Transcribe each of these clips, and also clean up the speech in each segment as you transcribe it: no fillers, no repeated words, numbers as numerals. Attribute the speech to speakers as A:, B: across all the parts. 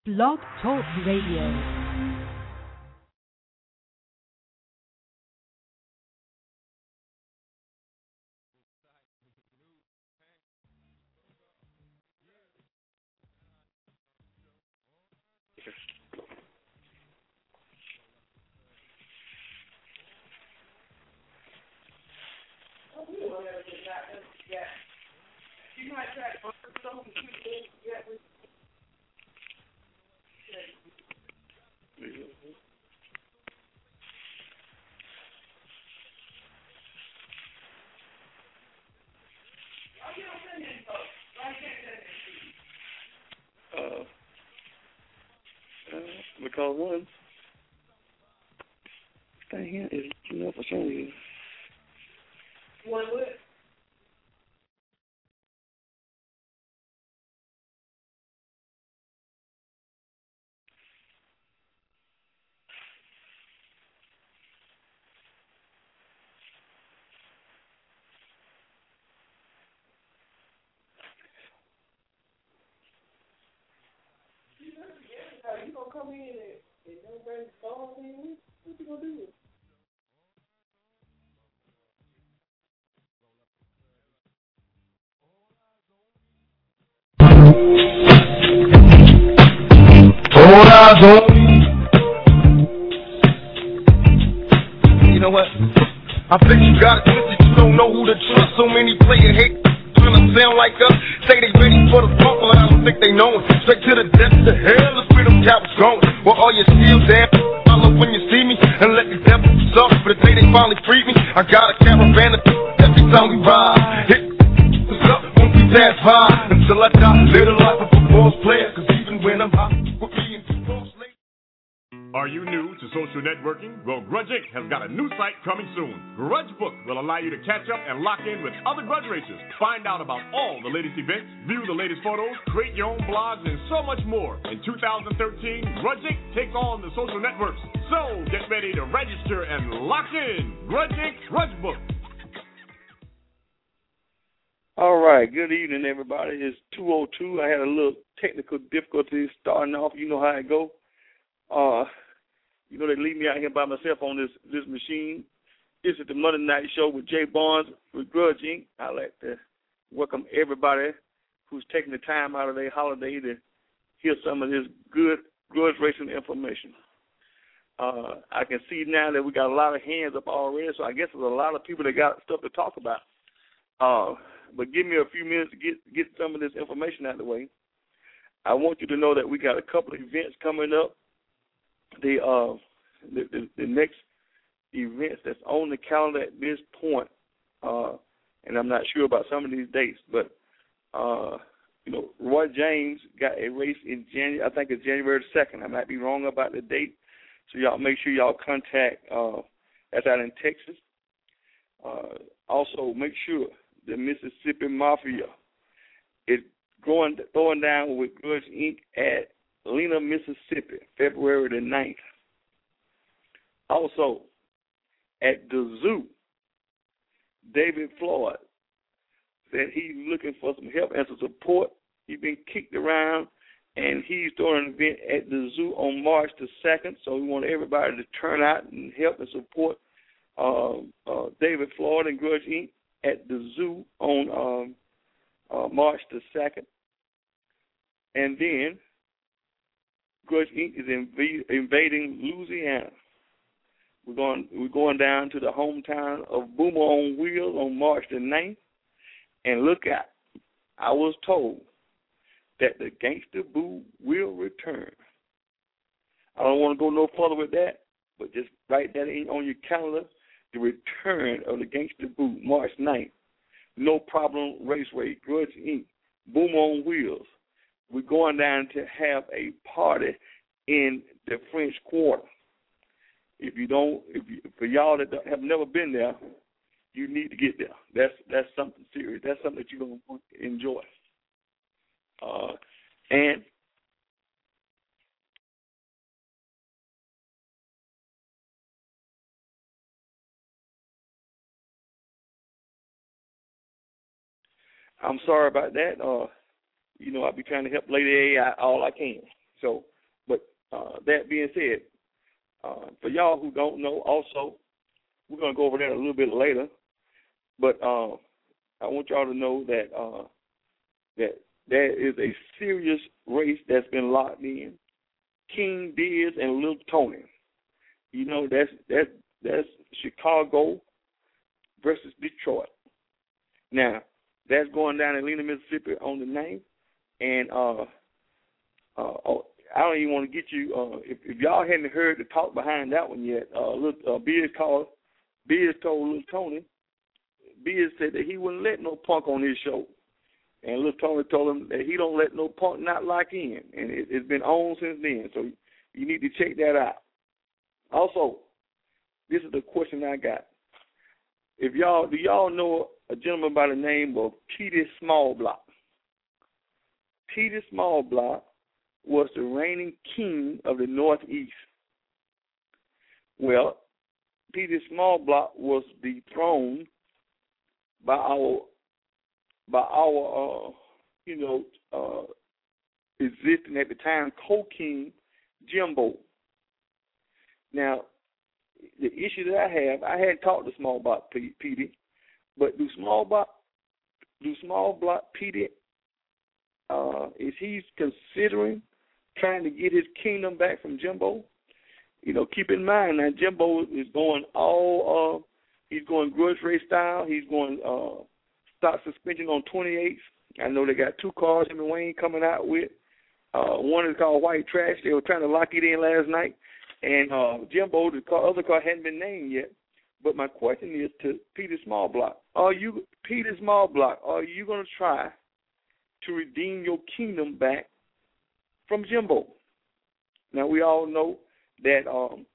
A: Blog Talk Radio.
B: Because one thing here is, for some reason. One what? You gonna come in and don't bring the phone in? What you gonna do?
C: All eyes on me. You know what? I think you got it twisted. You don't know who to trust. So many player hate trying to sound like us. Say they ready for the funk, but I don't think they know it. Straight to the depths of hell. Let's where them cowards going. Well, all your skills down. Follow when you see me and let the devil suffer. But the day they finally free me, I got a caravan of every time we ride. Hit what's up when we dance high until I die. Live the life of a boss player. Cause even when I'm high, we're being too close late.
D: Are you new to social networking? Well, Grudge Inc. has got a new site coming soon. Grudge Book will allow you to catch up and lock in with other grudge racers. Find out about all the latest events, view the latest photos, create your own blogs, and so much more. In 2013, Grudge Inc. takes on the social networks. So get ready to register and lock in. Grudge Inc. Grudge Book.
B: All right, good evening, everybody. It's 2:02. I had a little technical difficulty starting off. You know how it go. They leave me out here by myself on this machine. This is the Monday Night Show with Jay Barnes with Grudge Inc. I'd like to welcome everybody who's taking the time out of their holiday to hear some of this good grudge racing information. I can see now that we got a lot of hands up already, so I guess there's a lot of people that got stuff to talk about. But give me a few minutes to get some of this information out of the way. I want you to know that we got a couple of events coming up. The next events that's on the calendar at this point, and I'm not sure about some of these dates, but Roy James got a race in January. I think it's January 2nd. I might be wrong about the date, so y'all make sure y'all contact. That's out in Texas. Also, make sure the Mississippi Mafia is throwing down with Grudge Inc. at Lena, Mississippi, February the 9th. Also, at the zoo, David Floyd said he's looking for some help and some support. He's been kicked around, and he's throwing an event at the zoo on March the 2nd, so we want everybody to turn out and help and support David Floyd and Grudge Inc. at the zoo on March the 2nd. And then Grudge Inc. is invading Louisiana. We're going down to the hometown of Boomer on Wheels on March the 9th. And look out, I was told that the Gangsta Boo will return. I don't want to go no further with that, but just write that in on your calendar, the return of the Gangsta Boo, March 9th. No Problem Raceway, Grudge Inc., Boomer on Wheels. We're going down to have a party in the French Quarter. For y'all that have never been there, you need to get there. That's something serious. That's something that you're going to enjoy. And I'm sorry about that. I'll be trying to help Lady A all I can. So being said, for y'all who don't know, also, we're going to go over that a little bit later, but I want y'all to know that that there is a serious race that's been locked in. King Diaz and Lil Tony. You know, that's Chicago versus Detroit. Now, that's going down in Lena, Mississippi on the 9th, and I don't even want to get you, if y'all hadn't heard the talk behind that one yet, Biz told Lil Tony, Biz said that he wouldn't let no punk on his show. And Lil Tony told him that he don't let no punk not lock in. And it's been on since then, so you need to check that out. Also, this is the question I got. Do y'all know a gentleman by the name of Petey Smallblock? Petey Smallblock was the reigning king of the Northeast. Well, Petey Smallblock was dethroned by our existing at the time co-king Jimbo. Now, the issue that I hadn't talked to Smallblock Petey, but do Smallblock Petey, is he considering trying to get his kingdom back from Jimbo? You know, keep in mind now Jimbo is going he's going grudge race style. He's going stock suspension on 28s. I know they got 2 cars him and Wayne coming out with. One is called White Trash. They were trying to lock it in last night. And Jimbo, other car hadn't been named yet. But my question is to Petey Smallblock. Petey Smallblock, are you going to try to redeem your kingdom back from Jimbo? Now, we all know that,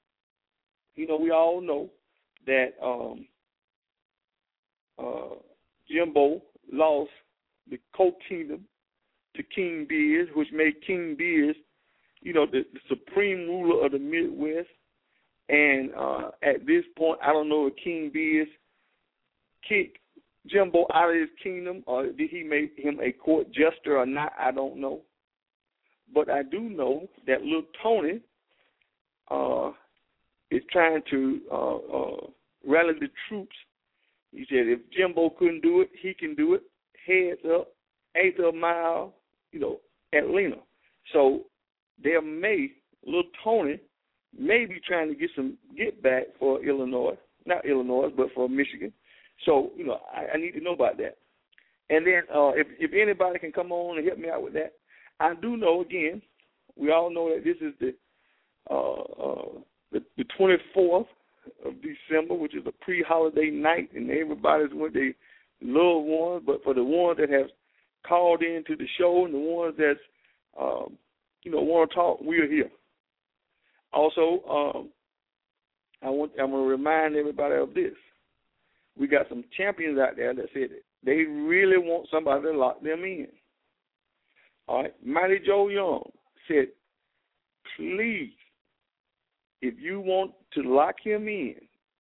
B: Jimbo lost the co-kingdom to King Biz, which made King Biz, the supreme ruler of the Midwest. And at this point, I don't know if King Biz kicked Jimbo out of his kingdom or did he make him a court jester or not, I don't know. But I do know that Lil Tony is trying to rally the troops. He said if Jimbo couldn't do it, he can do it. Heads up, eighth of a mile, at Lena. So Lil Tony may be trying to get some get back for Illinois, not Illinois, but for Michigan. So, I need to know about that. And then if anybody can come on and help me out with that, I do know, again, we all know that this is the 24th of December, which is a pre-holiday night, and everybody's with their loved ones. But for the ones that have called in to the show and the ones that's, want to talk, we're here. Also, I'm going to remind everybody of this. We got some champions out there that said they really want somebody to lock them in. All right, Mighty Joe Young said, please, if you want to lock him in,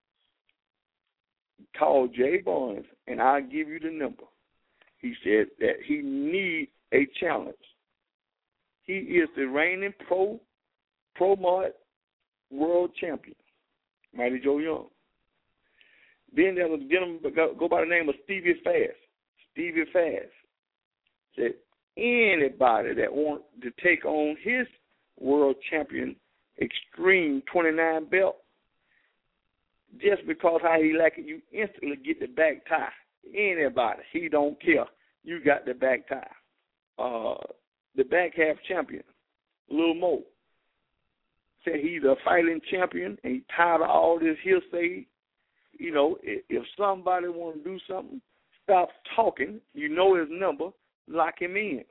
B: call Jay Barnes, and I'll give you the number. He said that he needs a challenge. He is the reigning Pro Mod world champion, Mighty Joe Young. Then there was a gentleman go by the name of Stevie Fast. Stevie Fast said anybody that wants to take on his world champion Extreme 29 belt, just because how he like it, you instantly get the back tie. Anybody, he don't care. You got the back tie. The back half champion, Lil Mo, said he's a fighting champion and he's tired of all this hearsay. If somebody want to do something, stop talking. You know his number. Lock him in.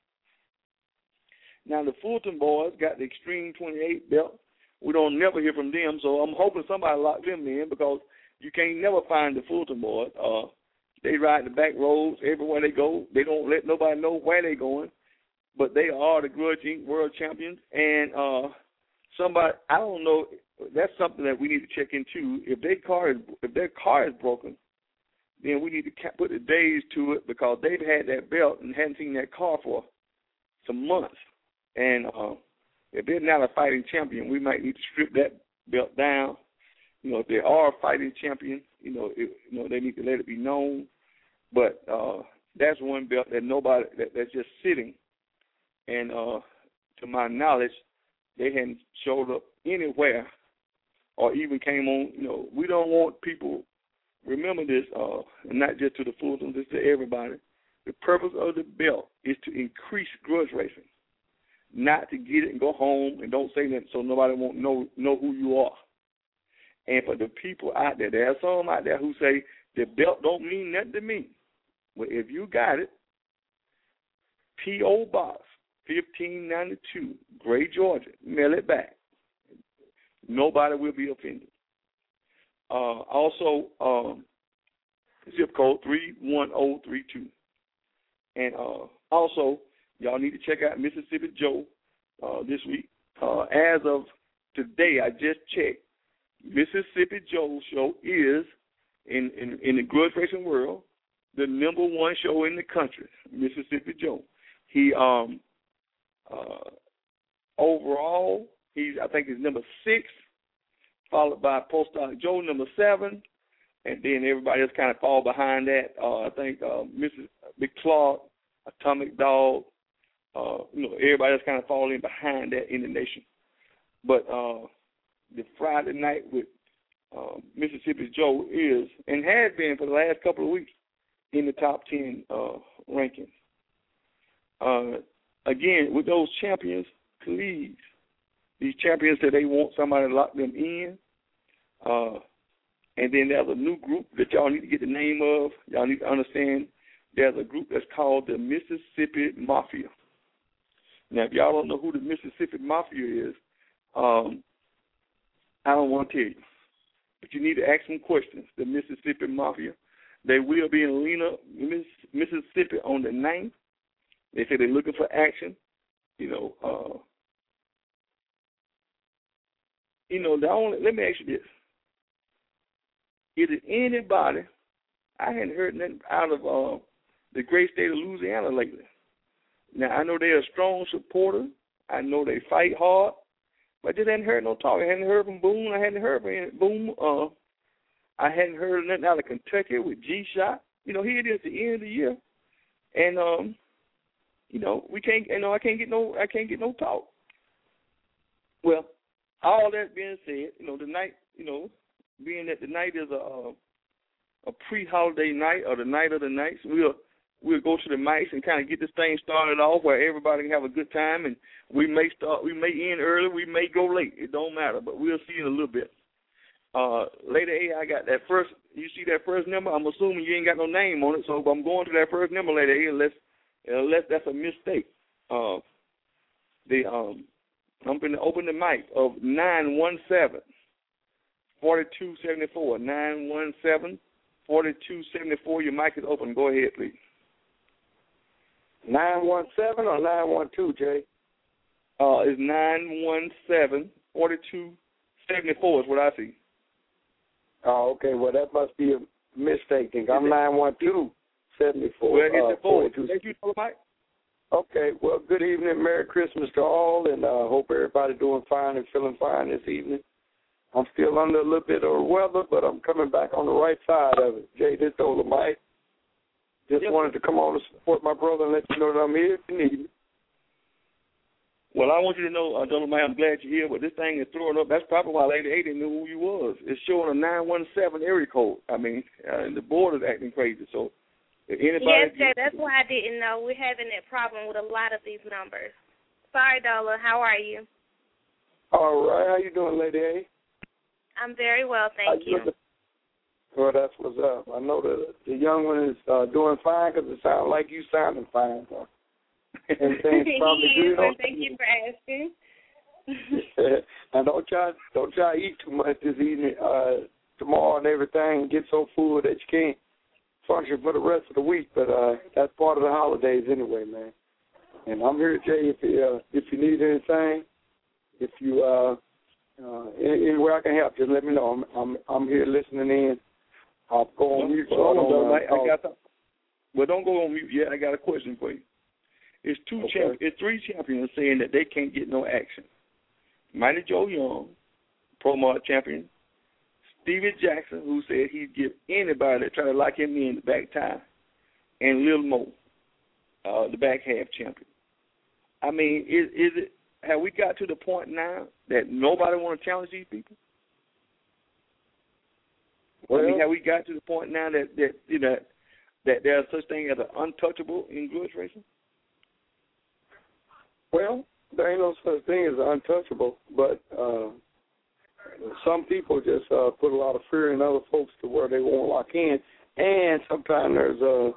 B: Now, the Fulton boys got the Extreme 28 belt. We don't never hear from them, so I'm hoping somebody lock them in because you can't never find the Fulton boys. They ride the back roads everywhere they go. They don't let nobody know where they're going, but they are the Grudge Inc. world champions. And somebody, I don't know, that's something that we need to check into. If their car is broken, then we need to put the days to it because they've had that belt and hadn't seen that car for some months. And if they're not a fighting champion, we might need to strip that belt down. If they are a fighting champion, they need to let it be known. But that's one belt that that's just sitting. And to my knowledge, they hadn't showed up anywhere or even came on. We don't want people, remember this, and not just to the Fultons, this to everybody. The purpose of the belt is to increase grudge racing, not to get it and go home and don't say nothing so nobody won't know who you are. And for the people out there are some out there who say the belt don't mean nothing to me. Well, if you got it, P.O. Box 1592, Gray, Georgia, mail it back. Nobody will be offended. Also, zip code 31032. And also, y'all need to check out Mississippi Joe this week. As of today, I just checked. Mississippi Joe show is, in the grudge racing world, the number one show in the country, Mississippi Joe. He, overall, I think he's number 6, followed by Postdoc Joe, number 7. And then everybody else kind of fall behind that. I think Mrs. Big Clark, Atomic Dog, everybody else kind of fall in behind that in the nation. But the Friday night with Mississippi Joe is, and has been for the last couple of weeks, in the top 10 rankings. Again, with those champions, please, these champions that they want somebody to lock them in. And then there's a new group that y'all need to get the name of. Y'all need to understand there's a group that's called the Mississippi Mafia. Now, if y'all don't know who the Mississippi Mafia is, I don't want to tell you. But you need to ask some questions. The Mississippi Mafia. They will be in Lena, Mississippi on the 9th. They say they're looking for action. Let me ask you this. Is it anybody, I hadn't heard nothing out of the great state of Louisiana lately. Now, I know they're a strong supporter. I know they fight hard. But I just hadn't heard no talk. I hadn't heard from Boone. I hadn't heard from Boone. I hadn't heard nothing out of Kentucky with G-Shot. Here it is at the end of the year. And, we can't, I can't get no talk. Well, all that being said, the night, being that the night is a pre-holiday night or the night of the nights, we'll go to the mics and kind of get this thing started off where everybody can have a good time, and we may end early, we may go late. It don't matter, but we'll see in a little bit. Lady A, I got that first. You see that first number? I'm assuming you ain't got no name on it, so I'm going to that first number, Lady A, unless that's a mistake. I'm going to open the mic of 917. 4274, 917-4274. Your mic is open. Go ahead, please.
E: 917 or 912, Jay?
B: It's 917-4274 is what I see.
E: Oh, okay. Well, that must be a mistake. I'm 912-74.
B: Well, it's the 4. Thank you, Mike.
E: Okay. Well, good evening. Merry Christmas to all, and I hope everybody doing fine and feeling fine this evening. I'm still under a little bit of weather, but I'm coming back on the right side of it. Jay, this over Mike. Just wanted to come on and support my brother and let you know that I'm here if you need me.
B: Well, I want you to know, Dolomite, I'm glad you're here, but this thing is throwing up. That's probably why Lady A didn't know who you was. It's showing a 917 area code. I mean, the board is acting crazy. So if anybody...
F: Yes, Jay, that's why I didn't know. We're having that problem with a lot of these numbers. Sorry, Dola. How are you?
E: All right. How you doing, Lady A?
F: I'm very well, thank you.
E: Well, that's what's up. I know that the young one is doing fine because it sounds like you sounding fine. So. Everything's probably good.
F: Thank you for asking.
E: Now don't try to eat too much this evening, tomorrow and everything. Get so full that you can't function for the rest of the week. But that's part of the holidays anyway, man. And I'm here, Jay. If you need anything, if you anywhere I can help, just let me know. I'm here listening in. I'll go on mute.
B: Well, don't go on mute yet. I got a question for you. It's 3 champions saying that they can't get no action. Mighty Joe Young, Pro Mod champion, Stevie Jackson, who said he'd give anybody that try to lock him in the back tie, and Lil Mo, the back half champion. I mean, is it? Have we got to the point now that nobody want to challenge these people? Well, I mean, have we got to the point now that there's such thing as an untouchable in grudge racing?
E: Well, there ain't no such thing as an untouchable, but some people just put a lot of fear in other folks to where they won't lock in, and sometimes there's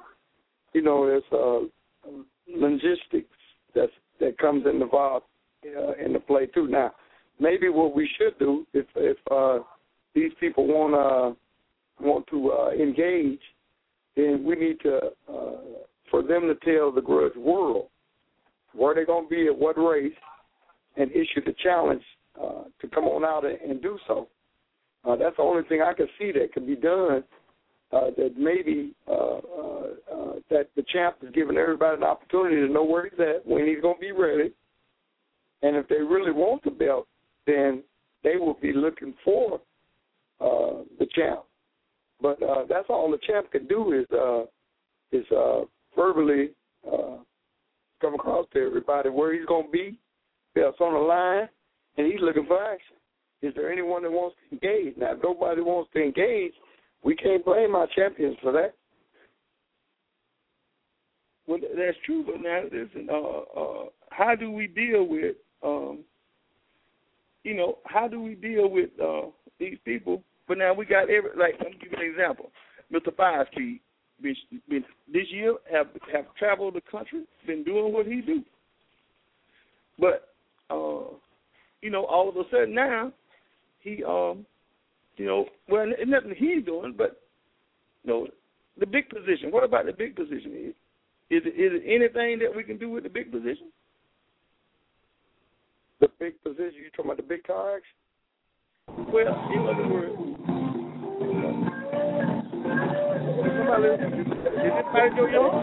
E: logistics that comes involved in the play too. Now, maybe what we should do if these people want to engage, then we need to for them to tell the grudge world where they're going to be at what race and issue the challenge to come on out and do so. That's the only thing I can see that can be done. That maybe that the champ is giving everybody an opportunity to know where he's at, when he's going to be ready. And if they really want the belt, then they will be looking for the champ. But that's all the champ can do is verbally come across to everybody where he's going to be, belt's on the line, and he's looking for action. Is there anyone that wants to engage? Now, if nobody wants to engage, we can't blame our champions for that.
B: Well, that's true, but now listen, how do we deal with, how do we deal with these people? But now we got let me give you an example. Mr. 5-Speed, been this year have traveled the country, been doing what he do. But all of a sudden now he well, it's nothing he's doing, but the big position. What about the big position? Is it anything that we can do with the big position?
E: The big position? You talking about the big car action?
B: Well, in other words, somebody, is this Mighty Joe Young?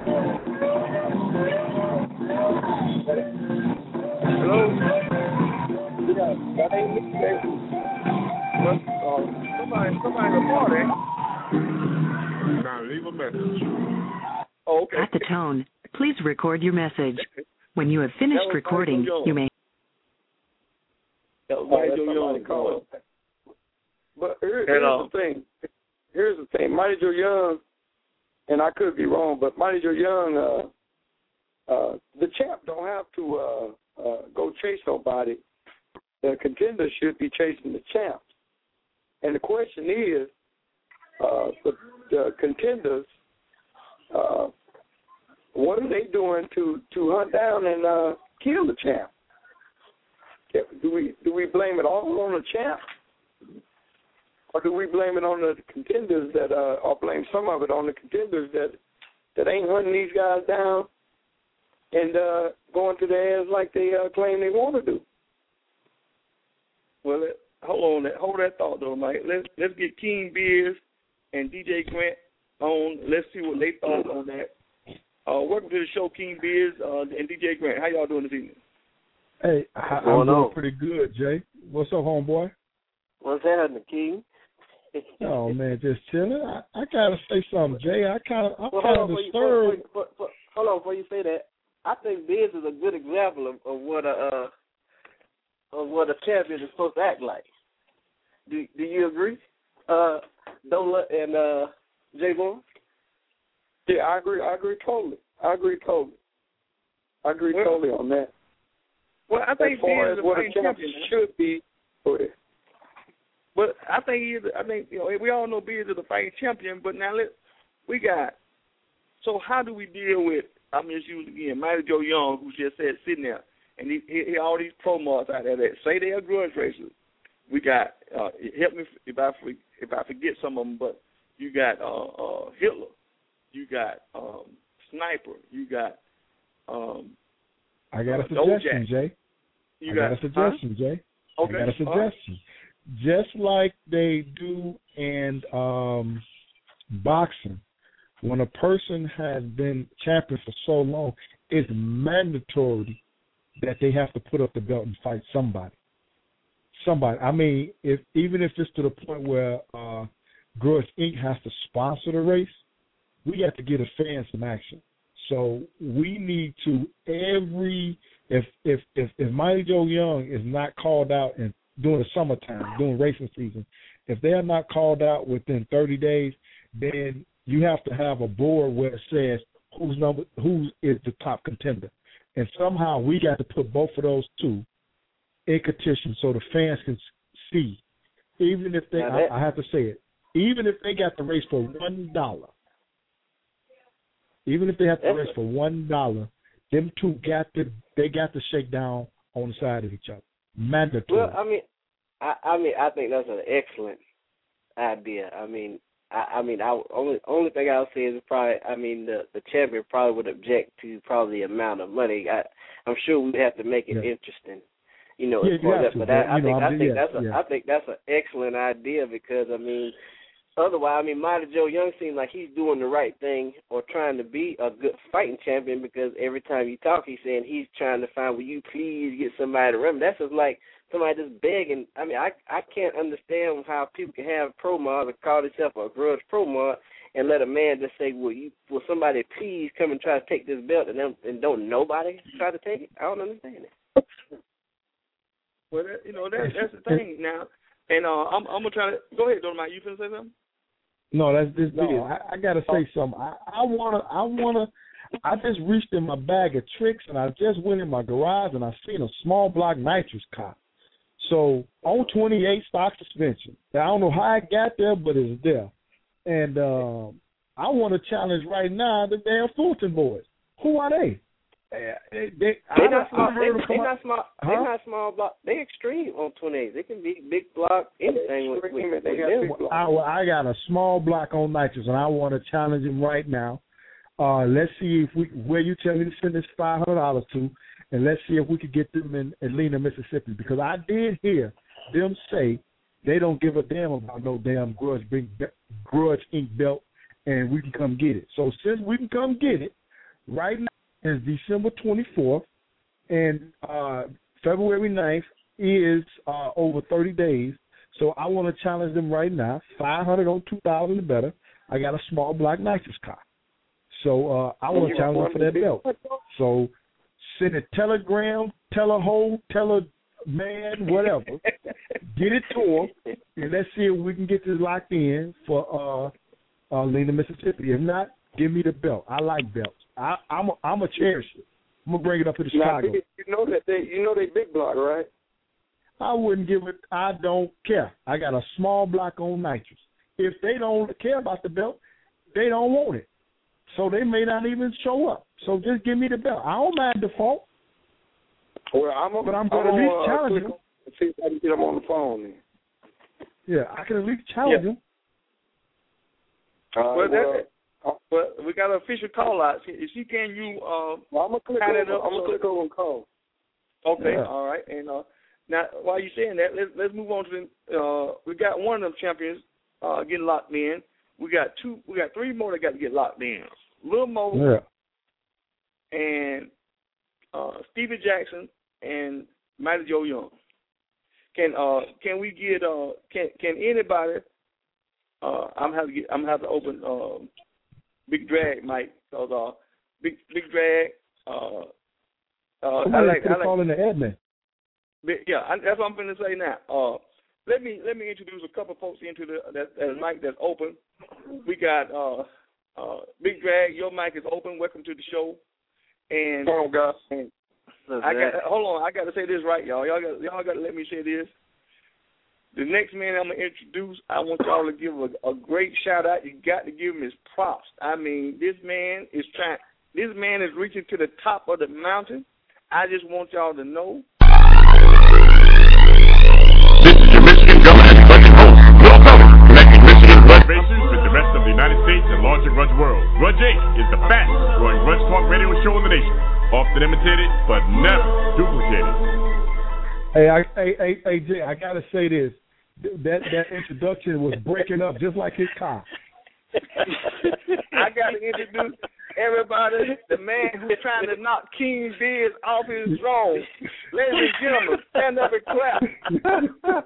B: Hello? Yeah, that ain't me, baby. Somebody reporting.
D: Now leave a message.
B: Oh, okay.
A: At the tone, please record your message. When you have finished recording, you may.
B: That was Mighty Joe Young.
E: But here's the thing. Here's the thing. Mighty Joe Young, and I could be wrong, but Mighty Joe Young, the champ don't have to go chase nobody. The contender should be chasing the champ. And the question is, the contenders, what are they doing to hunt down and kill the champ? Do we blame it all on the champ, or do we blame it on the contenders or blame some of it on the contenders that ain't hunting these guys down and going to their ass like they claim they want to do?
B: Well, hold that thought though, Mike. Let's get King Beers and DJ Grant on. Let's see what they thought on that. Welcome to the show, King Beers and DJ Grant. How y'all doing this evening?
G: Hey, I'm doing pretty good, Jay. What's up, homeboy?
H: What's happening, King?
G: Oh man, just chilling. I gotta say something, Jay. I'm kind of disturbed.
H: Hold on, before you say that, I think Biz is a good example of what a champion is supposed to act like. Do you agree, Dola and Jay Bourne?
E: Yeah, I agree totally. I agree totally on that.
B: Well, I think
E: as far as what a champion should be. Go ahead.
B: But I think we all know Beers is a fighting champion. But now we got. So how do we deal with? I'm just using again Mighty Joe Young, who just said sitting there, and he all these promos out there that say they are grudge racers. We got help me if I forget some of them, but you got Hitler, you got Sniper, you got.
G: I got a suggestion, Jay.
B: I got
G: a suggestion, Jay.
B: Okay.
G: I got a suggestion. Just like they do in boxing, when a person has been champion for so long, it's mandatory that they have to put up the belt and fight somebody. somebody. I mean, even if it's to the point where Grudge Inc. has to sponsor the race, we got to get a fan some action. So we need to if Mighty Joe Young is not called out in during the summertime, during racing season, if they are not called out within 30 days, then you have to have a board where it says who is the top contender. And somehow we got to put both of those two in competition so the fans can see. Even if they, I have to say it, even if they got the race for $1, even if they have to race for $1, them two got to shake down on the side of each other. Mandatory.
H: Well, I think that's an excellent idea. Only thing I'll say is probably, the champion probably would object to probably the amount of money. I'm sure we'd have to make it interesting, But I think that's an excellent idea because otherwise, Mighty Joe Young seems like he's doing the right thing or trying to be a good fighting champion because every time you talk, he's saying he's trying to find, will you please get somebody to run? That's just like somebody just begging. I can't understand how people can have a pro mod or call themselves a grudge pro mod and let a man just say, will somebody please come and try to take this belt and don't nobody try to take it? I don't understand it.
B: Well, that's the thing now. And I'm going to try to – go ahead, Dolomite. You finna say something?
G: No, that's this video. I gotta say something. I just reached in my bag of tricks and I just went in my garage and I seen a small block nitrous car. So on 28 stock suspension. I don't know how I got there, but it's there. And I want to challenge right now the damn Fulton boys. Who are they? They're not small block. They extreme on 28. They can be big block, anything with them. I got a small block on nitrous, and I want to challenge him right now. Let's see where you tell me to send this $500 to, and let's see if we could get them in Atlanta, Mississippi. Because I did hear them say they don't give a damn about no damn Grudge Inc. belt, and we can come get it. So since we can come get it, right now, is December 24th, and February 9th is over 30 days. So I want to challenge them right now, 500 on 2,000 or better. I got a small black nitrous car. So I want to challenge them for that belt. So send a telegram, teleho, teleman, whatever. Get it to them, and let's see if we can get this locked in for Lena, Mississippi. If not, give me the belt. I like belts. I'm a cherish it. I'm gonna bring it up to the Chicago. They big block, right? I wouldn't give it. I don't care. I got a small block on nitrous. If they don't care about the belt, they don't want it. So they may not even show up. So just give me the belt. I don't mind default. Well, I'm going to at least challenge them. See if I can get them on the phone. Then. Yeah, I can at least challenge them.
B: But we got an official call out. If she can, I'm gonna click over and call. Okay, yeah. All right. And now, while you're saying that, let's move on to we got one of them champions getting locked in. We got three more that got to get locked in. Lil Mo, and Stevie Jackson and Mighty Joe Young. Can we get can anybody? I'm gonna have to open Big Drag, Mike. Because Big Drag.
G: Somebody I like calling the admin.
B: That's what I'm going to say now. Let me introduce a couple folks into that mic that's open. We got Big Drag. Your mic is open. Welcome to the show. And hold on. I got to say this right, y'all. Y'all got to let me say this. The next man I'm going to introduce, I want y'all to give a great shout out. You got to give him his props. I mean, this man is reaching to the top of the mountain. I just want y'all to know.
D: This is your Michigan Government Grudging host, Will Felder, connecting Michigan Grudge Racers with the rest of the United States and larger Grudge world. Grudge Inc. is the fastest growing Grudge Talk radio show in the nation. Often imitated, but never duplicated.
G: Hey, Jay, I got to say this. That introduction was breaking up just like his car.
B: I got to introduce everybody, the man who's trying to knock King Biz off his throne. Ladies and gentlemen, stand up and clap.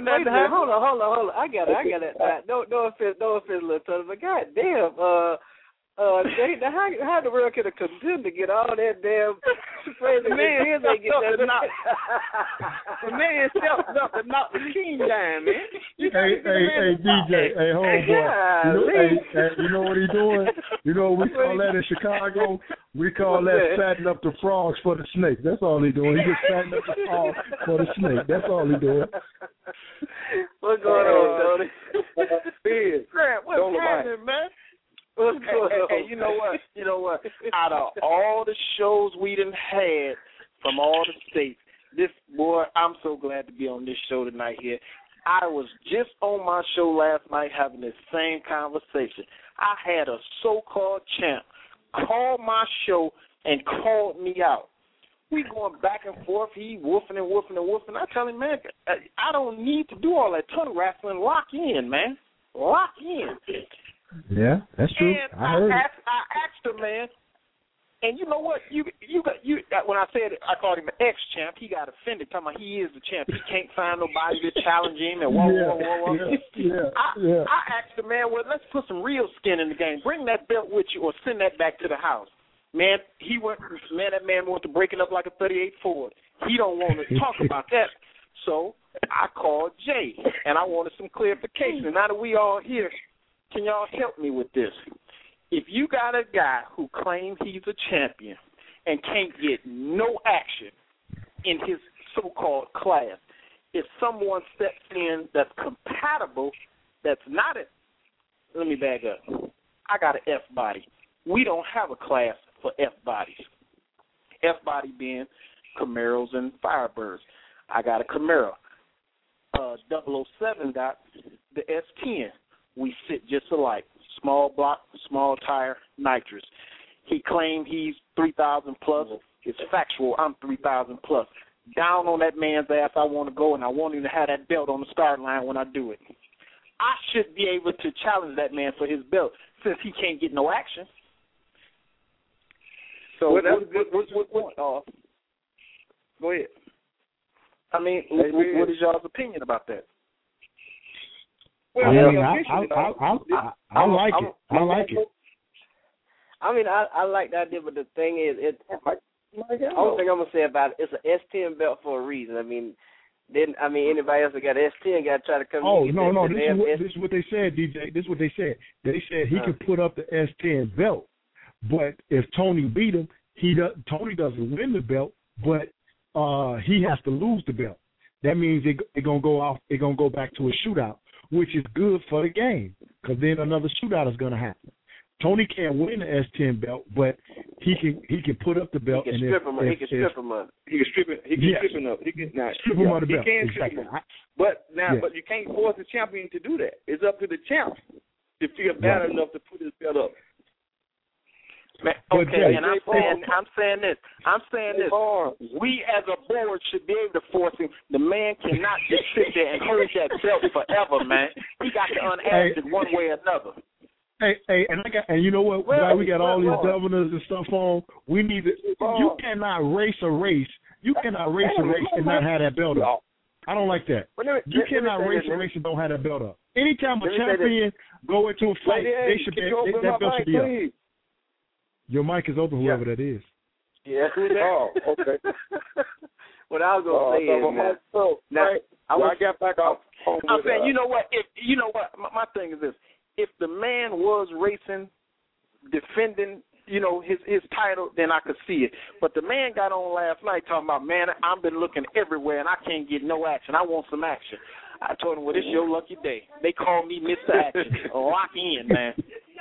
H: Wait a minute, hold on. I got it. No offense, little Tony, but goddamn, Jay, now how the world can a contender get all that damn crazy man? They get that.
B: The man stepped up and knocked the king down, man.
G: Hey, DJ, hey, homeboy. You know what he doing? You know what we call that in Chicago? We call that fattening up the frogs for the snake. That's all he doing. He just fattening up the frogs for the snake. That's all he doing.
H: What's going on, Tony?
B: Grant, what's happening, man?
I: Hey, you know what? Out of all the shows we done had from all the states, I'm so glad to be on this show tonight here. I was just on my show last night having this same conversation. I had a so-called champ call my show and called me out. We going back and forth. He woofing. I tell him, man, I don't need to do all that tongue wrestling. Lock in, man. Lock in.
G: Yeah, that's true.
I: And I asked him, man, and you know what? You when I said it, I called him an ex-champ. He got offended, talking about he is the champ. He can't find nobody to challenge him. And I asked him, man, well, let's put some real skin in the game. Bring that belt with you, or send that back to the house. Man, that man went to breaking up like a 38 Ford. He don't want to talk about that. So I called Jay, and I wanted some clarification. Now that we all here, can y'all help me with this? If you got a guy who claims he's a champion and can't get no action in his so-called class, if someone steps in that's compatible, that's not it. Let me back up. I got an F-body. We don't have a class for F-bodies. F-body being Camaros and Firebirds. I got a Camaro. 007 got the S10. We sit just alike. Small block, small tire, nitrous. He claimed he's 3,000 plus. It's factual. I'm 3,000 plus. Down on that man's ass I want to go, and I want him to have that belt on the start line when I do it. I should be able to challenge that man for his belt since he can't get no action. So go ahead. I mean, what is y'all's opinion about that?
G: Well, I like it. I like it.
H: I mean, I like the idea, but the thing is, the only thing I'm gonna say about it, it's an S10 belt for a reason. I mean, anybody else that got an S10 got to try to come.
G: Oh no! This is what they said, DJ. This is what they said. They said he could put up the S10 belt, but if Tony beat him, Tony doesn't win the belt, but he has to lose the belt. That means it's gonna go off. It's gonna go back to a shootout, which is good for the game, because then another shootout is going to happen. Tony can't win the S10 belt, but he can put up the belt.
H: He can strip him up. He can strip him up.
B: He can strip it. He can strip him up. He can
G: strip him up the belt.
B: Exactly. But you can't force the champion to do that. It's up to the champ to feel bad enough to put his belt up.
I: Man, okay, and I'm saying this. We as a board should be able to force him. The man cannot just sit there and hold that belt forever, man. He got to unask it one way or another.
G: Hey, and you know what? Why we got all these governors and stuff on? We need to. You cannot race a race. You cannot race a race and not have that belt up. I don't like that. You cannot race a race and don't have that belt up. Anytime a champion go into a fight, that belt should be up. Your mic is open, whoever that is.
H: Yeah.
E: Oh, okay.
H: What I was going to say is
E: I got back off.
I: I'm saying, you know what? My thing is this: if the man was racing, defending, his title, then I could see it. But the man got on last night talking about, man, I've been looking everywhere and I can't get no action. I want some action. I told him, well, this your lucky day. They call me Mr. Action. Lock in, man.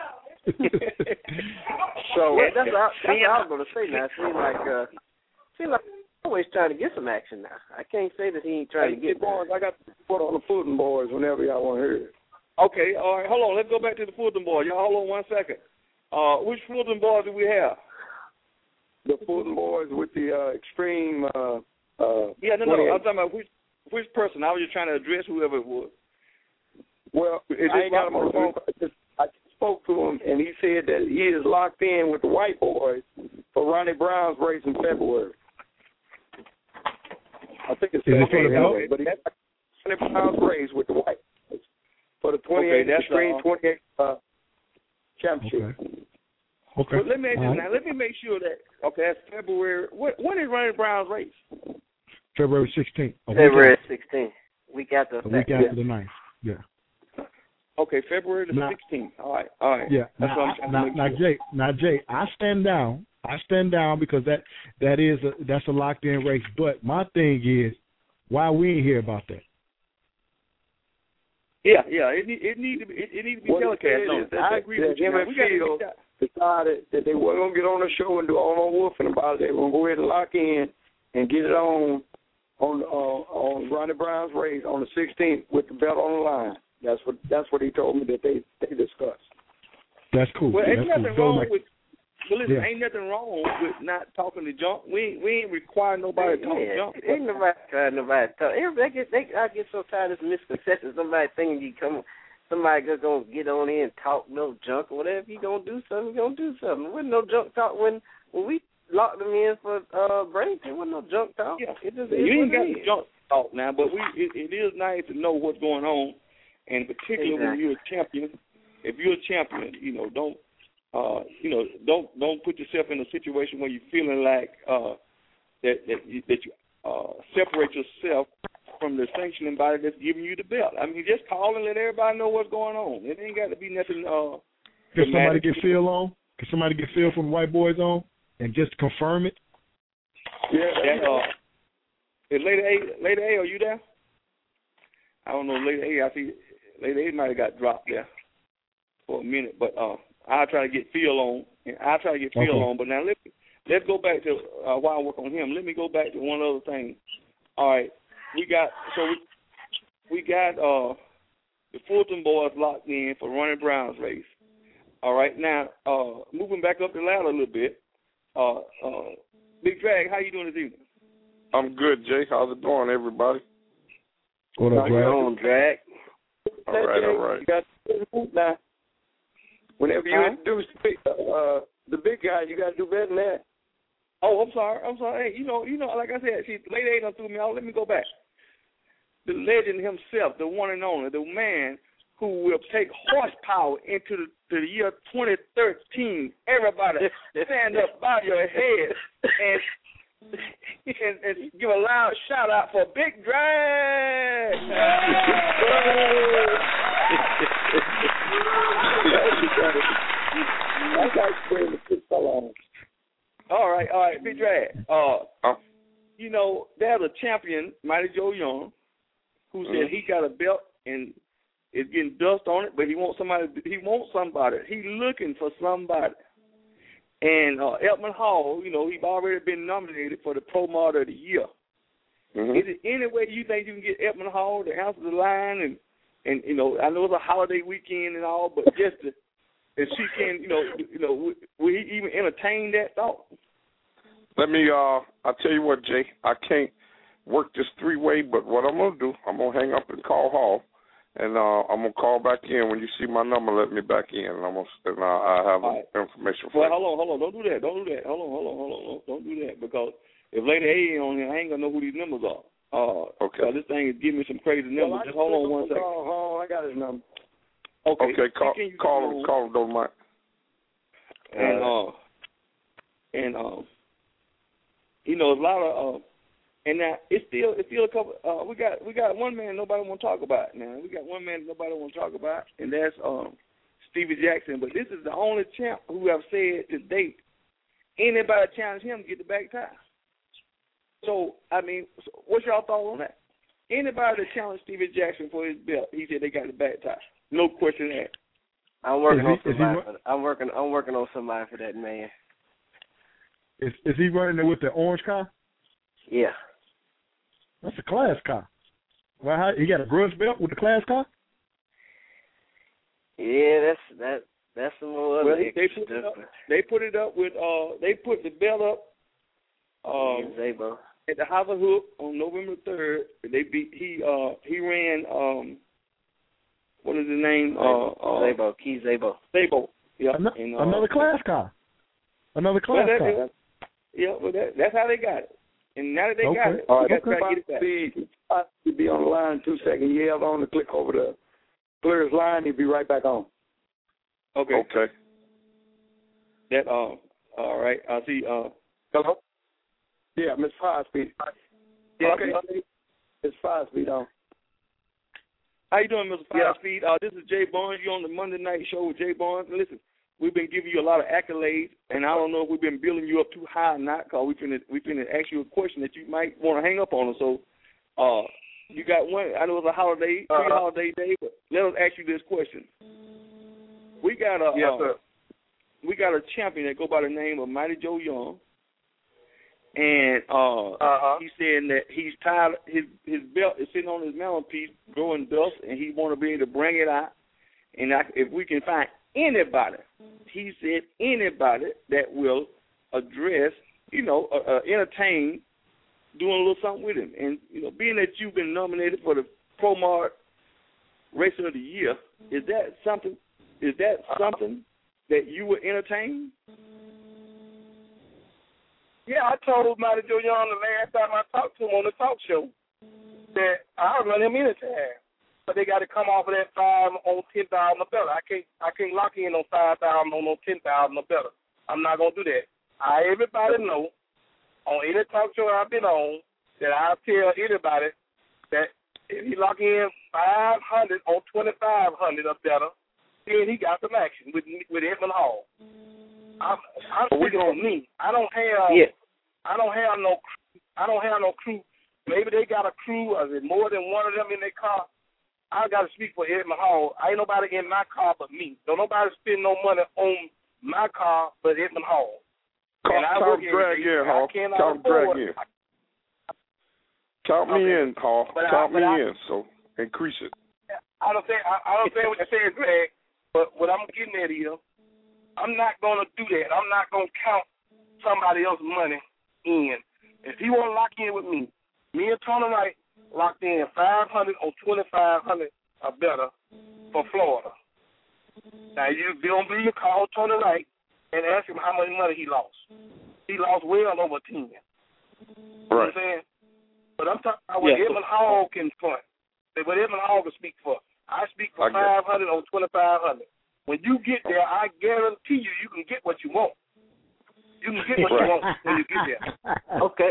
H: So that's what I was going to say now. It seems like I'm always trying to get some action now. I can't say that he ain't trying to get
E: boys. I got to put on the Fulton boys whenever y'all want to hear it.
B: Okay, all right, hold on. Let's go back to the Fulton boys. Y'all hold on 1 second. Which Fulton boys do we have?
E: The Fulton boys with the extreme.
B: I'm talking about which person. I was just trying to address whoever it was.
E: Well, I ain't got him on the phone. I spoke to him, and he said that he is locked in with the white boys for Ronnie Brown's race in February. I think it's February, but pounds raised with the white for the 28 Extreme 28 championship.
G: Okay.
B: But let me make sure that that's February. When is Running Brown's race?
G: February 16th.
H: February 16th. Week after
G: the 9th. Yeah.
B: Okay, February the 16th. All right.
G: Yeah.
B: That's what I'm trying to make sure.
G: Jay, I stand down because that's a locked in race. But my thing is, why we ain't hear about that?
B: Yeah. It need to be telecast. I agree with you. We
E: decided that they weren't gonna get on the show and do all no woofing about it. They were gonna go ahead and lock in and get it on Ronnie Brown's race on the 16th with the belt on the line. That's what he told me that they discussed.
G: That's cool.
B: Well, ain't nothing wrong with. Well, listen, ain't nothing wrong with not talking to junk. We ain't requiring nobody to talk junk.
H: Ain't nobody trying to talk. I get so tired of this misconception. Somebody thinking somebody just gonna get on in and talk no junk or whatever. If you gonna do something, you gonna do something. There wasn't no junk talk when we locked them in for break. There wasn't no junk talk.
B: Yeah.
H: It just
B: you ain't got the junk talk now, but it is nice to know what's going on, and particularly when you're a champion. If you're a champion, don't put yourself in a situation where you're feeling like that you separate yourself from the sanctioning body that's giving you the belt. I mean, just call and let everybody know what's going on. It ain't got to be nothing.
G: Can somebody get Phil on? Can somebody get Phil from White Boys on and just confirm it?
B: Yeah. Is Lady A, are you there? I don't know, Lady A. I see Lady A might have got dropped there for a minute, but I'll try to get Phil on. Phil on. But now let's go back to while I work on him. Let me go back to one other thing. All right, we got the Fulton boys locked in for Running Brown's race. All right, now moving back up the ladder a little bit. Big Drag, how you doing this evening?
J: I'm good, Jay. How's it going, everybody?
G: What up,
H: Drag?
J: All right.
E: You got to do now. Whenever you introduce the big guy, you got to do better than that.
B: Oh, I'm sorry. Hey, like I said, Lady A done threw me out. Let me go back. The legend himself, the one and only, the man who will take horsepower into the year 2013. Everybody stand up by your head and give a loud shout out for Big Drag. All right, Big Drag. There's a champion, Mighty Joe Young, who said he got a belt and is getting dust on it, but he wants somebody. He's looking for somebody. And Eltman Hall, he's already been nominated for the Pro Modeler of the Year. Mm-hmm. Is it any way you think you can get Eltman Hall to answer the line? And I know it's a holiday weekend and all, but just if she can, will he even entertain that thought?
J: Let me, I'll tell you what, Jay, I can't work this three-way, but what I'm going to do, I'm going to hang up and call Hall, and I'm going to call back in. When you see my number, let me back in, and I'll have information for you.
B: Well, hold on. Don't do that. Hold on. Don't do that, because if Lady A ain't on here, I ain't going to know who these numbers are.
J: Okay.
B: This thing is giving me some crazy numbers. Just hold on one second.
E: I got his number.
B: Okay,
J: call him, don't mind.
B: And a lot of and now it's still a couple. We got one man nobody want to talk about now. We got one man nobody want to talk about, and that's Stevie Jackson. But this is the only champ who have said to date anybody challenge him to get the back tie. So what's y'all thought on that? Anybody that challenged Stevie Jackson for his belt, he said they got the back tie. No question asked.
H: I'm working on somebody. I'm working on somebody for that man.
G: Is he running with the orange car?
H: Yeah.
G: That's a class car. Well, he got a grudge belt with the class car?
H: Yeah, that's some more.
B: Well, they put it up with they put the belt up
H: Zabo.
B: At the Hava Hook on November 3rd. He ran what is his name?
H: Zabo. Keith Zabo.
B: Zabo. Yeah.
G: Another class car. Another class car.
B: Yeah, well that's how they got it. And now that they got it,
E: all
B: we
E: right,
B: got to try to get it back.
E: He'll be on the line in 2 seconds. He held on to click over the clear his line. He'll be right back on.
B: Okay. That all right. I see.
E: Hello. Yeah, Miss 5 Speed.
B: Yeah.
E: Okay. It's 5 Speed on.
B: How you doing, Mr. 5 Speed? This is Jay Barnes. You're on the Monday Night Show with Jay Barnes. And listen, we've been giving you a lot of accolades, and I don't know if we've been building you up too high or not, because we finna ask you a question that you might want to hang up on us. So, you got one. I know it's a holiday, pre-holiday day, but let us ask you this question. We got a champion that go by the name of Mighty Joe Young, and he's saying that he's tired. His belt is sitting on his mantelpiece growing dust, and he want to be able to bring it out. And if we can find anybody, he said anybody that will address, entertain, doing a little something with him. And being that you've been nominated for the ProMart Racer of the Year, is that something that you would entertain?
K: Yeah, I told Mighty Joe Young the last time I talked to him on the talk show that I'll run him anytime. But they got to come off of that 5 on 10,000 or better. I can't lock in on 5,000 on 10,000 or better. I'm not gonna do that. Everybody know on any talk show I've been on that I'll tell anybody that if he lock in 500 on 2,500 or better, then he got some action with Edmund Hall. I'm speaking on me. I don't have no crew. Maybe they got a crew, or is it more than one of them in their car? I got to speak for Edmund Hall. Ain't nobody in my car but me. Don't nobody spend no money on my car but Edmund Hall.
J: Count drag in, Hall. Count drag in. Count me in, Hall. Count me in, so increase it.
K: I don't say what you're saying, Greg, but what I'm getting at is I'm not going to do that. I'm not going to count somebody else's money in. If he want to lock in with me and Tony Wright locked in 500 or 2,500 or better for Florida. Now, you don't believe, call Tony Wright and ask him how much money he lost. He lost well over 10. You know what I'm saying? But I'm talking about what Edmund Hall can front. What Edmund Hall can speak for. I speak for 500 or 2,500. When you get there, I guarantee you can get what you want. You can get what you want when you get there.
H: Okay.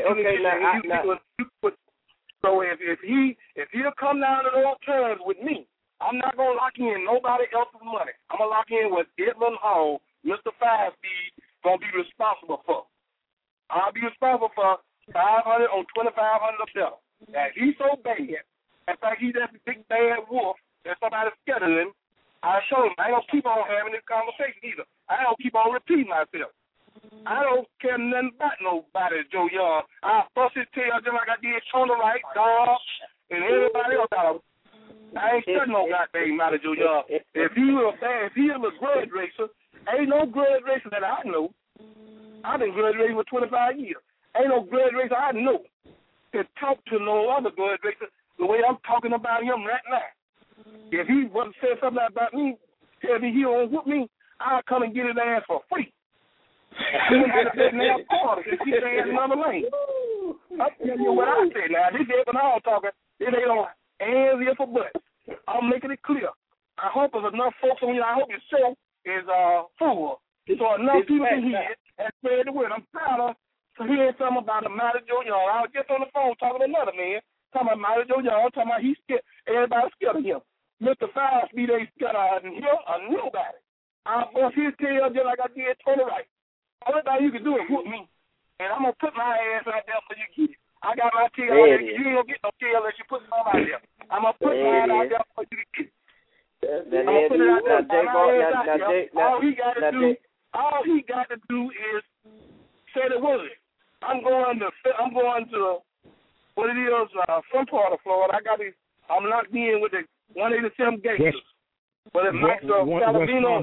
K: So if he'll come down to those terms with me, I'm not gonna lock in nobody else's money. I'm gonna lock in what Edmund Hall, Mr. 5 Speed, gonna be responsible for. I'll be responsible for 500 or 2,500 or better. Now, if he's so bad, in fact he's that big bad wolf that somebody's scared of him, I show him. I don't keep on having this conversation either. I don't keep on repeating myself. I don't care nothing about nobody, Joe Young. I'll bust his tail just like I did Tony Wright, Dog, and everybody else. I ain't studying no goddamn matter, Joe Young. If he was a grudge racer, ain't no grudge racer that I know. I've been grudge racing for 25 years. Ain't no grudge racer I know that talk to no other grudge racer the way I'm talking about him right now. If he wasn't saying something about me, tell me he don't whoop me, I'll come and get his ass for free. He had a big nail quarter if he stay in another lane. I'll tell you what I say now. This Edmund Hall talking, it ain't on hands if or butt. I'm making it clear. I hope there's enough folks on here. I hope your show is full. So enough people can hear it and spread the word. I'm proud of hearing something about a Mighty Joe Young. I was just on the phone talking to another man, talking about Mighty Joe Young, talking about he's scared. Everybody's scared of him. Mr. 5 Speed ain't scared of him or nobody. I'll bust his tail just like I did Tony Wright. Only thing you can do is whoop me. And I'm going to put my ass out there for you get it. I got my tail out there. You ain't going to get no tail unless you put some out there. I'm going to put mine out there for you to get it. I'm going to put it out there. All he got to do is say the word. I'm going to what it is, front part of Florida. I'm locked in with the 187 Gangsters. But if Max Salavino,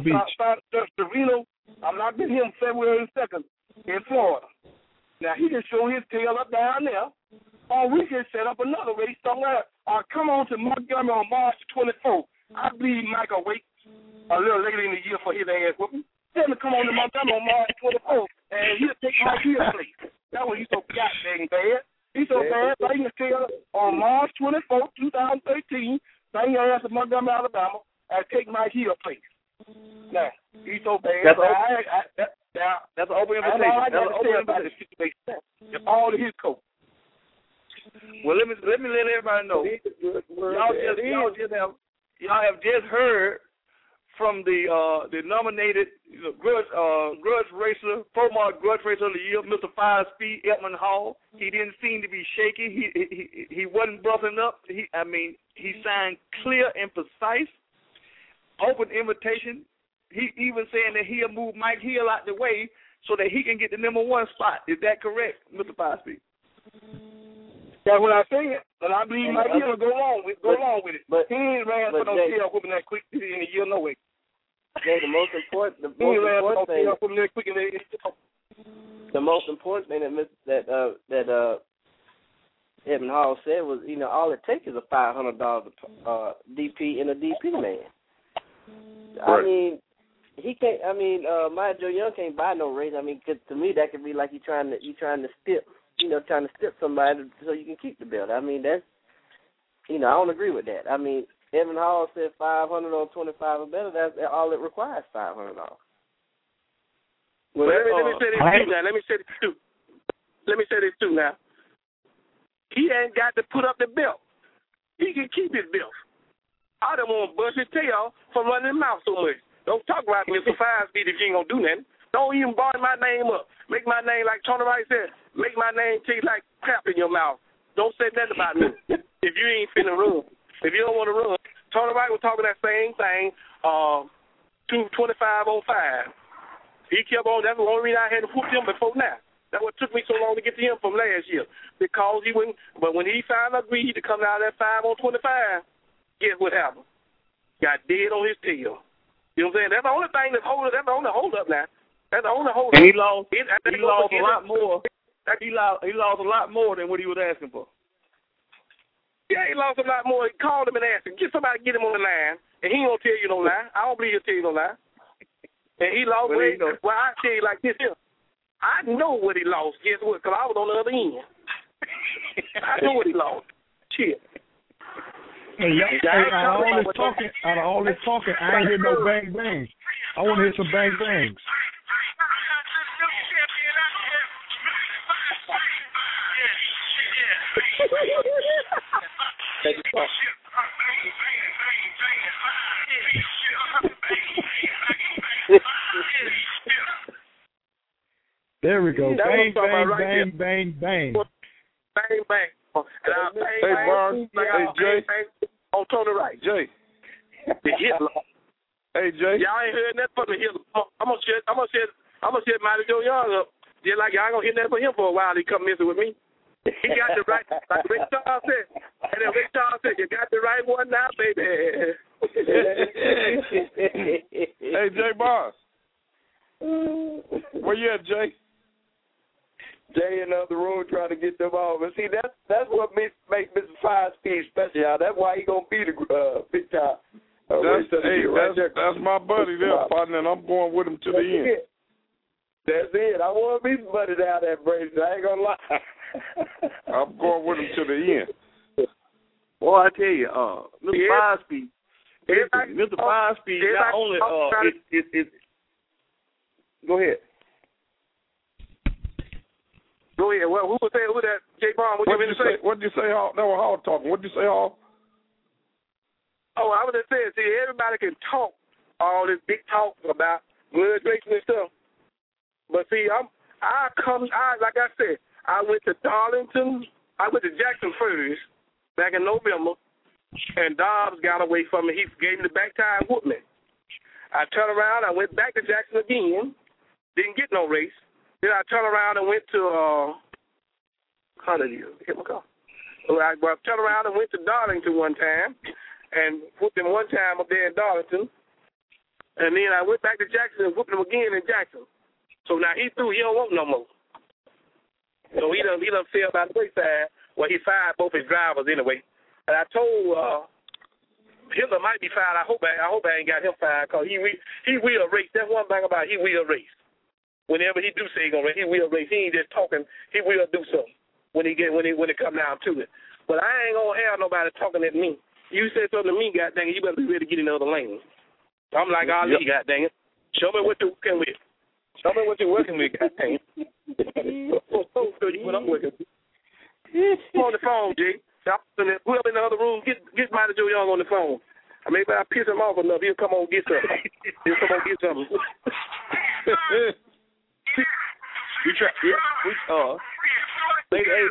K: I'm locked in him February 2nd in Florida. Now, he can show his tail up down there, or we can set up another race somewhere. Or come on to Montgomery on March 24th. I believe Michael waits a little later in the year for his ass whooping. Tell him to come on to Montgomery on March 24th, and he'll take my heel place. That way he's so goddamn bad. so bad, they can still, on March 24, 2013, bring your ass to Montgomery, Alabama, and take my heel place. Now, he's so bad.
B: That's an open invitation. That's an open invitation.
K: It's all in his coat.
B: Well, let me let everybody know. Y'all have just heard from the nominated grudge racer, Pro-Mark grudge racer of the year, Mr. 5 Speed Edmund Hall. He didn't seem to be shaky. He wasn't brushing up. He signed clear and precise. Open invitation. He even saying that he'll move Mike Hill out the way so that he can get the number 1 spot. Is that correct, Mr. 5 Speed?
K: That's what I said, and I believe Mike Hill will go along with it. But he ain't ran for no tail whooping that quick in a year, no way.
H: Yeah, the most important thing that Edmund Hall said was, all it takes is a $500 DP and a DP man. Right. I mean, he can't. I mean, Maya Joe Young can't buy no race. I mean, 'cause to me that could be like you trying to stip, trying to stip somebody so you can keep the belt. I mean, that's, I don't agree with that. I mean, Edmund Hall said 500 on 25 or better. That's all it requires, $500.
K: Well, let me say this too now. Let me say this too now. He ain't got to put up the belt. He can keep his belt. I don't want to bust his tail for running his mouth so much. Don't talk about Mr. 5 Speed if you ain't going to do nothing. Don't even bar my name up. Make my name, like Tony Wright said, make my name taste like crap in your mouth. Don't say nothing about me if you ain't finna run. If you don't want to run. Tony Wright was talking that same thing, 225 on 5. He kept on. That's the only reason I had to whoop him before now. That's what took me so long to get to him from last year. Because he wouldn't. But when he finally agreed to come out of that 5 on 25, guess what happened? Got dead on his tail. You know what I'm saying? That's the only thing that's holding. That's the only hold up now. That's the only hold up.
B: And he lost a lot more. He lost a lot more than what he was asking for.
K: Yeah, he lost a lot more. He called him and asked him, get somebody get him on the line, and he ain't gonna tell you no lie. I don't believe he'll tell you no lie. And he lost. Well, I tell you like this here. I know what he lost. Guess what? Because I was on the other end. I know what he lost. Shit.
G: Hey, out of all this talking, I ain't hear no bang bangs. I want to hear some bang bangs. There we go. Bang, bang, bang, bang, bang.
K: Bang, bang.
J: Hey, Barnes. Hey, Jay.
K: On Tony Wright.
J: Jay.
K: The Hitler.
J: Hey, Jay.
K: Y'all ain't heard nothing from the Hitler. I'm gonna set Mighty Joe Young up. Just like y'all gonna hear nothing from him for a while. He come messing with me. He got the right, like Rick Charles said. And then Rick Charles said, you got the right one now, baby.
J: Hey, Jay Barnes. Where you at, Jay?
E: Jay in the other room trying to get them off. And see, that's what makes Mr. 5 Speed special, y'all. That's why he gonna be the big time.
J: That's my buddy there, partner, and I'm going with him to the end.
E: That's it. I want me somebody down that brace. I ain't gonna lie.
J: I'm going with him to the end.
B: Well, I tell you, Mr. 5 Speed, Mr. 5 Speed, not only go ahead.
K: Go ahead. Well, who was saying who that? Jay Bond. What did you say?
J: What did you say, Hall? No, Hall talking. What did you say, Hall?
K: Oh, I was just saying. See, everybody can talk all this big talk about blood racing and stuff. But see, like I said, I went to Darlington. I went to Jackson first back in November, and Dobbs got away from me. He gave me the back tire and whooped me. I turned around. I went back to Jackson again. Didn't get no race. Then I turned around and went to, hit my car. I turned around and went to Darlington one time and whooped him one time up there in Darlington. And then I went back to Jackson and whooped him again in Jackson. So now he threw, he don't want no more. So he done fell by the wayside. Well, he fired both his drivers anyway. And I told Hitler might be fired. I hope I ain't got him fired because he will race. That's one thing about it. He will race. Whenever he do say he's going to race, he will race. He ain't just talking. He will do something.
I: when it come down to it. But I ain't gonna have nobody talking at me. You said something to me, God dang it, you better be ready to get in the other lane. I'm like Ali, God dang it. Show me what you're working with. Show me what you're working with, God dang it. What I'm working with. On the phone, G. Whoever in the other room, get Mighty Joe Young on the phone. Maybe I piss him off enough. He'll come on and get something. We try. Yeah. Lady A.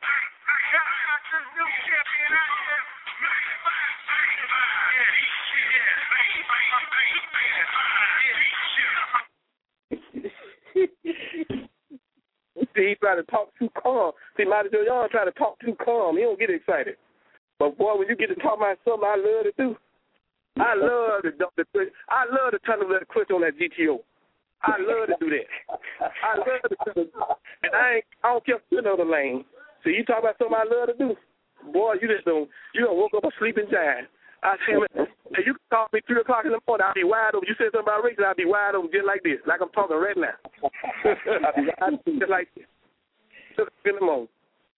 I: See, he try to talk too calm. See, Mighty Joe Young try to talk too calm. He don't get excited. But boy, when you get to talk about something I love to do, I love to dump the twist. I love to turn the twist on that GTO. I love to do that. I love to do it. And I don't care for another lane. So you talk about something I love to do, boy, you don't woke up a sleeping giant. I tell you, you can call me 3 o'clock in the morning. I'll be wide open. You said something about racing, I'll be wide open just like this, like I'm talking right now. I'll be wide open just like this. Just in the morning.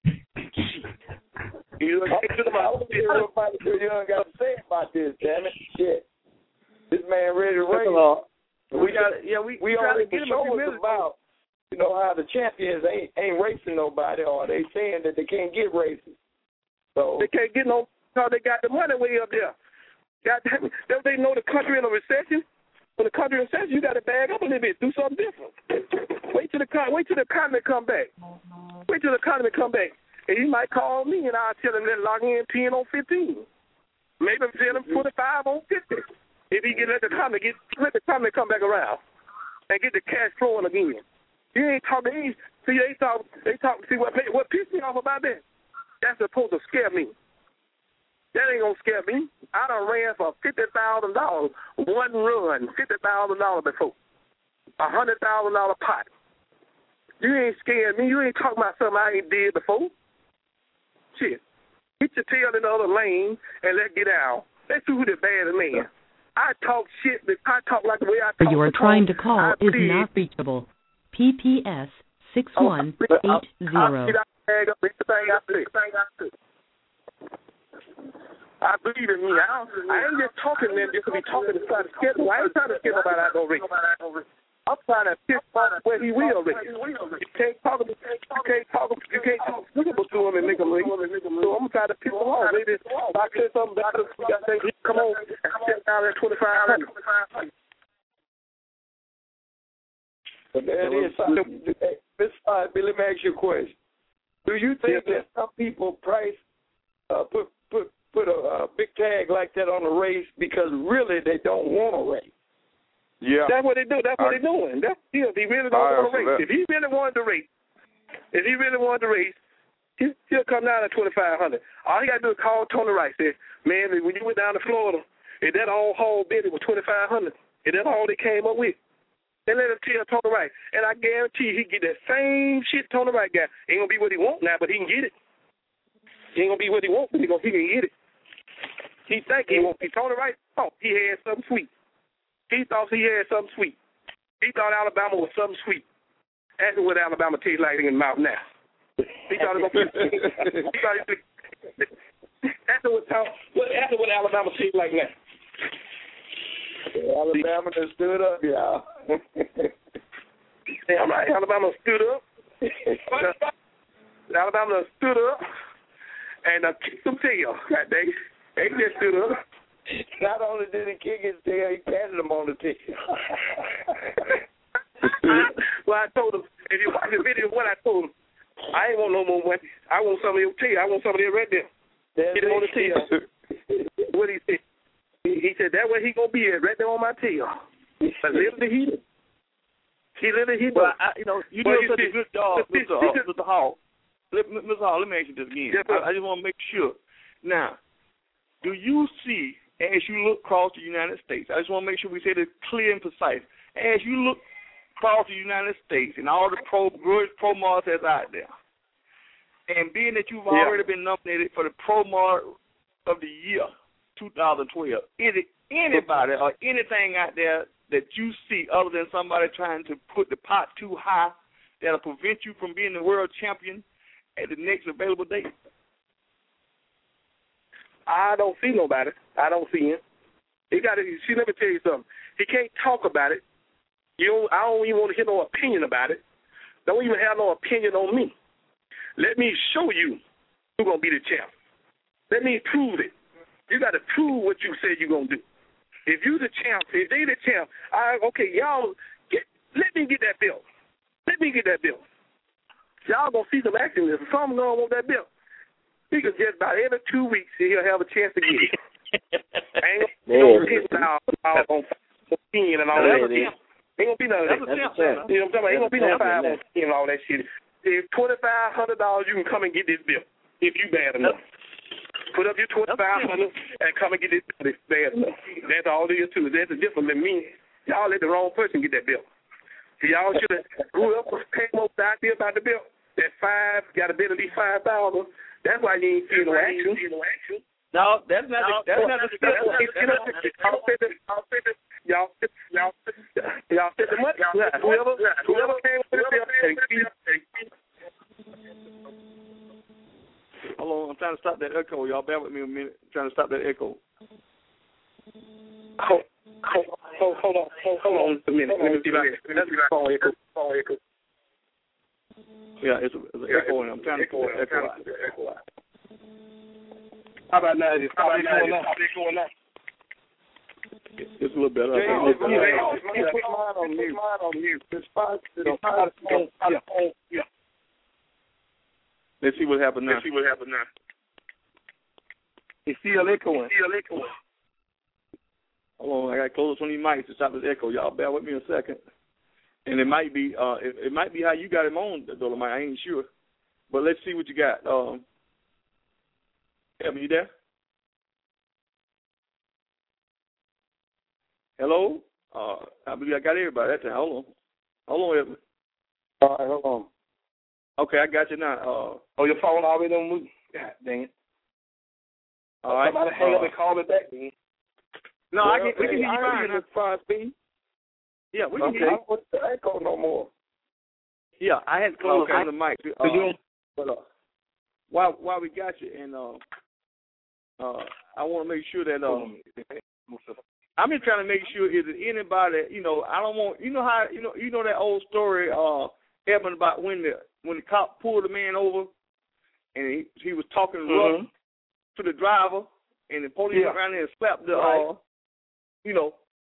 I: You don't
E: got to say about this, damn it. Shit. This man ready to race. We only can show us about, how the champions ain't racing nobody, or they saying that they can't get races. So
I: they can't get no because they got the money way up there. God damn it. Don't they know the country in a recession? When the country in a recession, you got to bag up a little bit, do something different. Wait till the economy come back. Wait till the economy come back. And he might call me, and I'll tell him to log in 10 on 15. Maybe tell him 25 on 50. If he let the economy come back around and get the cash flowing again. He ain't talking. They talk. See what pissed me off about that? That's supposed to scare me. That ain't gonna scare me. I done ran for $50,000 one run, $50,000 before, $100,000 pot. You ain't scared me. You ain't talking about something I ain't did before. Shit. Get your tail in the other lane and let get out. Let's see who the bad man. I talk shit. I talk like the way I talk.
A: You are trying to call is not reachable. PPS 6180.
I: I believe in me. I ain't just talking them just to be talking to try to scare them. I ain't trying to scare nobody out no race. I'm trying to piss off where he will race. You can't talk suitable to him and make him race. So I'm trying to piss him off. Maybe if I say something better, come on and sit down at 2,500.
E: But that is something. Miss Spivey, let me ask you a question. Do you think that some people put a big tag like that on a race because really they don't want to race?
J: Yeah.
I: That's what they do. That's what they're doing. That's if he really don't want to race. If he really wanted to race, he'll come down at 2,500. All he got to do is call Tony Rice. Say, man, when you went down to Florida, and that whole bid was 2,500, and that's all they came up with. They let him tell Tony Rice. And I guarantee he get that same shit Tony Rice got. Ain't going to be what he want now, but he can get it. He ain't going to be what he wants, but he can get it. He think he won't. Tony Rice thought he had something sweet. He thought he had something sweet. He thought Alabama was something sweet. Ask me what Alabama tastes like in his mouth now. He thought it was going to be. Ask me what Alabama tastes like now.
E: Alabama done stood up, y'all.
I: Damn right, Alabama stood up. Alabama done stood up and kicked some tail. God dang it. They just stood up.
E: Not only did he kick his tail, he patted him on the tail.
I: Well, I told him, if you watch the video, what I told him, I ain't want no more money. I want some of your tail. I want some of that right there. Get him on the tail. What he said? He said that way he gonna be at, right there on my tail. But literally he literally.
B: Well, you do such a good job, Mr. Hall. Mr. Hall, let me ask you this again. Yes, I just want to make sure. Now, do you see, as you look across the United States, I just want to make sure we say this clear and precise. As you look across the United States and all the pro mars that's out there, and being that you've already been nominated for the Pro Mar of the Year 2012, is it anybody or anything out there that you see other than somebody trying to put the pot too high that'll prevent you from being the world champion at the next available date?
K: I don't see nobody. I don't see him. He got to. See, let me tell you something. He can't talk about it. I don't even want to hear no opinion about it. Don't even have no opinion on me. Let me show you who's gonna be the champ. Let me prove it. You got to prove what you said you're gonna do. If you the champ, if they the champ, okay, y'all let me get that belt. Let me get that belt. Y'all gonna see some action. If someone gonna want that belt, he can just about every 2 weeks he'll have a chance to get it. Ain't gonna be no on 10 and all that. Ain't gonna be none of that. You know what I'm talking about? Ain't gonna be no 5 on 10 and all that shit. If $2,500, you can come and get this bill if you bad enough. Put up your $2,500 and come and get this bill if bad enough. That's all there is to it. That's the difference than me. Y'all let the wrong person get that bill. So y'all should have grew up with came up with the idea about the bill. That 5 got to bid at least 5,000. That's why you ain't seen no action.
B: No, that's not the Y'all said the money. Whoever came with the bill. Hold on, I'm trying to stop that echo. Y'all bear with me a minute. I'm trying to stop that echo.
K: Hold on a minute. Let me see that. Phone echo.
B: Yeah, it's an echo, and I'm trying to pull the echo out.
K: How about now? Is it going up?
B: It's a little better.
K: Put mine on mute.
B: Let's see what happens now.
K: It's still echoing.
B: Hold on, I got to close one of these mics to stop this echo. Y'all bear with me a second. And it might be how you got him on, Dolomite. I ain't sure. But let's see what you got. Evan, you there? Hello? I believe I got everybody that time. Hold on, Evan.
K: All right, hold on.
B: Okay, I got you now.
K: Your phone already on mute? God dang it.
B: All right.
K: Somebody hang up and call me back, then.
B: No, we can hear you fine.
K: 5B.
B: Yeah, we can hear you.
K: I don't want the echo no more.
B: Yeah, I had to close on the mic. While we got you, and I want to make sure that I'm just trying to make sure is it anybody, I don't want, how, that old story, Evan, about when the cop pulled the man over and he was talking rough to the driver, and the police went around there and slapped the, and you know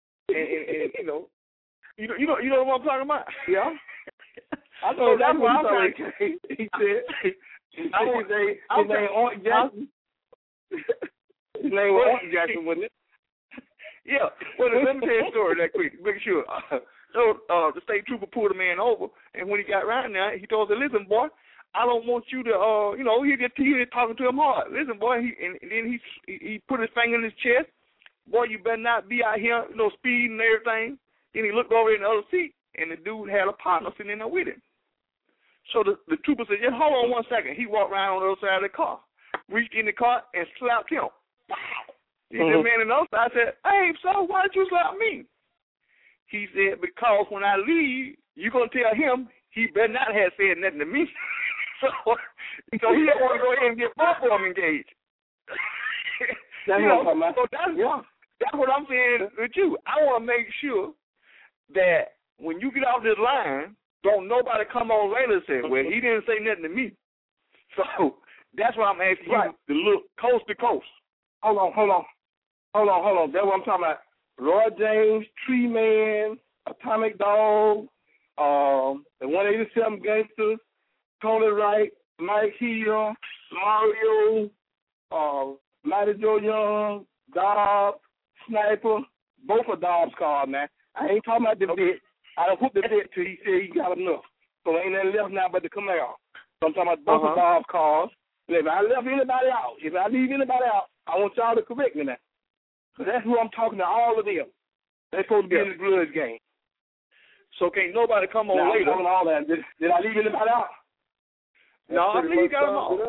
B: what I'm talking about?
K: Yeah. I know that's what I'm saying. He said, his name Art Jackson. His name was Art Jackson, wasn't it?
B: Yeah. Well, let me tell you a story that quick. Make sure. So the state trooper pulled the man over, and when he got around there, he told us, "Listen, boy, I don't want you to, he just talking to him hard. Listen, boy," and then he put his finger in his chest. "Boy, you better not be out here, speeding and everything." Then he looked over in the other seat, and the dude had a partner sitting in there with him. So the trooper said, "Just hold on 1 second." He walked around on the other side of the car, reached in the car, and slapped him. He said, "Man," on the other side, I said, "Hey, so why did you slap me?" He said, "Because when I leave, you're going to tell him he better not have said nothing to me." So he didn't want to go ahead and get both of them engaged. That's what I'm saying with you. I want to make sure that when you get off this line, don't nobody come on later and say, "Well, he didn't say nothing to me." So that's why I'm asking you to look coast to coast.
K: Hold on. That's what I'm talking about. Roy James, Tree Man, Atomic Dog, the 187 Gangsters, Tony Wright, Mike Hill, Mario, Mighty Joe Young, Dobbs, Sniper. Both are Dobbs cars, man. I ain't talking about the bit. I done whooped the bit till he said he got enough. So ain't nothing left now but the Camaro. So I'm talking about both of Dobbs cars. And if I left anybody out, if I leave anybody out, I want y'all to correct me now. So that's who I'm talking to, all of them. They're supposed to be in the Grudge game.
B: So can't nobody come on later.
K: I'm all that. Did I leave anybody out?
B: No, I believe you got them all.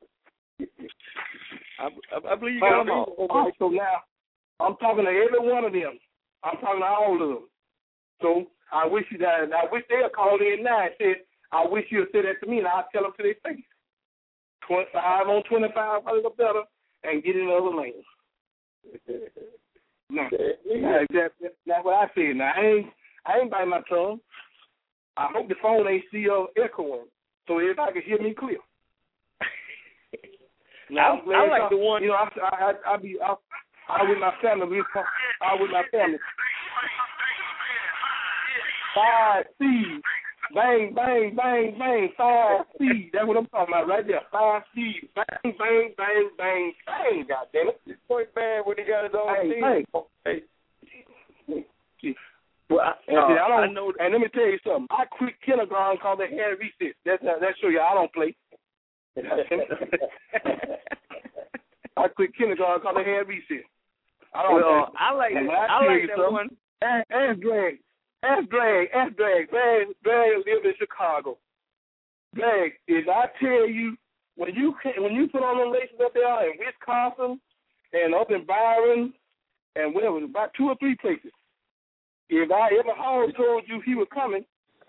B: I believe you got them all.
K: Okay, so now I'm talking to every one of them. I'm talking to all of them. So I wish they'll call in now and say, "I wish you'd say that to me," and I'll tell them to their face. 5 on 25, probably go better, and get in the other lane. No, that's what I said. Now I ain't biting my tongue. I hope the phone ain't still echoing, so everybody can hear me clear. Now, I like the one. You know, I with my family. I with my family. 5 C's. Bang, bang, bang, bang. 5 C's. That's what I'm talking about right there. 5 C's. Bang, bang, bang, bang, bang. God damn it.
E: This point bad when he got his own team.
K: Hey. Well, I know. And let me tell you something. I quit kindergarten because they had recess. That show you I don't play. I quit kindergarten because they had recess. I like that one. Ask Drag. Drag lived in Chicago. Drag, if I tell you, when you put on them races up there in Wisconsin and up in Byron and whatever, about 2 or 3 places, if I ever told you he was coming,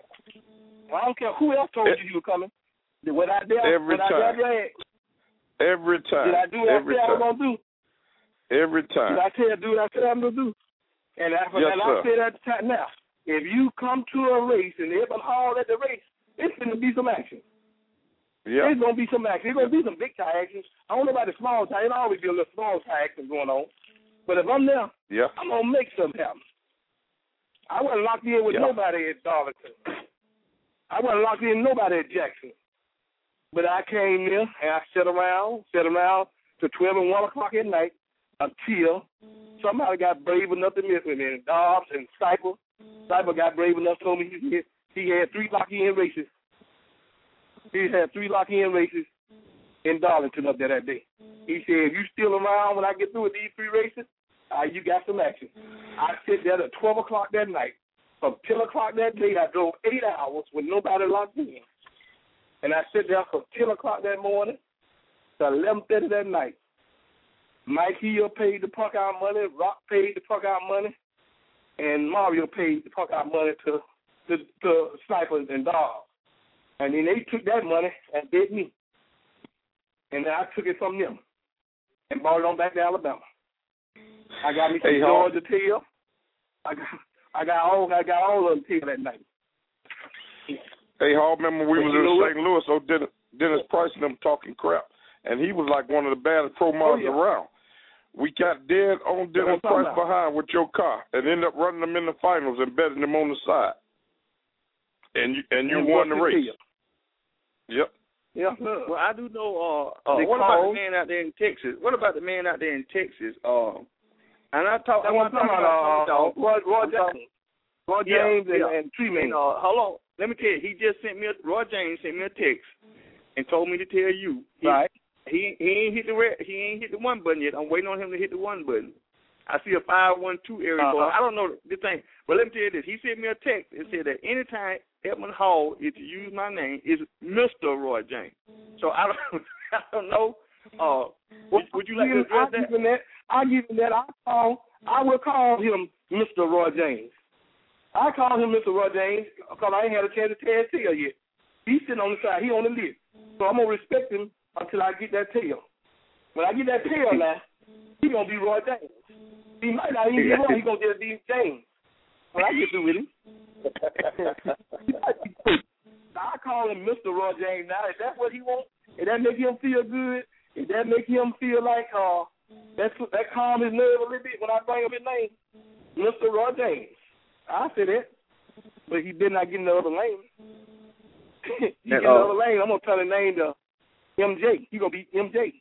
K: I don't care who else told you he was coming. What I did,
J: every time. Every time.
K: Did I do what I said I was going to do?
J: Every time.
K: Did I tell you to do what I said I'm going to do? And I said at the time now, if you come to a race and everybody haul at the race, it's going to be some action. Yeah. There's going to be some action. There's going to be some big tie actions. I don't know about the small tie. There'll always be a little small tie action going on. But if I'm there, I'm going to make something happen. I wasn't locked in with nobody at Darlington. I wasn't locked in with nobody at Jackson. But I came there and I sat around to 12 and 1 o'clock at night until somebody got brave enough to miss with me. And Dobbs and Stiper got brave enough to tell me he had 3 lock-in races. He had 3 lock-in races in Darlington up there that day. He said, if you still around when I get through with these 3 races, you got some action. I sit there at 12 o'clock that night. From 10 o'clock that day, I drove 8 hours with nobody locked in. And I sit there from 10 o'clock that morning to 11:30 that night. Mike Hill paid the puck out money, Rock paid the puck out money, and Mario paid the puck out money to Snipers and Dogs. And then they took that money and bid me. And then I took it from them and brought it on back to Alabama. I got me some Georgia tail. I got all of them tail that night.
J: Hey, Hall, remember we was in St. Louis, so Dennis Price and them talking crap, and he was like one of the baddest pro models around. We got dead on Dennis Price behind with your car and ended up running them in the finals and betting them on the side. And you won the race. Yep.
B: Yeah. Well, I do know. What about the man out there in Texas? And I talked about Roy James. Roy James and Tree Man. Hold on. Let me tell you, Roy James sent me a text and told me to tell you. He ain't hit the 1 button yet. I'm waiting on him to hit the 1 button. I see a 512 area code. I don't know the thing. But let me tell you this. He sent me a text and said that anytime Edmund Hall is to use my name, is Mr. Roy James. So I don't know. Would you like to address that?
K: I'll give him that. I will call him Mr. Roy James. I call him Mr. Roy James because I ain't had a chance to tear his tail yet. He's sitting on the side. He on the list. So I'm going to respect him until I get that tail. When I get that tail now, he's going to be Roy James. He might not even get wrong. He's going to just be James. When I get through with him. I call him Mr. Roy James now. If that's what he wants, if that make him feel good, if that make him feel like that calm his nerve a little bit when I bring up his name, Mr. Roy James. I say that, but he better not get in the other lane. He get in the other lane, I'm going to tell his name to MJ. He going to be MJ.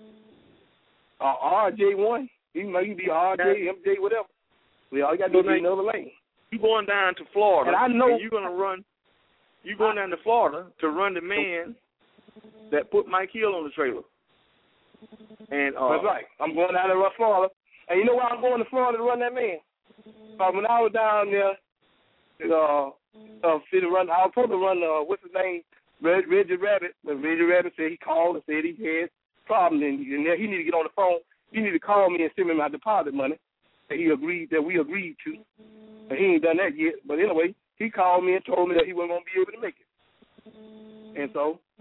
K: RJ1. He might be RJ, MJ, whatever. We all got to do in the other lane.
B: You going down to Florida,
K: and I know
B: you're going to run. You going down to Florida to run the man that put Mike Hill on the trailer. And
K: that's right. I'm going down to Florida. And you know why I'm going to Florida to run that man? Because when I was down there, I was supposed to run, what's his name, Reggie Rabbit. But Reggie Rabbit said he called and said he had problems, and he need to get on the phone. He need to call me and send me my deposit money that we agreed to. And he ain't done that yet. But anyway, he called me and told me that he wasn't going to be able to make it. And so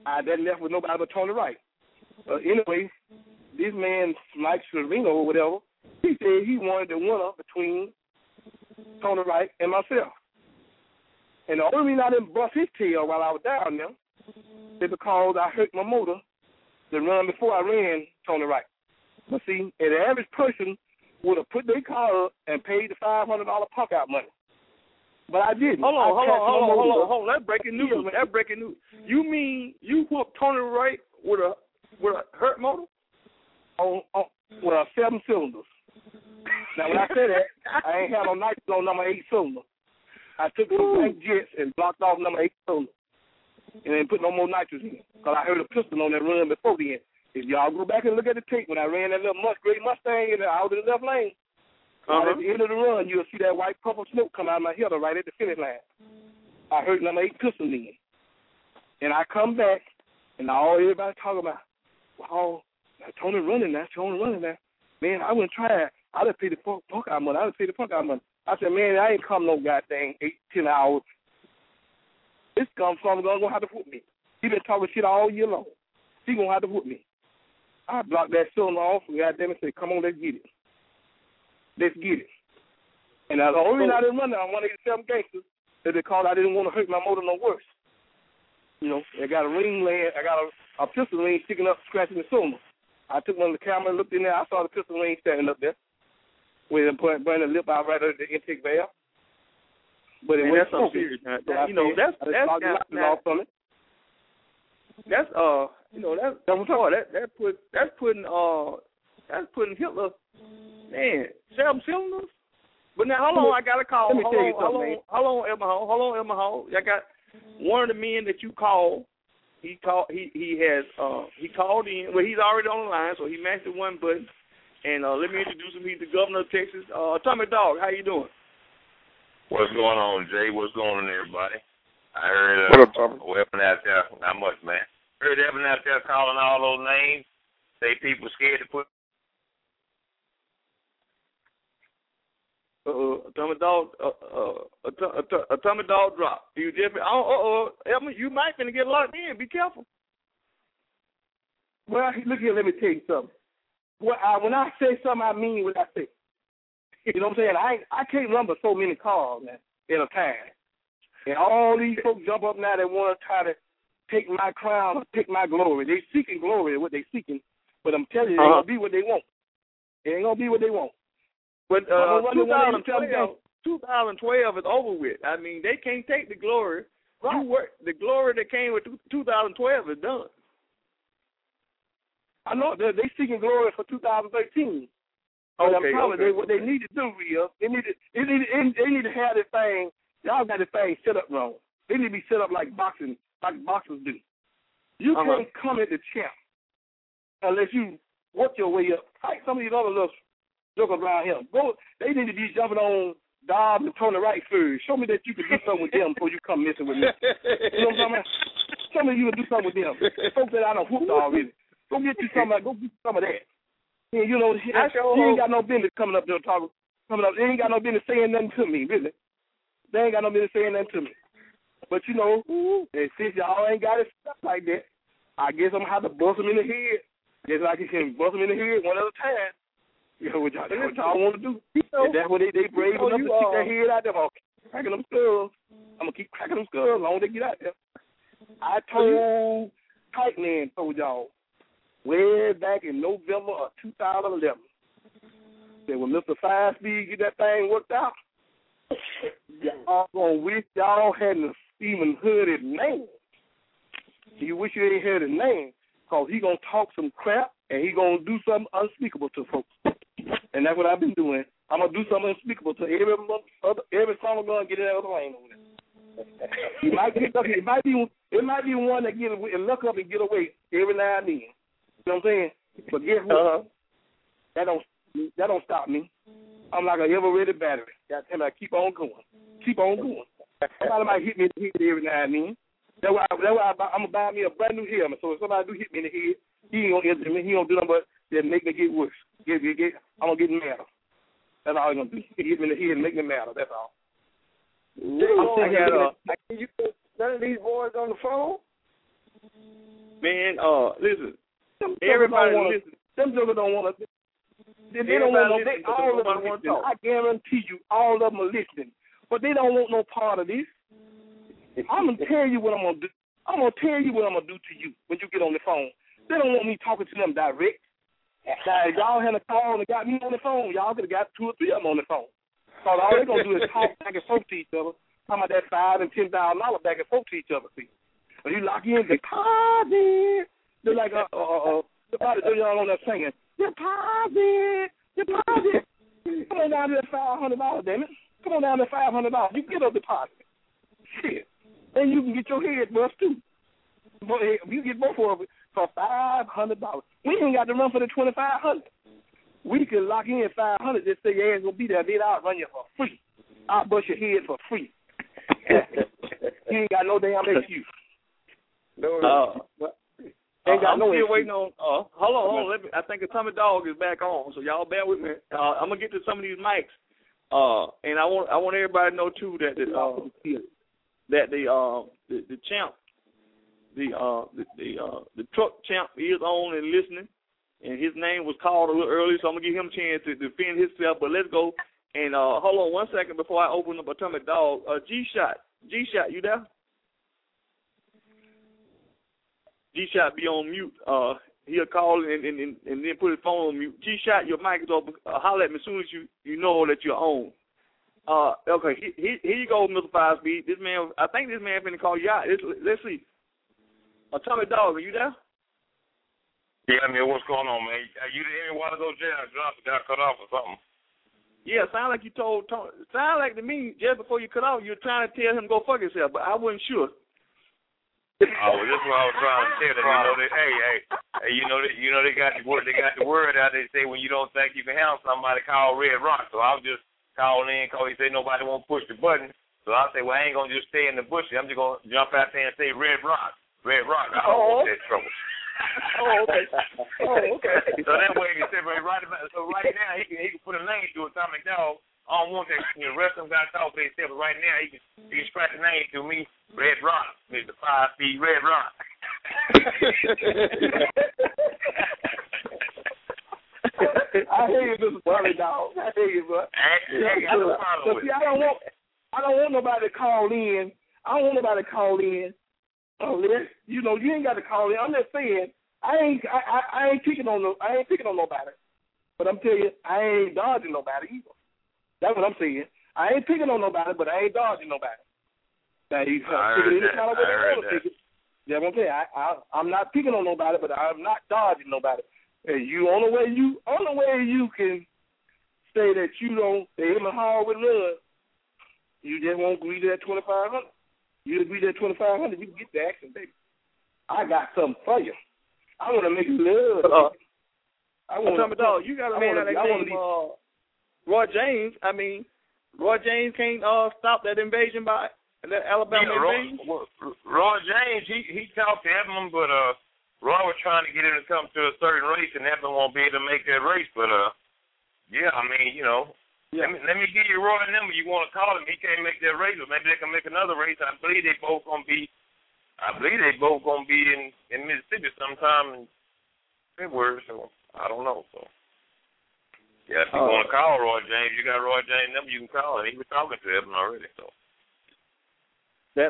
K: I didn't left with nobody but Tony Wright. Anyway, this man, Mike Servino or whatever, he said he wanted the winner between Tony Wright and myself. And the only reason I didn't bust his tail while I was down there is because I hurt my motor the run before I ran Tony Wright. But see, an average person would have put their car up and paid the $500 punk out money. But I didn't.
B: Hold on. That's breaking news, man. That's breaking news. You mean you whooped Tony Wright with a hurt motor?
K: On 7 cylinders. Now, when I say that, I ain't had no nitrous on number 8 cylinder. I took some blank jets and blocked off number 8 cylinder. And then put no more nitrous in it. Because I heard a piston on that run before then. If y'all go back and look at the tape, when I ran that little gray Mustang out in the left lane, at the end of the run, you'll see that white purple smoke come out of my header right at the finish line. I heard number 8 piston in. And I come back, and all everybody talking about, wow, Tony running now. Man, I wouldn't try it. I done paid the punk out money. I said, man, I ain't come no goddamn 8-10 hours. This scum gonna have to whoop me. He been talking shit all year long. He gonna have to whoop me. I blocked that cylinder off and goddamn it said, come on, let's get it. And the only reason I didn't run that on 187 Gangsters is because I didn't want to hurt my motor no worse. You know, I got a ring laying, I got a pistol ring sticking up, scratching the cylinder. I took one of the camera and looked in there. I saw the pistol ring standing up there with it burning the lip out right under the intake valve. But it was so serious. That's putting Hitler, man, 7 cylinders. But now, hold on, I got a call. Hold on, Emma Hall. I got one of the men that you called. He called in. Well, he's already on the line, so he mashed the one button. And let me introduce him. He's the governor of Texas. Tommy Dog, how you doing?
L: What's going on, Jay? What's going on, everybody? I heard Evan out there. Not much, man. Heard Evan out there calling all those names. Say people scared to put.
B: Tommy Dog drop. You different? Evan, you might finna get locked in. Be careful.
K: Well, look here. Let me tell you something. Well, when I say something, I mean what I say. You know what I'm saying? I can't remember so many calls, man, in a time. And all these folks jump up now that want to try to take my crown or take my glory. They seeking glory, what they seeking. But I'm telling you, it ain't going to be what they want. It ain't going to be what they want.
B: But 2012 is over with. I mean, they can't take the glory. Right. The glory that came with 2012 is done.
K: I know they seeking glory for 2013. But I'm telling you, what they need to do is they need to have this thing. Y'all got this thing set up wrong. They need to be set up like boxers do. You can't come at the champ unless you work your way up. Like some of these other little jokers around here. They need to be jumping on Dobbs and Tony Wright first. Show me that you can do something with them before you come messing with me. You know what I'm saying? Show me you can do something with them. Folks that I done whooped already. Go get you some of that. Yeah, you know, he ain't got no business coming up there talking. They ain't got no business saying nothing to me, really. They ain't got no business saying nothing to me. But, you know, since y'all ain't got it stuff like that, I guess I'm going to have to bust them in the head. Just like you can bust them in the head one at a time. You know what y'all want to do. And that's what they brave enough to stick their head out there. I'm cracking them skulls. I'm going to keep cracking them skulls as long as they get out there. I told y'all way back in November of 2011 that when Mr. 5-Speed get that thing worked out, y'all going to wish y'all hadn't even heard his name. You wish you ain't heard his name because he going to talk some crap and he going to do something unspeakable to folks. And that's what I've been doing. I'm going to do something unspeakable to every song I'm going to get in that other lane over there. It might be one that get away and look up and get away every now and then. You know what I'm saying? But guess what? That don't stop me. I'm like an ever-ready battery. I keep on going. Somebody might hit me in the head every now and then. That's why I'm going to buy me a brand new helmet. So if somebody do hit me in the head, he ain't going to injure me. He don't do nothing but make me get worse. I'm going to get madder. That's all he's going to do. He hit me in the head and make me madder. That's all.
M: You put none of these boys on the phone?
B: Man, listen. Everybody listen.
K: Them jokers don't want to. They don't want no. All of them want to talk. I guarantee you, all of them are listening, but they don't want no part of this. I'm gonna tell you what I'm gonna do. I'm gonna tell you what I'm gonna do to you when you get on the phone. They don't want me talking to them direct. Now, if y'all had a call and got me on the phone, y'all could have got 2 or 3 of them on the phone. So all they're gonna do is talk back and forth to each other. Talking about that $5,000 and $10,000 back and forth to each other. See, when you lock in deposit, they're like somebody y'all on there singing deposit. Come on down to that $500, damn it. Come on down to $500. You can get a deposit. Shit. And you can get your head bust too. You get both of it for $500. We ain't got to run for the $2,500. We can lock in $500. Just say your ass gonna be there. Then I'll run you for free. I'll bust your head for free. You ain't got no damn excuse.
B: I'm still waiting on. Hold on. I think the Tommy Dog is back on, so y'all bear with me. I'm gonna get to some of these mics, and I want everybody to know too that the champ, the truck champ is on and listening, and his name was called a little early, so I'm gonna give him a chance to defend himself. But let's go and hold on 1 second before I open up Atomic Dog. G-Shot, you there? G-Shot be on mute. He'll call and then put his phone on mute. G-Shot, your mic is open. Holler at me as soon as you know that you're on. Okay, here you go, Mr. 5-Speed. This man, I think this man finna call you out. Let's see. Atomic Dog, are you there?
L: Yeah, I mean, what's going on, man? You didn't hear me a while ago, Jay? I got cut off or something.
B: Yeah, sound like you told Tony. Sound like to me, just before you cut off, you were trying to tell him to go fuck himself, but I wasn't sure.
L: Oh, this is what I was trying to tell them. You know they got the word out. They say when you don't think you can handle somebody, call Red Rock. So I was just calling in, he said nobody won't push the button. So I say, well, I ain't gonna just stay in the bushes. I'm just gonna jump out there and say Red Rock. I don't want that trouble.
K: Okay.
L: So that way he said right now he can put a name to Atomic Dog. I don't want that. The rest of them got to talk for themselves, but right now he can scratch the name to me, Red Rock, Mr. 5-Speed Red Rock.
K: I hear you, Mr. Bully Dog. I hear you, bro. See, I don't want nobody to call in. I don't want nobody to call in. Unless you ain't got to call in. I'm just saying I ain't picking on nobody. But I'm telling you, I ain't dodging nobody either. That's what I'm saying. I ain't picking on nobody, but I ain't dodging nobody. Now you pick it any kind of way you want to pick it. Yeah, I'm saying I'm not picking on nobody, but I'm not dodging nobody. And you on the way you can say that you don't stay in the hall with love. You just won't agree to that $2,500. You agree to that $2,500, you can get the action, baby. I got something for you. I want to make you love.
B: Dog, you got a man that named Roy James. I mean, Roy James can't stop that invasion by that Alabama invasion.
L: Roy James, he talked to Edmund, but Roy was trying to get him to come to a certain race, and Edmund won't be able to make that race. But yeah, I mean, let me give you Roy number. You want to call him? He can't make that race, but maybe they can make another race. I believe they both gonna be in Mississippi sometime in February. So I don't know. So yeah, if you want to call Roy James, you got Roy James number. You can call him. He was talking to Evan already. So
K: that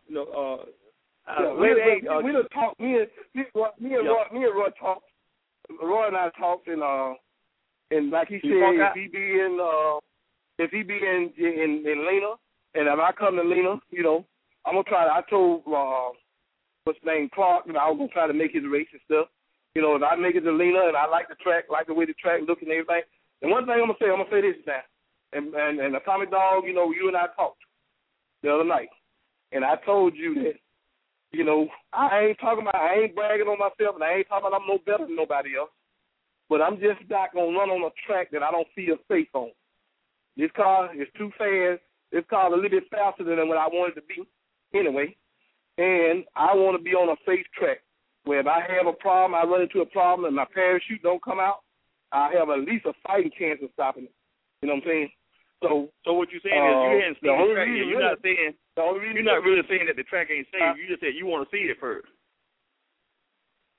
K: we done talked. Me and Roy talked. Roy and I talked, and like he said, if he be in Lena, and if I come to Lena, I'm gonna try. I told what's his name, Clark, I was gonna try to make his race and stuff. If I make it to Lena and I like the track, like the way the track looks and everything. And one thing I'm gonna say this now, and Atomic Dog, you and I talked the other night, and I told you that. I ain't bragging on myself, and I ain't talking about I'm no better than nobody else. But I'm just not going to run on a track that I don't feel safe on. This car is too fast. This car is a little bit faster than what I wanted to be anyway. And I want to be on a safe track where if I have a problem, I run into a problem, and my parachute don't come out, I have at least a fighting chance of stopping it. You know what I'm saying? So
B: what you're saying is you hadn't seen the track yet. You're not really saying that the track ain't safe. You just said you want to see it first.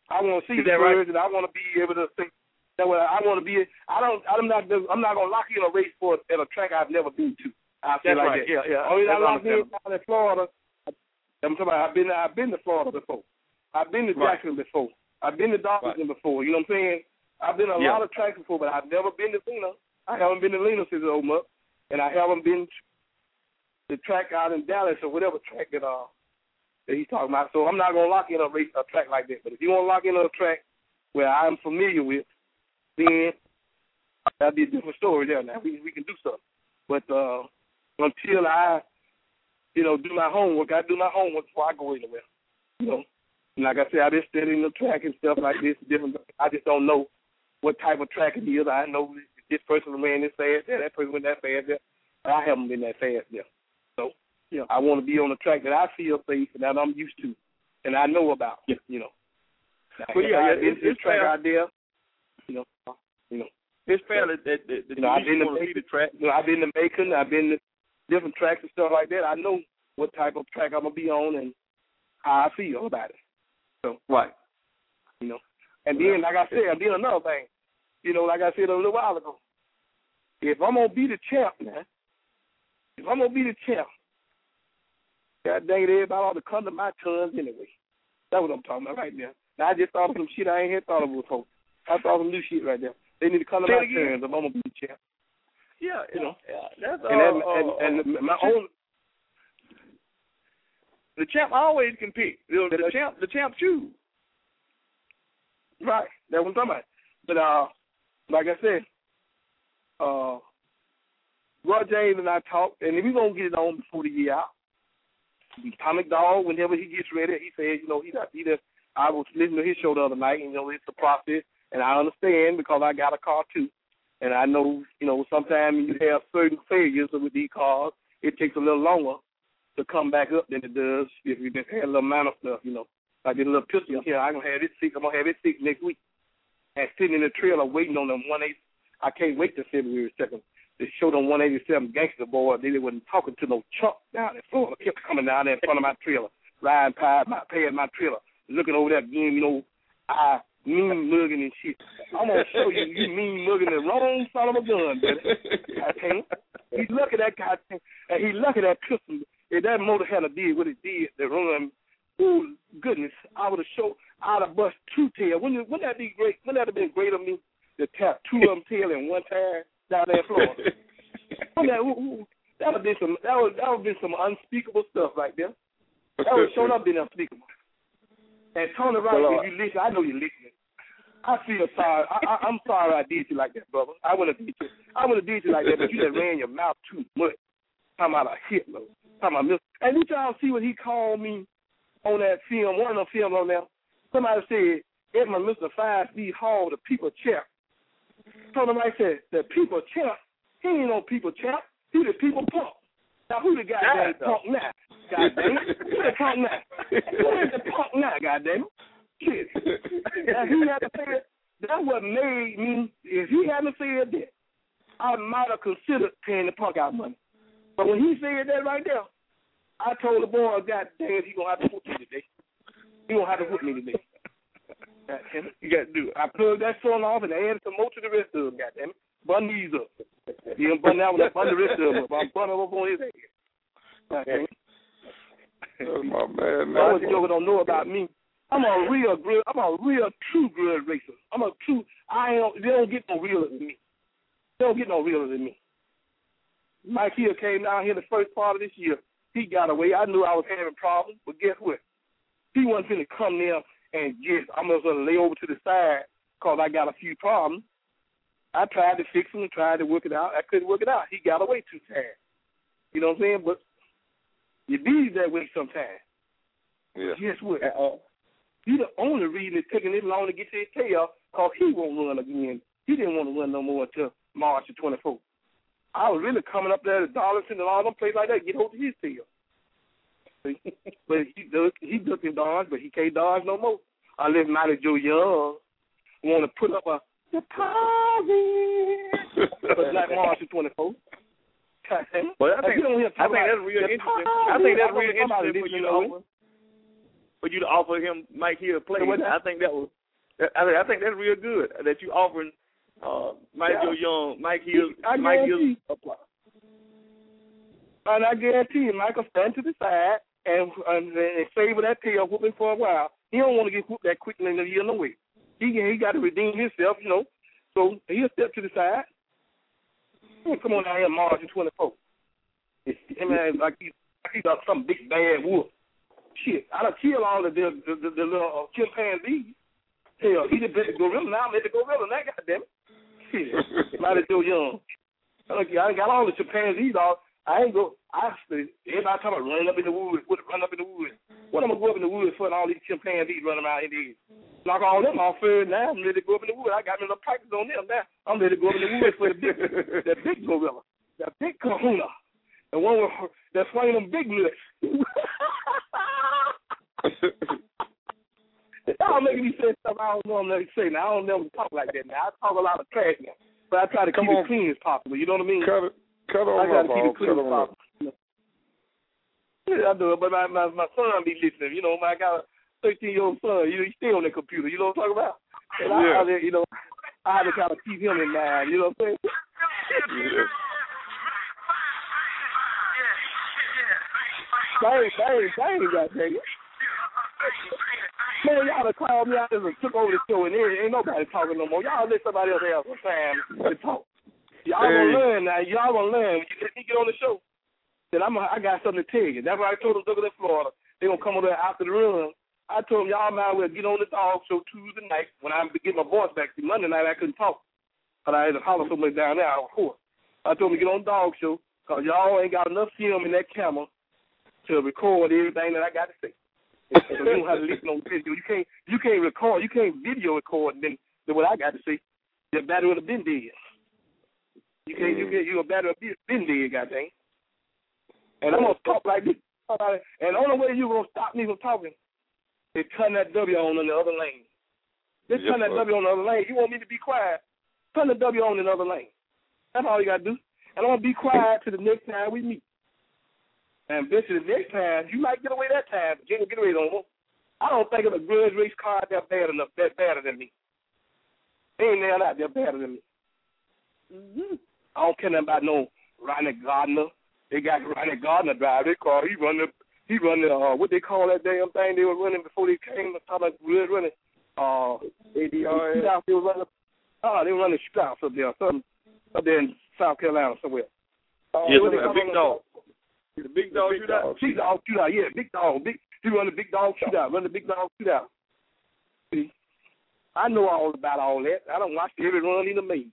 K: I want to see the birds, and I want to be able to think. That way, I want to be. I'm not gonna lock you in a race for at a track I've never been to. I feel like that.
B: Yeah.
K: Only I locked in down in Florida. I'm talking about. I've been to Florida before. I've been to Jackson before. I've been to Dawson before. You know what I'm saying? I've been to a lot of tracks before, but I've never been to Lena. I haven't been to Lena since it opened up, and I haven't been to the track out in Dallas or whatever track that he's talking about. So I'm not gonna lock in a track like that. But if you want to lock in a track where I'm familiar with, then that'd be a different story there. Now we can do something. But until I, do my homework, I do my homework before I go anywhere. And like I said, I've been studying the track and stuff like this. Different. I just don't know what type of track it is. I know this person ran this fast there, that person went that fast there. But I haven't been that fast there. So I want to be on a track that I feel safe and that I'm used to and I know about. But it's track out there.
B: It's fair that
K: I've been to see the track. I've been to Macon. I've been to different tracks and stuff like that. I know what type of track I'm gonna be on and how I feel about it. So and then like I said, then another thing, like I said a little while ago, if I'm gonna be the champ, man, God dang it, everybody ought to come to my turns anyway. That's what I'm talking about right there. Now I just thought of some shit I ain't had thought of before. I thought of some new shit right there. They need to come to my turns if I'm gonna be the champ.
B: Yeah. That's
K: and my own.
B: The champ always can pick. The champ choose.
K: Right. That's what I'm talking about. But like I said, Roy James and I talked, and we're gonna get it on before the year out. Atomic Dog, whenever he gets ready, he says, I was listening to his show the other night, and it's a process, and I understand because I got a car too. And I know, sometimes you have certain failures with these cars, it takes a little longer to come back up than it does if you just had a little amount of stuff, Like this little pistol here, I'm going to have it fixed next week. And sitting in the trailer waiting on them 180. I can't wait till February 2nd. They showed them 187 gangster boys. They wasn't talking to no chump down in Florida. Kept coming down there in front of my trailer, riding past my trailer, looking over there, being, I mean mugging and shit. I'm going to show you mean mugging the wrong son of a gun, baby. He's lucky that guy, and he's lucky that pistol. If that motor had did what it did, the run, ooh, goodness, I would have bust two tails. Wouldn't that be great? Wouldn't that have been great of me to tap two of them tail in one time down there in Florida? That would have been some unspeakable stuff right there. That would sure enough been unspeakable. And Tony Wright, if you listen, I know you're listening. I feel sorry. I'm sorry I did you like that, brother. I would have did you like that, but you just ran your mouth too much. Talking about a Hitler. And did y'all see what he called me on that film, one of the films on there? Somebody said, Edmund Mr. 5 Speed Hall, the people champ. Tony Wright said, the people champ. He ain't no people champ. He the people punk. Now, who the goddamn punk now? Goddamn it. Who the punk now? Who is the punk now, goddamn it? Shit. Now, he had to say it. That's what made me, if he hadn't said that, I might have considered paying the punk out money. But when he said that right there, I told the boy, God damn it, he going to have to whoop me today. He going to have to whoop me today. You got to do it. I plugged that song off and added some more to the rest of them, God damn it. Bun these up. He done bun that one up, bun the rest of them up. I'm bunning up on his head. Okay.
J: That's my man.
K: Those of you don't know about me, I'm a real true grudge racer. They don't get no realer than me. They don't get no realer than me. Mike Hill came down here the first part of this year. He got away. I knew I was having problems, but guess what? He wasn't going to come there and I'm going to lay over to the side because I got a few problems. I tried to fix him and tried to work it out. I couldn't work it out. He got away too fast. You know what I'm saying? But you be that way sometimes.
J: Yeah.
K: Guess what? He the only reason it's taking this long to get to his tail because he won't run again. He didn't want to run no more until March of 24. I was really coming up there to Darlington and all them places like that, get hold of his tail. But he ducked and dodged, but he can't dodge no more. Unless Mighty Joe Young want to put up a deposit for Black March of 24.
B: Well, I think that's real interesting. I think that's real interesting for you to offer him Mike Hill play. I think that was I think that's real good that you offering Joe Young, Mike Hill. And
K: I guarantee you, Mike will stand to the side and savor that tail whooping for a while. He don't want to get whooped that quickly in the year no way. He got to redeem himself, So he'll step to the side. Come on down here, March 24th. Man, like he's got some big bad wolf. Shit, I done killed all the little chimpanzees. Hell, he the big gorilla now. I'm the gorilla now, goddamn it. Shit, mighty Joe Young. I done got all the chimpanzees off. Everybody talking about running up in the woods. What am I go up in the woods for and all these chimpanzees running around in there? Knock all them off first now. I'm ready to go up in the woods. I got me a little practice on them now. I'm ready to go up in the woods for the big gorilla, the big kahuna, the one that's swinging them big lips. Y'all making me say stuff I don't know I'm to say now. I don't never talk like that now. I talk a lot of trash now. But I try to keep it clean as possible. You know what I mean?
J: Cut on
K: I got to keep it clean as possible. Yeah, I do it, but my son be listening. I got a 13-year-old son. He stay on the computer. You know what I'm talking about? And I had to kind of keep him in mind. You know what I'm saying? Dang, God dang it. Man, y'all have called me out and took over the show, and ain't nobody talking no more. Y'all let somebody else have some time to talk. Y'all gonna learn now. Y'all gonna learn. When you let me get on the show, then I got something to tell you. That's why I told them looking at Florida. They gonna come over there after the run. I told them y'all might well get on the dog show Tuesday night when I get my voice back. See, Monday night I couldn't talk, but I had to holler so much down there. I was hoarse. I told them to get on the dog show because y'all ain't got enough film in that camera to record everything that I got to say. So you don't have to listen on video. You can't record. You can't video record than what I got to say. Your battery would have been dead. Your battery would have been dead, goddamn. And I'm gonna talk like this. And the only way you gonna stop me from talking is turn that W on in the other lane. Just turn that W on the other lane. You want me to be quiet? Turn the W on in the other lane. That's all you gotta do. And I'm gonna be quiet till the next time we meet. And eventually the next time, you might get away that time, but you ain't gonna get away no more. I don't think of a grudge race car that's bad enough, that's better than me. They ain't there out there better than me. Mm-hmm. I don't care nothing about no Ronnie Gardner. They got Ronnie Gardner drive their car. He run the what they call that damn thing they were running before they came. Talking about running ADR. They were running. They were running shootouts up there in South Carolina somewhere. Big dog. The big dog shootout. Big dog shootout. Yeah, big dog. He run the big dog shootout. See, I know all about all that. I don't watch every run in the main.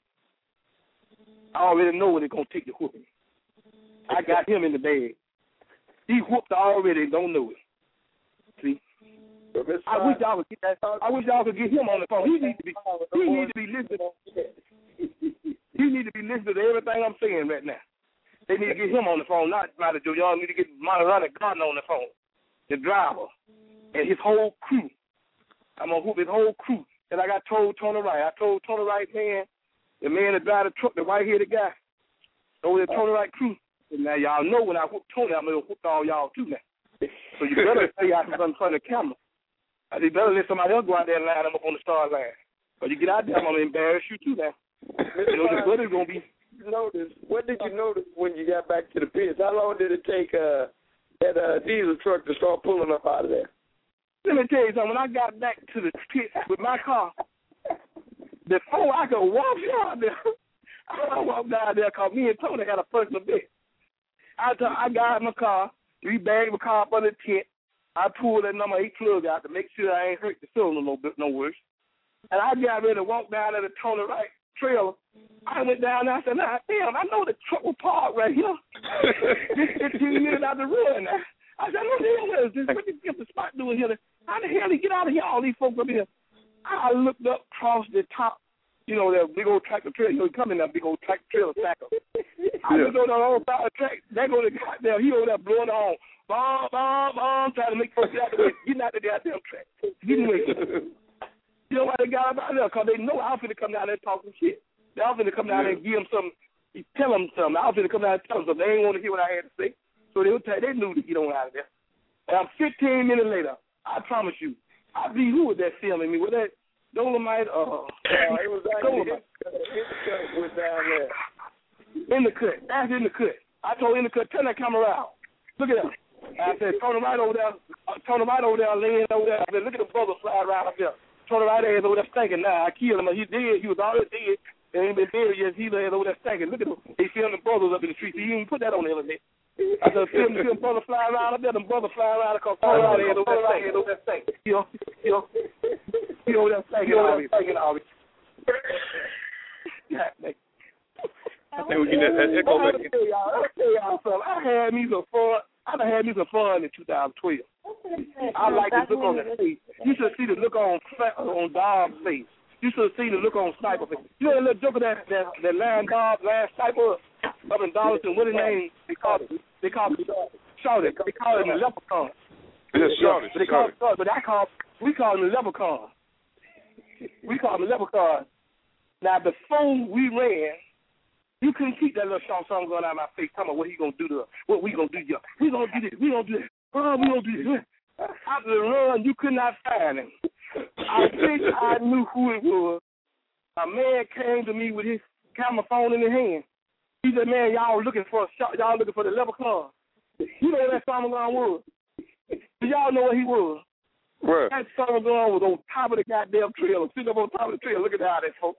K: I already know when they're gonna take the whooping. I got him in the bag. He whooped already, don't know it. See? I wish y'all could get that. I wish y'all could get him on the phone. He needs to be listening. He needs to be listening to everything I'm saying right now. They need to get him on the phone, not Joe. Y'all need to get Ronnie Gardner on the phone, the driver, and his whole crew. I'm gonna whoop his whole crew. And I told Tony Wright. I told Tony Wright, man, the man that drive the truck, the white-headed guy, over the Tony Wright crew. And now y'all know when I whoop Tony, I'm gonna whoop all y'all too now. So you better stay out in front of the camera. You better let somebody else go out there and line them up on the start line. But you get out there, I'm gonna embarrass you too now. The brother's gonna be.
E: What did you notice when you got back to the pits? How long did it take that diesel truck to start pulling up out of there?
K: Let me tell you something. When I got back to the pits with my car, before I could walk down there, I walked down there because me and Tony had a personal bet. I got in my car, rebagged my car up under the tent. I pulled that number 8 plug out to make sure I ain't hurt the cylinder no worse. And I got ready to walk down there to Tony Wright trailer. I went down there. I said, "Nah, damn, I know the truck was parked right here. This 15 minutes out the run now." I said, "No, damn, what is this? What this the spot doing here? How the hell did he get out of here? All these folks up here." I looked up across the top, that big old tractor trailer. He come in that big old tractor trailer tackle. I looked on the whole side of the track. There go the goddamn, he over there blowing on. Bomb, trying to make folks get out the way. Getting out the goddamn track. Getting away. You know why they got out there? Because they know I was going to come down there and talk some shit. They was going to come down there and give them something, tell them something. I was going to come down and tell them something. They ain't want to hear what I had to say. So they knew to get on out of there. And 15 minutes later, I promise you, I believe who was that filming me? Was that Dolomite.
E: It was actually his cut was down there.
K: In the cut. That's in the cut. I told in the cut, turn that camera out. Look at him. I said, turn him right over there. Laying over there. I said, look at the brother fly around up there. Turn him right there, over there stinking now. I killed him. He dead. He was already dead. And he ain't been dead yet. He laid over there stinking. Look at him. They filmed the brothers up in the street. He didn't even put that on the internet. I said, film brother fly around up there. Them brothers fly around because turn right there, over there stinking. He over there stinking all this. Yeah, nigga.
J: I think we get that echo back.
K: I'll tell y'all something. I had me some fun in 2012. I like the look on the face. You should see the look on Dom's face. You should see the look on Sniper face. You know that little joker that Lion Sniper up in Darlington, what his name? They call it Shorty. They call him a leprechaun.
J: Yeah, Shorty.
K: We call him a leprechaun. Now before we ran, you couldn't keep that little song going out of my face, talking about what he gonna do to us, what we gonna do to you. We gonna do this, we gonna do that. Oh, we gonna do this. After the run, you could not find him. I wish I knew who it was. A man came to me with his camera phone in his hand. He said, "Man, y'all looking for the leprechaun." You know what that song was? Do y'all know what he was?
J: Where?
K: That song was on top of the goddamn trailer, sitting up on top of the trailer. Look at how that, folks.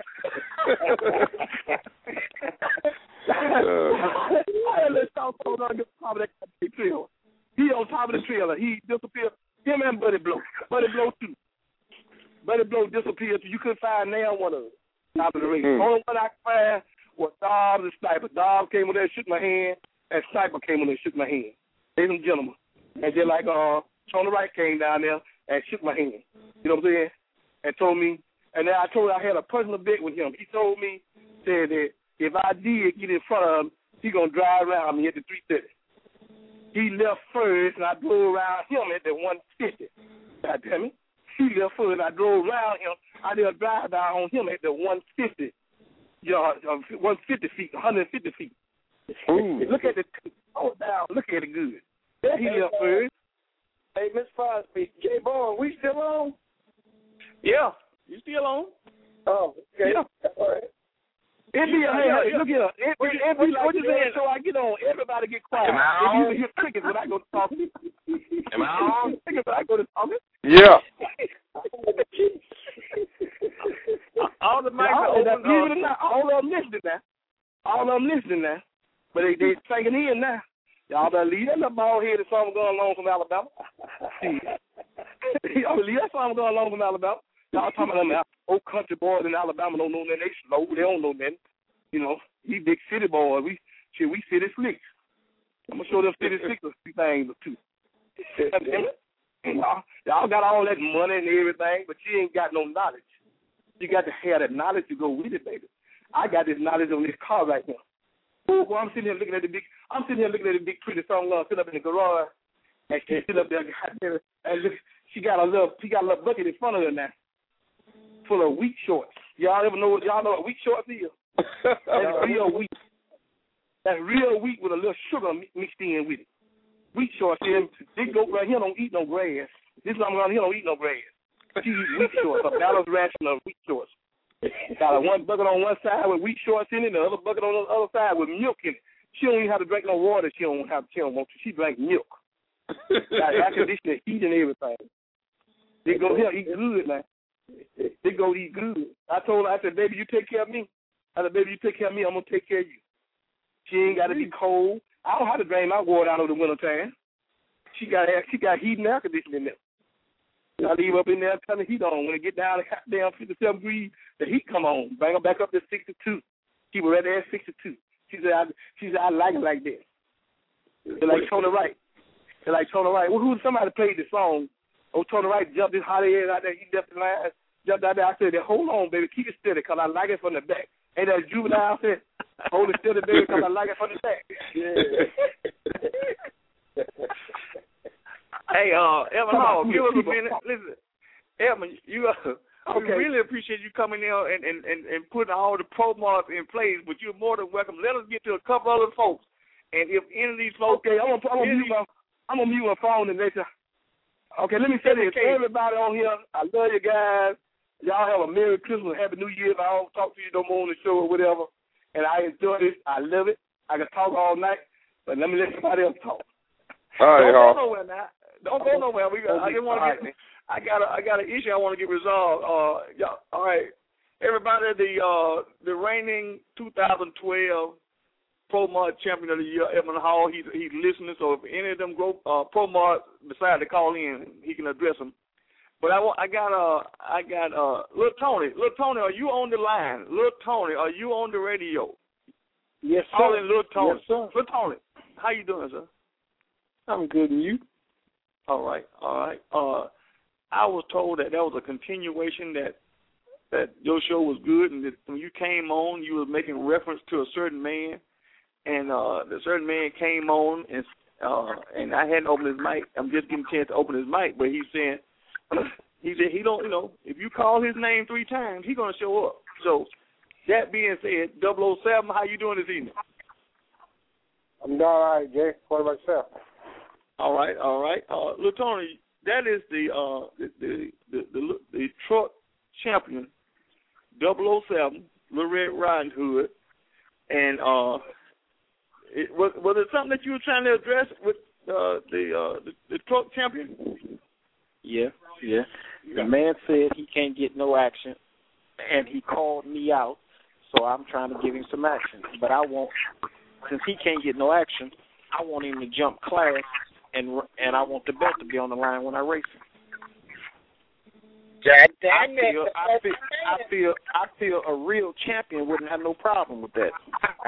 K: That song on top of that goddamn trailer. He on top of the trailer. He disappeared. Him and Buddy Blow. Buddy Blow too. Buddy Blow disappeared. You couldn't find now one of them. Top of the race. Only one I could find was Dobbs and Sniper. Dobbs came in there and shook my hand, and Sniper came in there and shook my hand. Ladies and gentlemen. And then like Tony Wright came down there and shook my hand. You know what I'm saying? And told me, and then I told him I had a personal bet with him. He told me, said that if I did get in front of him, he gonna drive around me at the 330. He left first, and I drove around him at the 150. God damn it. He left first, and I drove around him. I did a drive down on him at the 150. 150 feet, 150 feet. Ooh. Look at the down. Look at it good. He left first.
E: Hey, Miss Crosby, J. Bone, we still on?
K: Yeah, you still on?
E: Oh, okay.
K: Yeah.
E: All right.
K: Look here. Every show I get on, everybody get quiet.
L: Am I on?
K: If you hear crickets when I go to talking.
L: Am I on?
K: Crickets when I go to talking.
J: Yeah.
K: All the mics are open. All of them listening now. But they sinking in now. Y'all better leave that little bald head or something going along from Alabama. Y'all better leave that something going along from Alabama. Y'all talking about them old country boys in Alabama don't know nothing. They slow. They don't know nothing. You know, these big city boys. We city slicks. I'm gonna show them city slicks a few things or two. Y'all got all that money and everything, but you ain't got no knowledge. You got to have that knowledge to go with it, baby. I got this knowledge on this car right now. Well, I'm sitting here looking at the big pretty song sitting up in the garage, and she sit up there and look, she got a little bucket in front of her now, full of wheat shorts. Y'all know what wheat shorts is? That's real wheat. That's real wheat with a little sugar mixed in with it. Wheat shorts. This goat right here don't eat no grass. This one around here don't eat no grass. She eats wheat shorts, a balanced ration of wheat shorts. Got one bucket on one side with wheat shorts in it, and the other bucket on the other side with milk in it. She don't even have to drink no water. She don't want to. She drink milk. Got air conditioning, heat, and everything. They go here, eat good, man. They go eat good. I told her, I said, baby, you take care of me. I'm gonna take care of you. She ain't got to be cold. I don't have to drain my water out over the winter time. She got heat and air conditioning in there. I leave up in there, turn the heat on. When it get down to goddamn 57 degrees, the heat come on. Bring her back up to 62. Keep her right there at 62. She said, I like it like that. They're like Tony Wright. Well, somebody played the song. Oh, Tony Wright jumped his hot head out there. He jumped out there. I said, hold on, baby. Keep it steady because I like it from the back. Ain't that Juvenile said? Hold it steady, baby, because I like it from the back. Yeah.
B: Hey, Evan Hall, give us a minute. Listen, Evan, we really appreciate you coming in and putting all the promos in place, but you're more than welcome. Let us get to a couple other folks. And if any of these folks...
K: Okay, I'm gonna mute my phone and let you... Okay, let me say this. Everybody on here, I love you guys. Y'all have a Merry Christmas, Happy New Year. If I don't talk to you no more on the show or whatever, and I enjoy this. I love it. I can talk all night, but let me let somebody else talk.
J: All right,
K: Don't go nowhere now. Don't go nowhere. I just want to get. I got an issue I want to get resolved. Y'all, all right, everybody. The reigning 2012 Pro Mod Champion of the Year, Edmund Hall. He's listening. So if any of them Pro Mod decide to call in, he can address them. But I got Lil Tony. Lil Tony, are you on the line? Lil Tony, are you on the radio?
M: Yes, sir.
K: Calling Lil Tony.
M: Yes, sir.
K: Lil Tony, how you doing, sir?
M: I'm good, and you?
K: All right. I was told that was a continuation that your show was good, and that when you came on, you were making reference to a certain man, and the certain man came on, and I hadn't opened his mic. I'm just getting a chance to open his mic, but he's saying. He said he don't, if you call his name 3 times, he's going to show up. So, that being said, 007, how you doing this evening?
M: I'm doing all right, Jay. What about yourself?
K: All right. Look, Tony, that is the truck champion, 007, Little Red Riding Hood. And was it something that you were trying to address with the truck champion?
I: Yeah. The man said he can't get no action, and he called me out, so I'm trying to give him some action. But since he can't get no action, I want him to jump class, and I want the belt to be on the line when I race him. I feel a real champion wouldn't have no problem with that.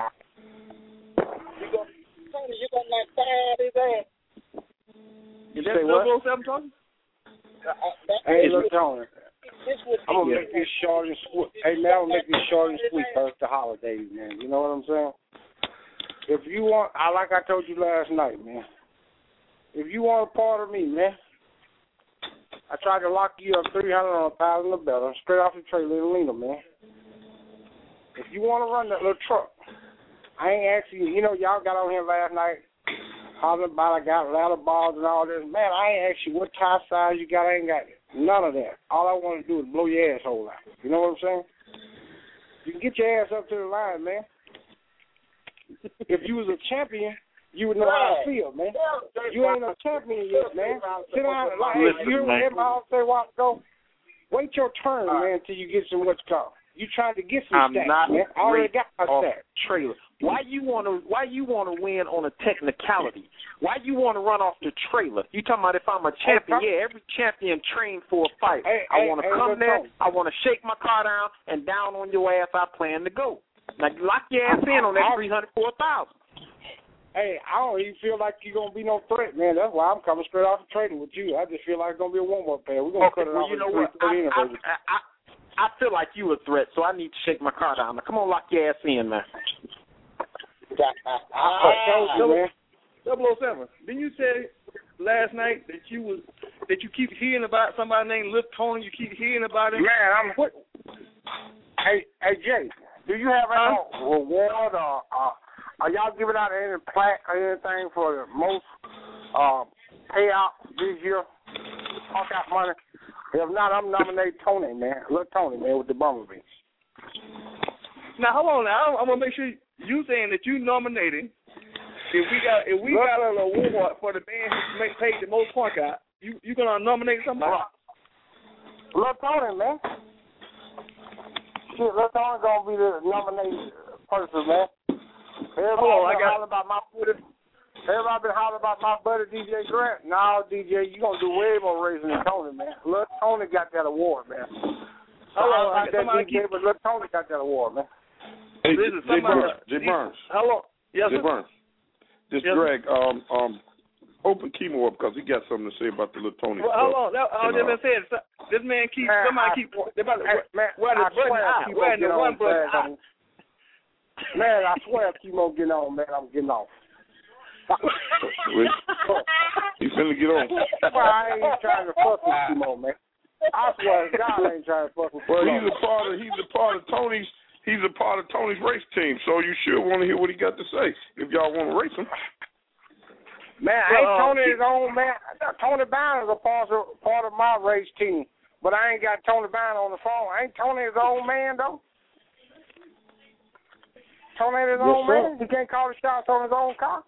M: You gonna not fire his ass?
K: Is that 007 talking?
M: Hey, look, Tony. I'm gonna make this short and sweet. Hey, man, I'm gonna make this short and sweet because it's the holidays, man. You know what I'm saying? If you want, like I told you last night, man. If you want a part of me, man, I tried to lock you up 300 on $1,000 or better, straight off the trailer in Lena, man. If you want to run that little truck, I ain't asking you. You know, y'all got on here last night. Hollering about I got ladder balls and all this. Man, I ain't asked you what tire size you got. I ain't got none of that. All I want to do is blow your asshole out. You know what I'm saying? You can get your ass up to the line, man. If you was a champion, you would know how I feel, man. You ain't a champion yet, man. Sit down. Like, you hear what everybody say a while ago? Wait your turn, man, until you get some what's called. You trying to get some stats, man. I already got my stats.
I: Trailer. Why you wanna win on a technicality? Why you wanna run off the trailer? You talking about if I'm a champion? Yeah, every champion trained for a fight. I wanna come there. I wanna shake my car down and down on your ass. I plan to go. Now lock your ass in on that 300 for 1,000.
M: Hey, I don't even feel like you're gonna be no threat, man. That's why I'm coming straight off the trailer with you. I just feel like it's gonna be a warm-up pair. We're gonna cut it off.
I: You know what? I feel like you a threat, so I need to shake my car down. Now, come on, lock your ass in, man.
M: I told you, man.
K: 007. Didn't you say last night that you keep hearing about somebody named Lil Tony? You keep hearing about him.
M: Man, Hey, Jay, do you have any reward or are y'all giving out any plaque or anything for the most payout this year? Talk out money. If not, I'm nominating Tony, man. Lil Tony, man, with the Bumblebees.
K: Now, hold on. Now, I'm gonna make sure you saying that you nominated. If we got an award for the man who paid the most point out, you gonna nominate somebody?
M: Lil Tony, man. Shit, Lil Tony gonna be the nominated person, man. Everybody been hollering about my buddy DJ Grant. No, DJ, you gonna do way more racing than Tony, man. Lil Tony got that award, man. Hello, but Lil Tony got that award, man.
J: Hey, Jay Burns.
K: Hello. Yes,
J: Jay Burns. This Greg, open Chemo up because he got something to say about the Lil Tony.
K: Well, hold on. I was just gonna say this man keeps
M: Man, I swear, Chemo getting on, man. I'm getting off.
J: You finna get on?
M: Well, I ain't trying to fuck with Chemo, man. I swear to God, I ain't trying to fuck with Chemo.
J: Well, he's a part of Tony's race team, so you should want to hear what he got to say if y'all want to race him.
M: Man, ain't Tony his own, man. Tony Brown is a part of my race team. But I ain't got Tony Vine on the phone. Ain't Tony his own man, though? Tony his own man? He can't call the shots on his own car?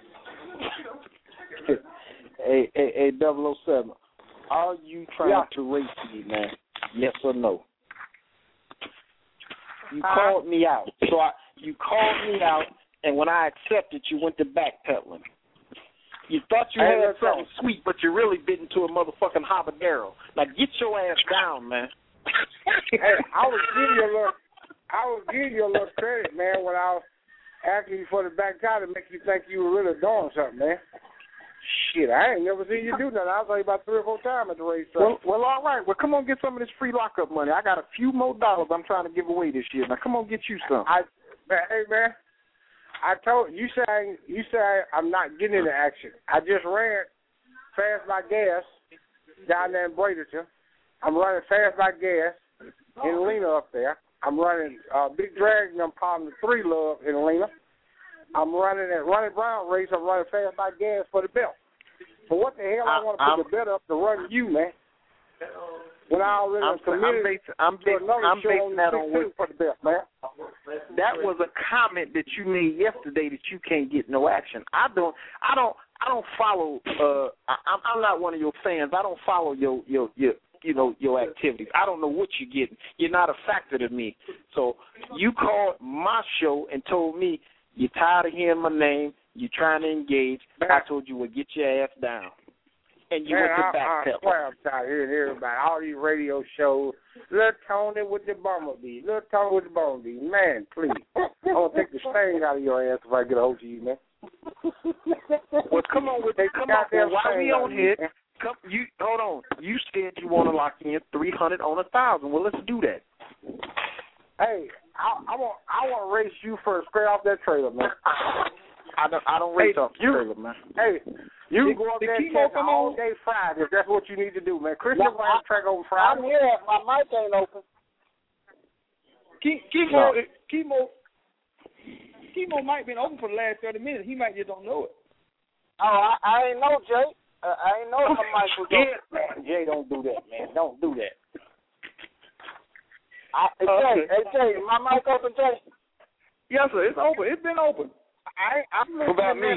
I: Hey, 007, are you trying to race me, man? Yes or no? You called me out. You called me out, and when I accepted, you went to backpedaling. You thought you had something sweet, but you really bit into a motherfucking habanero. Now get your ass down, man.
M: Hey, I was giving you a little credit, man, when I was asking you for the back tire to make you think you were really doing something, man. Shit, I ain't never seen you do nothing. I was like about 3 or 4 times at the racetrack.
I: Well, all right. Well, come on, get some of this free lockup money. I got a few more dollars I'm trying to give away this year. Now, come on, get you some.
M: Hey, man, I told you say I'm not getting into action. I just ran Fast by Gas down there in Bradenton. I'm running Fast by Gas in Lena up there. I'm running Big Dragon. I'm calling the 3 Love in Lena. I'm running at Ronnie Brown race. I'm running Fast by Gas for the belt. So what the hell I want to put the belt up to run you, man? When I already committed
I: I'm basing that on what
M: for the belt, man.
I: That was a comment that you made yesterday that you can't get no action. I don't follow. I'm not one of your fans. I don't follow your activities. I don't know what you're getting. You're not a factor to me. So you called my show and told me you're tired of hearing my name. You're trying to engage. I told you, well, get your ass down. And you went to backpedal.
M: I swear I'm tired of hearing everybody. All these radio shows. Little Tony with the bumblebee. Little Tony with the bumblebee. Man, please. I'm going to take the sting out of your ass if I get a hold of you, man.
I: Well, come on with that. Come on. While we on here, hold on. You said you want to lock in 300 on 1,000. Well, let's do that.
M: Hey, I want to race you first, straight off that trailer, man.
I: I don't race off the trailer, man.
M: Hey, you can go up there and catch all day Friday if that's what you need to do, man. Christian ran the track on Friday.
N: I'm here. My mic ain't open.
O: Chemo might been open for the last 30 minutes. He might just don't know it.
N: Oh, I ain't know, Jay. I ain't know the mic was open.
M: Man, Jay, don't do that, man. Don't do that.
N: Jay, my mic open, Jay?
O: Yes, sir. It's open. It's been open.
N: I'm
I: listening,
N: about me?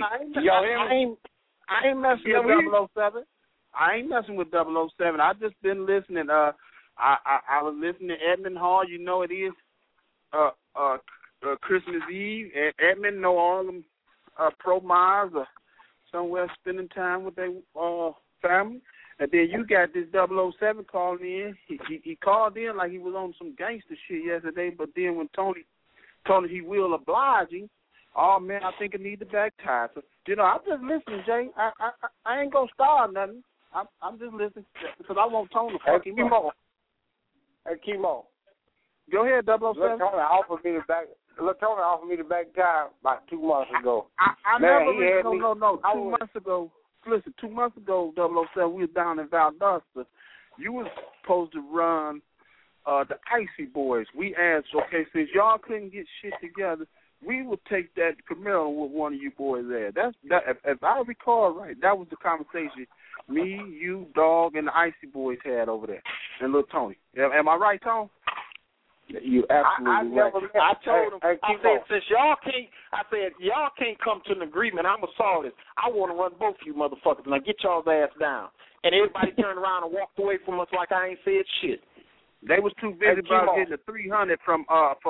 I: I ain't messing with 007. I ain't messing with 007. I just been listening. I was listening to Edmond Hall. You know it is Christmas Eve. Edmond know all them pro Mars or somewhere spending time with their family. And then you got this 007 calling in. He called in like he was on some gangster shit yesterday. But then when Tony he will oblige him. Oh, man, I think I need the back tire. So, I'm just listening, Jay. I ain't going to start nothing. I'm just listening because I want Tony to fuck him up.
M: Hey, Chemo.
I: Go ahead, 007.
M: Tony offered me the back tire about 2 months ago.
I: No. 2 months ago. Listen, 2 months ago, 007, we was down in Valdosta. You was supposed to run the Icy Boys. We asked, okay, since y'all couldn't get shit together, we would take that Camaro with one of you boys there. If I recall right, that was the conversation me, you, Dog, and the Icy Boys had over there, and little Tony. Am I right, Tom?
H: You absolutely right.
I: I told him, I said, since y'all can't come to an agreement, I'm a solid. I want to run both of you motherfuckers, and I get y'all's ass down. And everybody turned around and walked away from us like I ain't said shit. They was too busy about getting the 300 from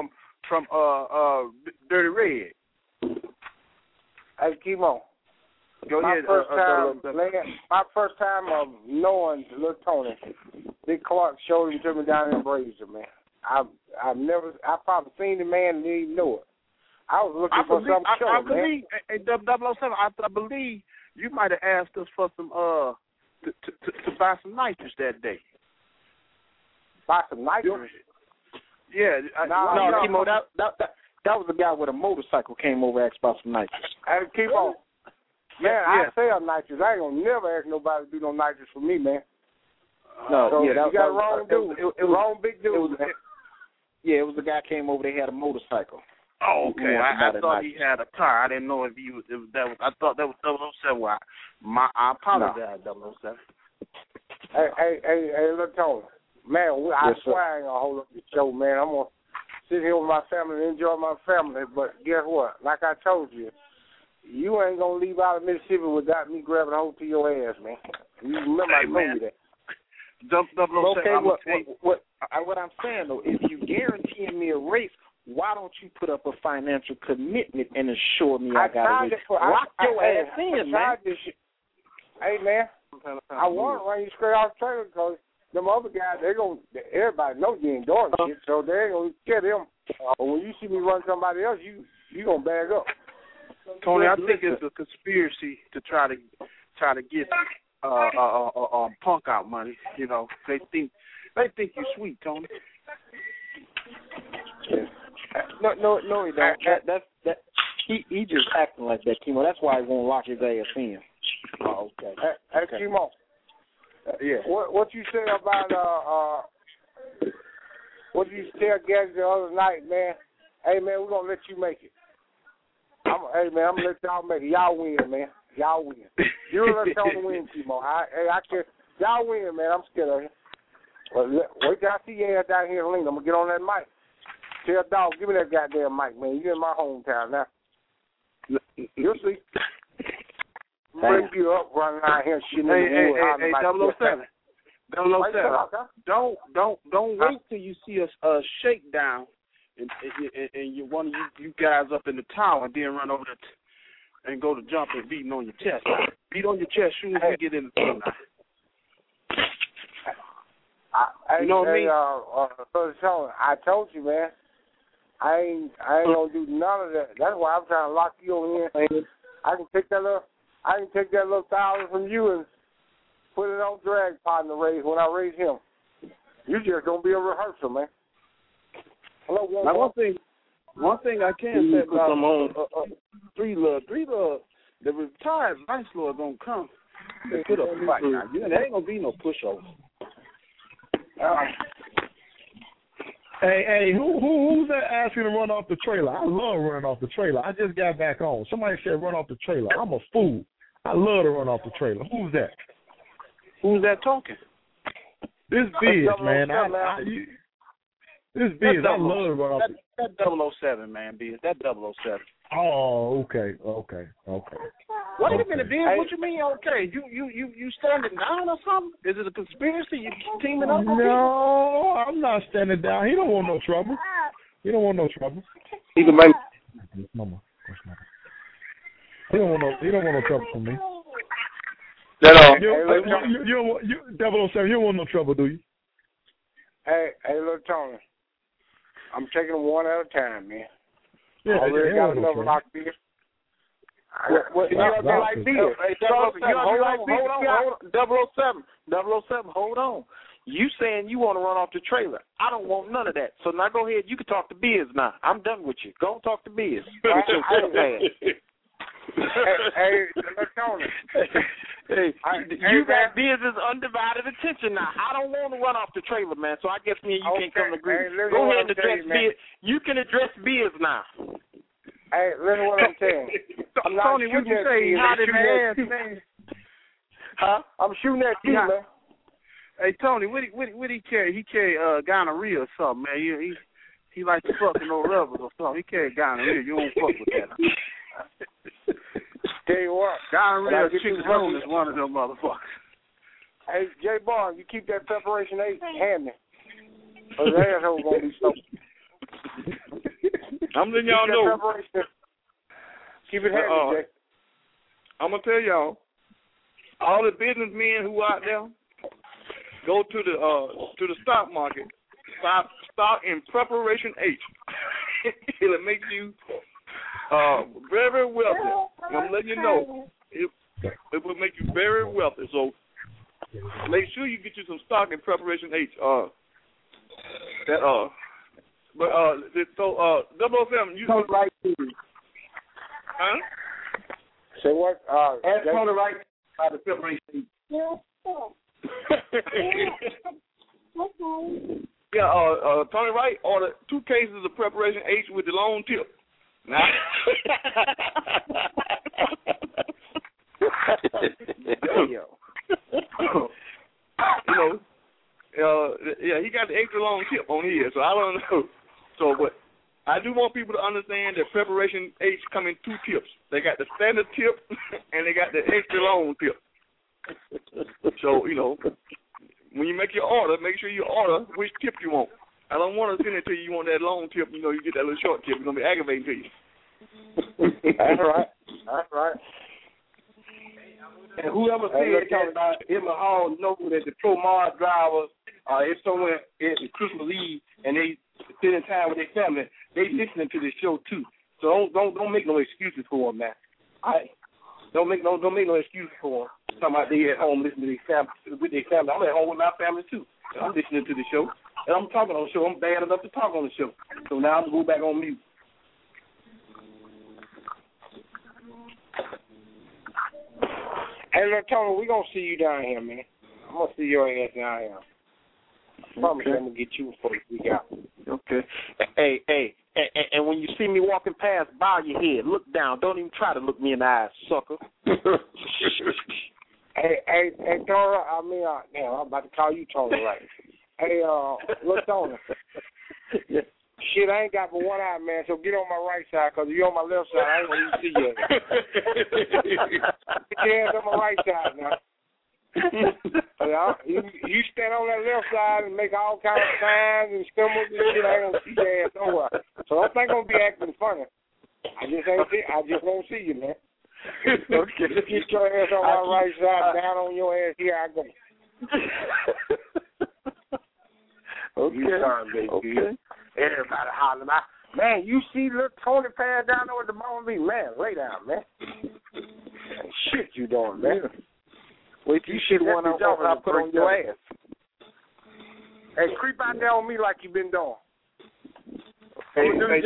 I: Dirty Red.
M: Hey, Chemo.
I: Go ahead.
M: My first time of knowing little Tony, Big Clark showed him to me down in Brazier, man. I probably seen the man and didn't even know it. I was looking for some show,
I: I believe, man. 007, I believe you might have asked us for some to buy some nitrous that day.
M: Buy some nitrous?
I: Yeah. No, Chemo, that was the guy with a motorcycle came over and asked about some nitrous.
M: Hey, Chemo. Man, I sell nitrous. I ain't gonna never ask nobody to do no nitrous for me, man.
I: No,
M: so
I: you
M: got the wrong dude. It was wrong big dude.
I: It was the guy came over. They had a motorcycle.
B: Oh, okay. I thought he had a car. I didn't know if he was. I thought that was 007. I apologize, 007.
M: Hey, look, Tony. Man, I swear I ain't gonna hold up the show, man. I'm gonna sit here with my family and enjoy my family. But guess what? Like I told you, you ain't gonna leave out of Mississippi without me grabbing a hold to your ass, man. You remember I told you that.
I: What I'm saying though, if you guaranteeing me a race, why don't you put up a financial commitment and assure me I got a race? Lock your ass in, man.
M: Hey, man, I want to run you straight off the trailer because them other guys, everybody knows you ain't doing shit, so they ain't going to get them. But when you see me run somebody else, you going to bag up.
O: Tony, I think it's a conspiracy to try to get Punk out money. You know, they think you're sweet, Tony.
I: No, he don't. He just acting like that, Kimo. That's why he won't lock his ass in.
M: Oh, okay. Hey, Kimo. Yeah. What you said about what you tell Gary the other night, man? Hey, man, we're gonna let you make it. I'm gonna let y'all make it. Y'all win, man. Y'all win. You don't let Tony win, Kimo. I can't. Y'all win, man. I'm scared of you. Well, wait till I see your ass down here in Lincoln. I'm gonna get on that mic. Tell Dog, give me that goddamn mic, man. You in my hometown now. You'll see. Bring you up, running out here shooting in the wood.
O: Hey, 007. 007. Don't wait till you see a shakedown and you one of you guys up in the tower and then run over there and go to jump and beating on your chest. Beat on your chest soon as we get in the thing now. You know what I mean?
M: I told you, man. I ain't gonna do none of that. That's why I'm trying to lock you in. I can take that little 1,000 from you and put it on drag partner raise when I raise him. You just gonna be a rehearsal, man. Hello,
O: now, one thing I can say about Three Love, the retired Vice Lord gonna come and put up a fight. Now, there ain't gonna be no pushover.
G: Hey, who's that asking to run off the trailer? I love running off the trailer. I just got back on. Somebody said run off the trailer. I'm a fool. I love to run off the trailer. Who's that?
O: Who's that talking?
G: This Biz, man. This Biz. I love to run off the
O: That 007, man, Biz. That 007.
G: Oh, okay.
O: Wait a minute, Biz. What you mean, okay? You standing down or something? Is it a conspiracy? You teaming up?
G: No, I'm not standing down. He don't want no trouble. He don't want no trouble.
O: He can make.
G: Mama. He don't want no trouble from me. You 007. You don't want no trouble, do you?
M: Hey, look, Tony. I'm taking them one at a time, man.
G: Yeah,
M: I already got another locked beer.
I: You ought to be like Bill. Hey, 007, hold on. You saying you want to run off the trailer. I don't want none of that. So now go ahead. You can talk to Biz now. I'm done with you. Go and talk to Biz.
M: Hey, Tony.
I: You got Biz's undivided attention now. I don't want to run off the trailer, man. So I guess me and you can't come to agreement. Go ahead and address Biz. You can address Biz now.
M: Hey, listen what I'm saying.
O: Tony, what you say? Hot in the ass, man.
M: Huh? I'm shooting at you, man.
O: Hey, Tony, what he carry? He carry gonorrhea or something, man. He like to fuck with no rubbers or something. He carry gonorrhea. You don't fuck with that.
M: Tell you what,
O: gonorrhea chicken bone is one of them motherfuckers.
M: Hey, J Bar, you keep that preparation 8 hand me. Or the asshole gonna be so.
B: I'm letting y'all know.
M: Keep it handy, Jay.
B: I'm gonna tell y'all, all the businessmen who out there, go to the stock market, stock in preparation H. It'll make you very, very wealthy. I'm letting you know, it will make you very wealthy. So make sure you get you some stock in preparation H. But 007, you
M: Tony Wright.
B: Huh?
M: Say what?
O: Ask Tony Wright about the preparation.
B: Yeah, Tony Wright ordered 2 cases of preparation H with the long tip. Now, have the extra long tip on here, so I don't know. So, but I do want people to understand that Preparation H come in 2 tips. They got the standard tip and they got the extra long tip. So, you know, when you make your order, make sure you order which tip you want. I don't want to send it to you. You want that long tip, you know, you get that little short tip. It's going to be aggravating to you.
M: That's right. That's right.
O: And whoever said that about Emma Hall know that the Pro Mars drivers is somewhere at Christmas Eve and they spending time with their family, they listening to the show too. So don't make no excuses for them, man. Don't make no excuses for them. Talking about they at home listening to their family with their family. I'm at home with my family too. I'm listening to the show. And I'm talking on the show. I'm bad enough to talk on the show. So now I'm going to go back on mute.
M: Hey, look, Tony, we're going to see you down here, man. I'm going to see your ass down here. I promise I'm going to get you before we go.
I: Okay. Hey, and when you see me walking past, bow your head. Look down. Don't even try to look me in the eyes, sucker.
M: Hey, Tony, damn, I'm about to call you Tony, right? Hey, look, Tony. Shit, I ain't got but one eye, man, so get on my right side, because if you're on my left side, I ain't going to even see you. Get your hands on my right side now. You stand on that left side and make all kinds of signs and symbols and shit, I ain't going to see your ass nowhere. So don't think I'm going to be acting funny. I just won't see you, man. Okay. Just get your ass on my right side, down on your ass, here I go. Okay. Everybody hollering out. Man, you see little Tony Pan down there with the bone beat. Man, lay down, man. Shit you doing, man.
I: Wait till you shit one on I put on your ass.
M: Hey, creep out there on me like you been doing. I'm going to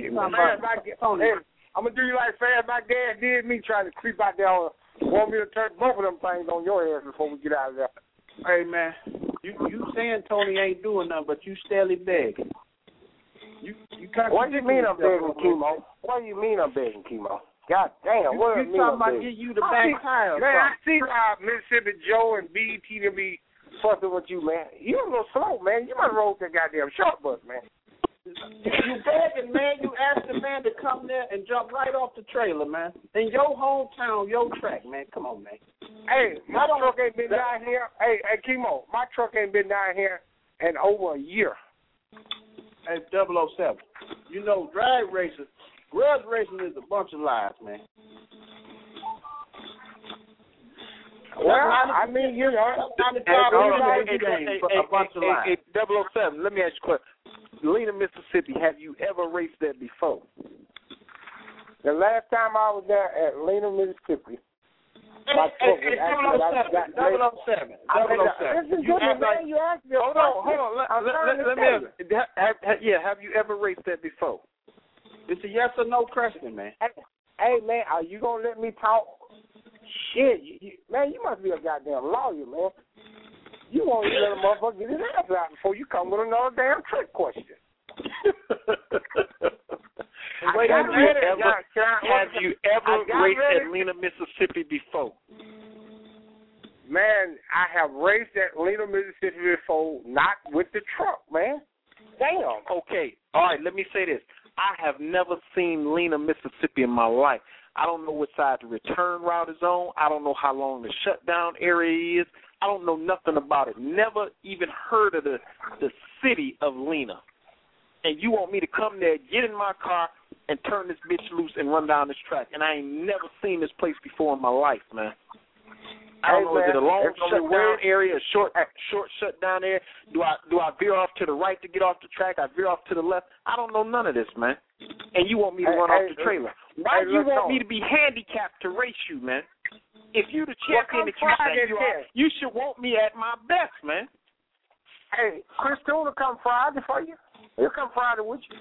M: do you like fast my dad did me, trying to creep out there on, want me to turn both of them things on your ass before we get out of there.
O: Hey, man, you saying Tony ain't doing nothing, but you steadily begging.
M: What do you mean I'm begging, Chemo? What do you mean I'm begging, Chemo? God damn, what do you mean I'm begging?
O: Give you the back tire.
M: Man, I see how Mississippi Joe and BET to be fussing with you, man. You a little slow, man. You might roll that goddamn short bus, man.
O: You begging, man. You asked the man to come there and jump right off the trailer, man. In your hometown, your track, man. Come on, man.
M: Hey, my truck ain't been down here. Hey, Chemo, my truck ain't been down here in over a year.
O: Hey, 007. You know, drag racing, grudge racing is a bunch of lies, man.
M: Well, I mean, you know,
I: a bunch of lies. 007, let me ask you a question. Lena, Mississippi, have you ever raced that before?
M: The last time I was there at Lena, Mississippi, my truck was actually
O: 007.
M: Listen to me, man. You asked me.
I: Hold on. Let me ask. Have you ever raced that before?
O: It's a yes or no question, man.
M: Hey, man, are you going to let me talk? Shit, man, you must be a goddamn lawyer, man. You won't even let a motherfucker get his ass out before you come with another damn trick question.
I: Have you ever raced at Lena, Mississippi before?
M: Man, I have raced at Lena, Mississippi before, not with the truck, man. Damn.
I: Okay. All right, let me say this. I have never seen Lena, Mississippi in my life. I don't know what side the return route is on. I don't know how long the shutdown area is. I don't know nothing about it. Never even heard of the city of Lena. And you want me to come there, get in my car, and turn this bitch loose and run down this track. And I ain't never seen this place before in my life, man. I don't know, is it a long shutdown area, a short shutdown area? Do I veer off to the right to get off the track? I veer off to the left? I don't know none of this, man. And you want me to run off the trailer. Why do you want me to be handicapped to race you, man? If you the champion that you say you are, you should want me at my best, man.
M: Hey, Chris Tuna come Friday for you? He'll come Friday with you.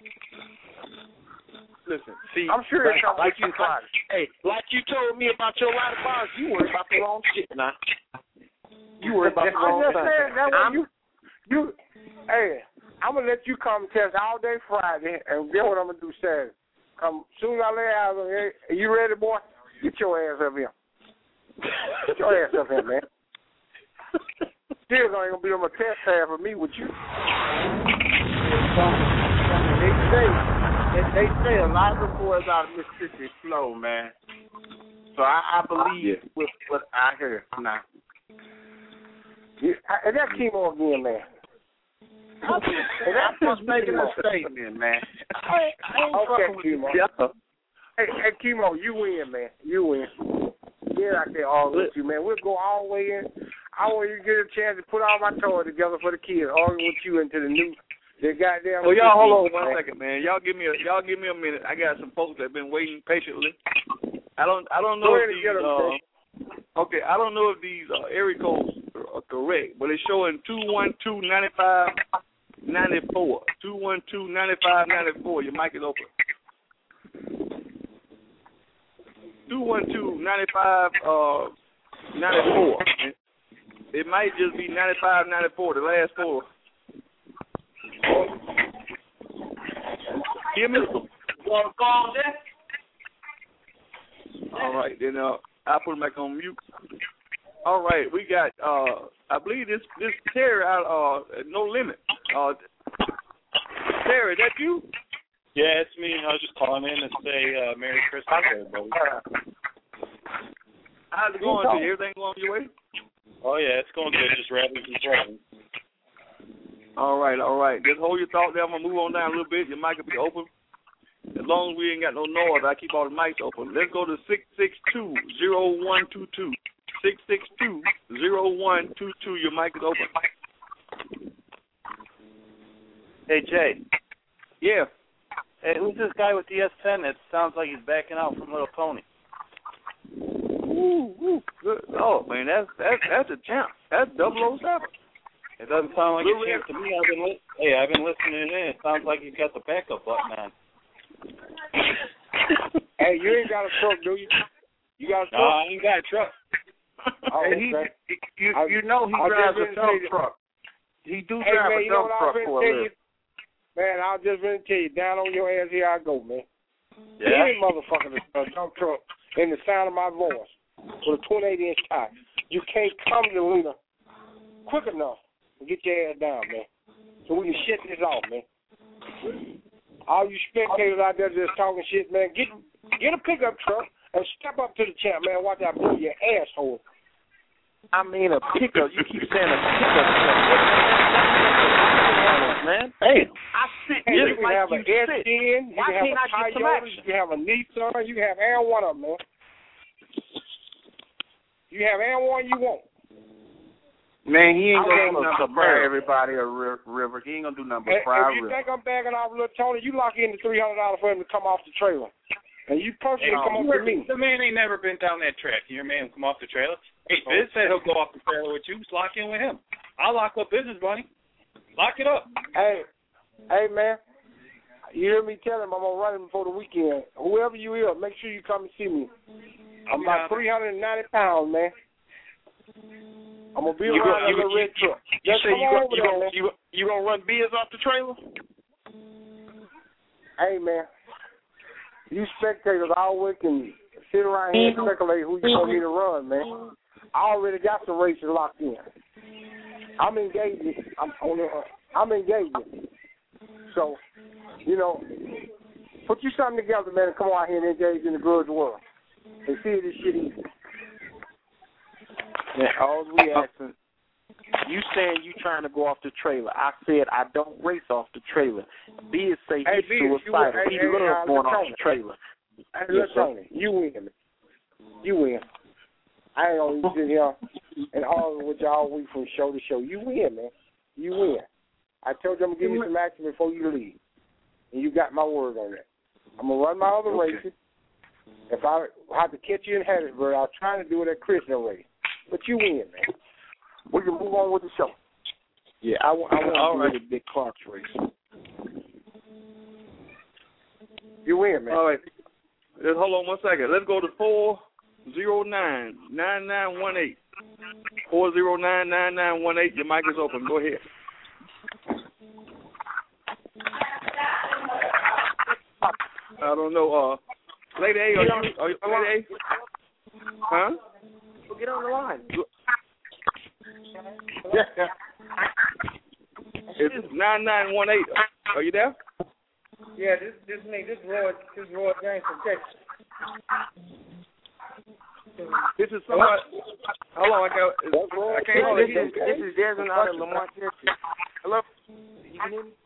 I: Listen, see,
M: I'm sure he'll come with you Friday.
I: Hey, like you told me about your line of bars, you worry about the wrong shit now. You worry about the wrong thing.
M: Hey, I'm going to let you come test all day Friday, and get what I'm going to do Saturday. Come, soon as I lay out on here, are you ready, boy? Get your ass up here. Get your ass up here, man. still ain't gonna be on my test pad for me with you.
O: They say a lot of the boys out of Mississippi slow, man. So I believe with what I heard now.
M: And that chemo again, man.
O: That's just making a statement, man. I ain't fucking with you.
M: Hey, Chemo, you win, man. You win. Yeah, I can't argue with you, man. We'll go all the way in. I want you to get a chance to put all my toys together for the kids. Argue with you into the new. They goddamn.
B: Well, y'all hold on 1 second, man. Y'all give me a minute. I got some folks that've been waiting patiently. I don't know if these okay. I don't know if these area codes are correct, but it's showing 212-95-94. 212-95-94. Your mic is open. 212-95-94. It might just be 95-94. The last four. Hear me? All right, then I'll put him back on mute. All right, we got I believe this Terry out No Limit. Terry, is that you?
P: Yeah, it's me. I was just calling in to say Merry Christmas, everybody.
B: How's it going to you? Everything going your way?
P: Oh yeah, it's going good. Just rattling and threatening.
B: All right. Just hold your thought there. I'm gonna move on down a little bit. Your mic will be open. As long as we ain't got no noise, I keep all the mics open. Let's go to 662-0122. 662-0122. Your mic is open.
Q: Hey, Jay.
B: Yeah.
Q: Hey, who's this guy with the S10 that sounds like he's backing out from Little Pony?
B: Ooh, good. Oh, man, that's a champ. That's 007.
Q: It doesn't sound like a champ to me. I've been listening in. It sounds like he's got the backup button on.
M: Hey, you ain't got a truck, do you? You got a truck?
Q: No, I ain't got a truck.
M: Oh, okay.
O: You know he drives a dump truck. He drive a dump truck for a living.
M: Man, I was just going to tell you, down on your ass, here I go, man.
Q: Yeah.
M: Any motherfucker a dump truck in the sound of my voice with a 28-inch tire. You can't come to Lena quick enough to get your ass down, man. So we can shut this off, man. All you spectators out there just talking shit, man, get a pickup truck and step up to the champ, man. Watch out, blow your asshole.
O: I mean a pickup. You keep saying a pickup truck. Man, hey, I sit here
M: you can
O: like
M: have
O: you
M: an S10, you
O: Why
M: can have
O: can't I
M: a
O: get some
M: Toyota,
O: action?
M: you can have a Nissan, you can have every one of them, man. You have every one you want.
O: Man, he ain't gonna do nothing but fry everybody a river. He ain't gonna do nothing but fry a
M: If you
O: river.
M: think I'm bagging off Little Tony, you lock in the $300 for him to come off the trailer. And you personally come up to me.
P: The man ain't never been down that track. You hear me? Come off the trailer. Hey, Biz said he'll go off the trailer with you. Just lock in with him. I'll lock up business money. Lock it up.
M: Hey, man. You hear me tell him I'm going to run him before the weekend. Whoever you is, make sure you come and see me. I'm about 390 pounds, man. I'm going to be around in a red truck.
O: You say you gonna run Biz off the trailer?
M: Hey, man. You spectators always can sit around here and speculate who you going to need to run, man. I already got some races locked in. I'm engaged. I'm engaged. So, you know, put you something together, man, and come on out here and engage in the grudge world. And see this shit easy.
O: Man, all we asking, you saying you trying to go off the trailer. I said I don't race off the trailer. Biz say he's suicidal. He loves going off the trailer.
M: Hey, listen, you win. You win. I ain't gonna sit here and argue with y'all week from show to show. You win, man. You win. I told you I'm gonna give you some action before you leave, and you got my word on that. I'm gonna run my other races. If I have to catch you in Hattiesburg, I'll try to do it at Christian race. But you win, man. We can move on with the show. Yeah, I want to do the Big Clark's race. You win, man.
B: All right. Just hold on 1 second. Let's go to 409-9918. 409-9918. Your mic is open. Go ahead. I don't know. Lady A, are you Lady A? Huh?
H: Well, get on the line.
B: It's 9918. Are you there?
R: Yeah, this me. This Roy James from Texas.
B: This is somebody. Hold on, I can't hardly hear you.
R: This is Desmond out of Lamont, Texas.
B: Hello?
R: You can hear me?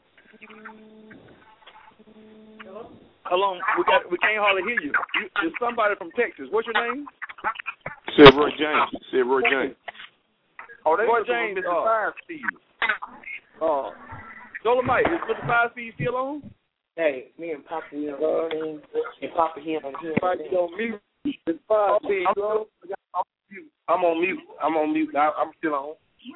B: Hold on, we can't hardly hear you. It's somebody from Texas. What's your name?
J: Said Roy James.
B: Oh, Roy James.
R: Mr. Fire Speed.
B: Dolomite, is Mr. Fire Speed still on?
R: Hey, me and Papa, we and Papa here on here.
K: On mute. I'm on mute. I'm still on.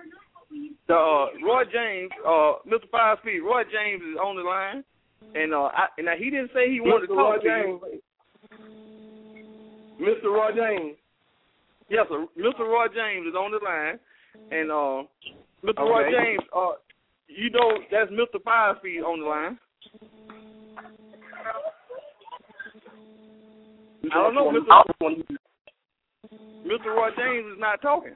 B: Roy James, Mr. Fire Speed, Roy James is on the line, and now he didn't say he wanted to talk to you.
K: Mr. Roy James.
B: Yes, sir. Mr. Roy James is on the line, and Mr. Roy James, you know that's Mr. Fire Speed on the line. I don't know, Mr. Roy James is not talking.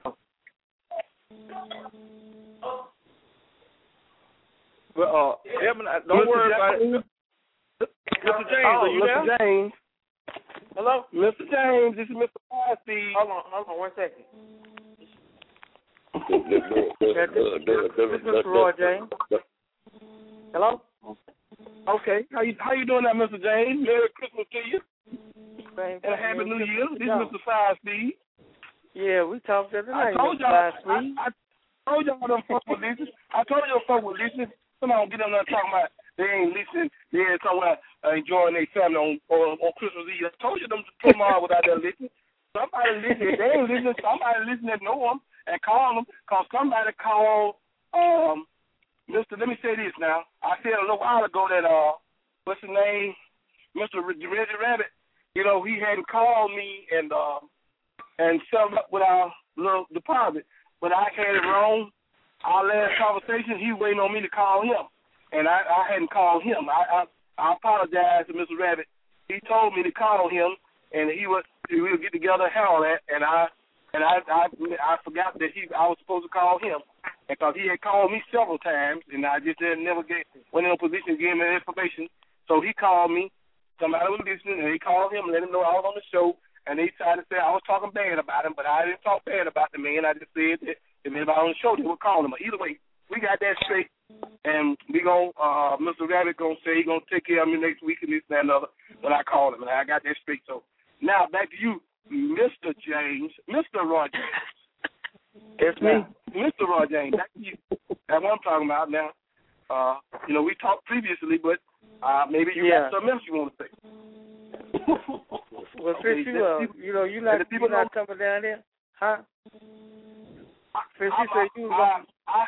B: But Evan, don't worry about it. Mr. James, are you there?
K: Mr. James.
R: Hello?
K: Mr. James, this is Mr. Fire Speed.
R: Hold on 1 second. This is Mr. Roy James. Hello?
K: Okay. How you doing now, Mr. James? Merry Christmas to you.
R: And
K: a Happy New Year. This is Mr. Fire Speed.
R: Yeah, we talked the other night.
K: I told y'all them fuck with this. I told y'all fuck with this. Come on, get them there talking about they ain't listening. They ain't talking about enjoying their family on Christmas Eve. I told you them to come on without their listening. Somebody listening. They ain't listening. Somebody listening that know them and call them. Because somebody called, Mr. Let me say this now. I said a little while ago that, what's his name? Mr. Reggie Rabbit. You know, he hadn't called me and settled up with our little deposit. But I had it wrong. Our last conversation, he waiting on me to call him. And I hadn't called him. I apologize to Mr. Rabbit. He told me to call him, and we'll get together and handle that. And I forgot that I was supposed to call him. Because he had called me several times, and I just never went in a position to give him that information. So he called me. Somebody was listening, and they called him and let him know I was on the show. And they tried to say I was talking bad about him, but I didn't talk bad about the man. I just said that if anybody on the show, they would call him. But either way, we got that straight. And we Mr. Rabbit going to say he's going to take care of me next week and this and that and other when I call him. And I got that straight. So now back to you, Mr. James, Mr. Roy James.
R: That's me.
K: Mr. Roy James, that's you. That's what I'm talking about now. We talked previously, but maybe you got something else you want to say.
R: Well, since you're not coming down there, huh? Since you said you was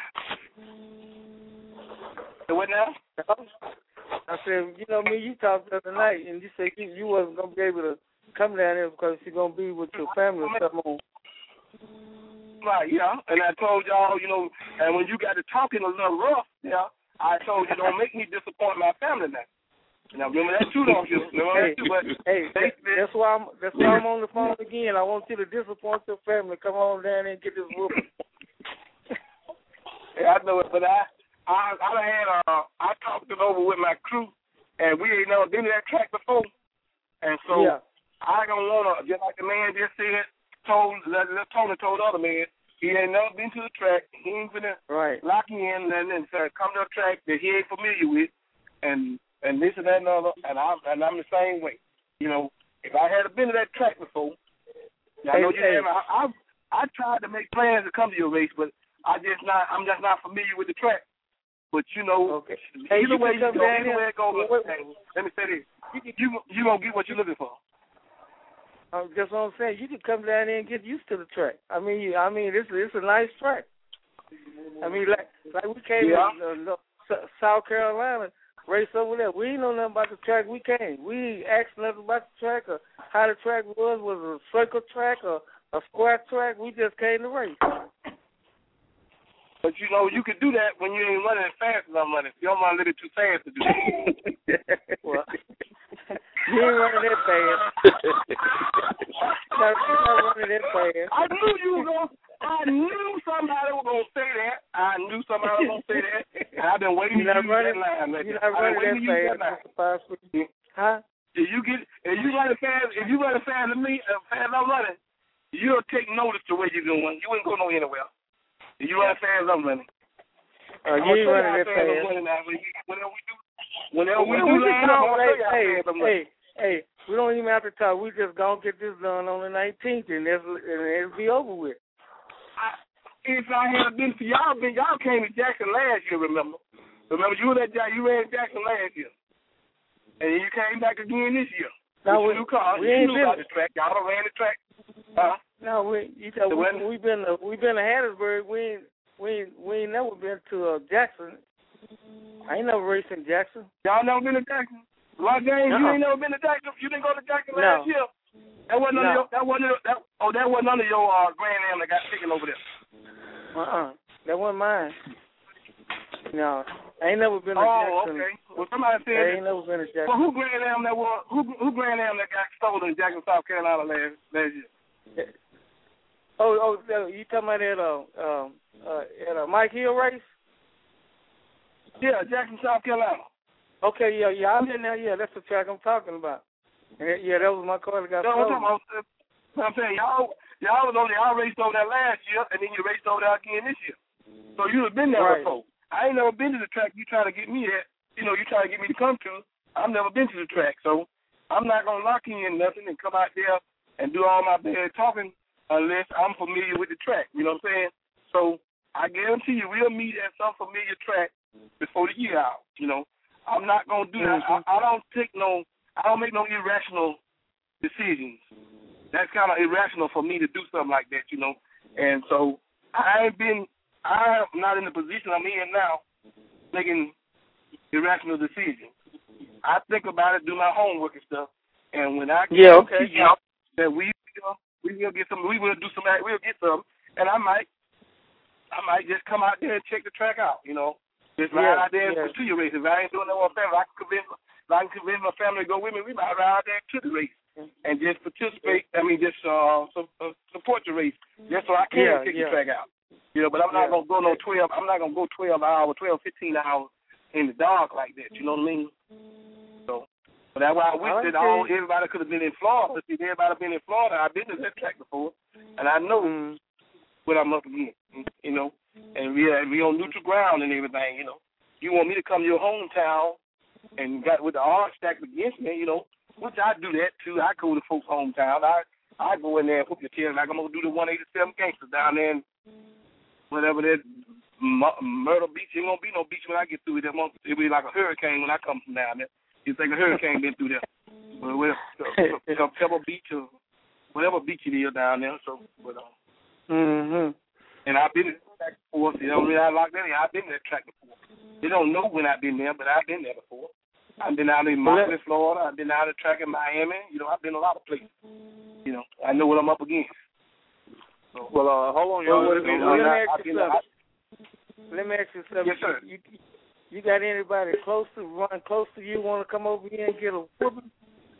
K: what now?
R: I said, you talked the other night, and you said you wasn't going to be able to come down there because you're going to be with your family or something on.
K: Right, yeah. And I told y'all, and when you got to talking a little rough, I told you don't make me disappoint my family now. Now remember that too, don't you?
R: That's why I'm on the phone again. I want you to disappoint your family. Come on down there and get this whooping.
K: Yeah, I know it, but I talked it over with my crew, and we ain't never been to that track before, and so I don't want to, just like the man just said, Tony told the other man, he ain't never been to the track. He ain't gonna lock you in and then come to a track that he ain't familiar with, and this and that and other, and I'm the same way. If I had been to that track before, I know you have. I tried to make plans to come to your race, but I'm just not familiar with the track. But either way it goes. Let me say this: you gonna get what you're looking for.
R: Just what I'm saying. You can come down there and get used to the track. I mean, it's a nice track. I mean, like we came to South Carolina, race over there. We ain't know nothing about the track. We came. We asked nothing about the track or how the track was a circle track or a square track. We just came to race.
K: But you can do that when you ain't running as fast as I'm running. You're running a little too fast to do that.
R: Well, you ain't running that fast. You're not running that fast.
K: I knew somebody was gonna say that. gonna do something. I was gonna say that. And I've been waiting to use that line.
R: You're not running that fast, huh?
K: If you run as fast as me, fast I'm running, you'll take notice the way you're doing. You ain't going no anywhere. If you run as fast as I'm running.
R: You ain't running that fast.
K: Whenever we do line up,
R: hey, we don't even have to talk. We just gonna get this done on the 19th, and it'll be over with.
K: If I had been for y'all came to Jackson last year. Remember, you ran Jackson last year. And you came back again this year.
R: Now
K: with your new car.
R: We ain't
K: been about the track. Y'all done ran the track.
R: No, we've been to Hattiesburg. We ain't never been to Jackson. I ain't never raced in Jackson.
K: Y'all never been to Jackson? Rock James, you ain't never been to Jackson? You didn't go to Jackson last year? That wasn't under your Grand Am that got taken over there.
R: That wasn't mine. No. I ain't never been to Jackson.
K: Okay. Well, somebody said
R: I ain't never been to Jackson.
K: Well, who Grand Am that was? Who Grand Am that got stolen in Jackson, South Carolina last year?
R: You talking about at a Mike Hill race?
K: Yeah, Jackson, South Carolina.
R: Okay, yeah, I'm in there. Yeah, that's the track I'm talking about. Yeah, that was my car that got stolen.
K: I'm saying y'all raced over there last year, and then you raced over there again this year. So you have been there before. I ain't never been to the track you trying to get me at. You trying to get me to come to. I've never been to the track, so I'm not going to lock in nothing and come out there and do all my bad talking unless I'm familiar with the track. You know what I'm saying? So I guarantee you we'll meet at some familiar track before the year out. I'm not going to do that. I don't make no irrational decisions. That's kind of irrational for me to do something like that, And so I'm not in the position I'm in now making irrational decisions. I think about it, do my homework and stuff, and when I get that we will get some, we'll get some, and I might just come out there and check the track out, Just ride out there and pursue your race. If I ain't doing that with my family, I can convince my family to go with me. We might ride out there to the race and just participate. Support the race, just so I can check the track out. But I'm not gonna go no 12. I'm not gonna go 12 hours, 12, 15 hours in the dark like that. You know what I mean? So, but that's why I wish that everybody could have been in Florida. See, everybody been in Florida. I've been to that track before, and I know what I'm up against. And we on neutral ground and everything. You want me to come to your hometown and got with the odds stacked against me. Which I do that too. I go to folks' hometown. I go in there and put your tail like I'm gonna do the 187 gangsters down there. And whatever that Myrtle Beach, ain't gonna be no beach when I get through it. It'll be like a hurricane when I come from down there. You think a hurricane been through there? Pebble Beach or whatever beach it is down there. So, and I've been to that track before. So I locked that in. I've been to that track before. They don't know when I've been there, but I've been there before. I've been out in Mountain, Florida. I've been out at track in Miami. I've been a lot of places. I know what I'm up against. So,
O: hold on, y'all.
R: Let me ask you something.
K: Yes, sir.
R: You got anybody close to you want to come over here and get a whooping?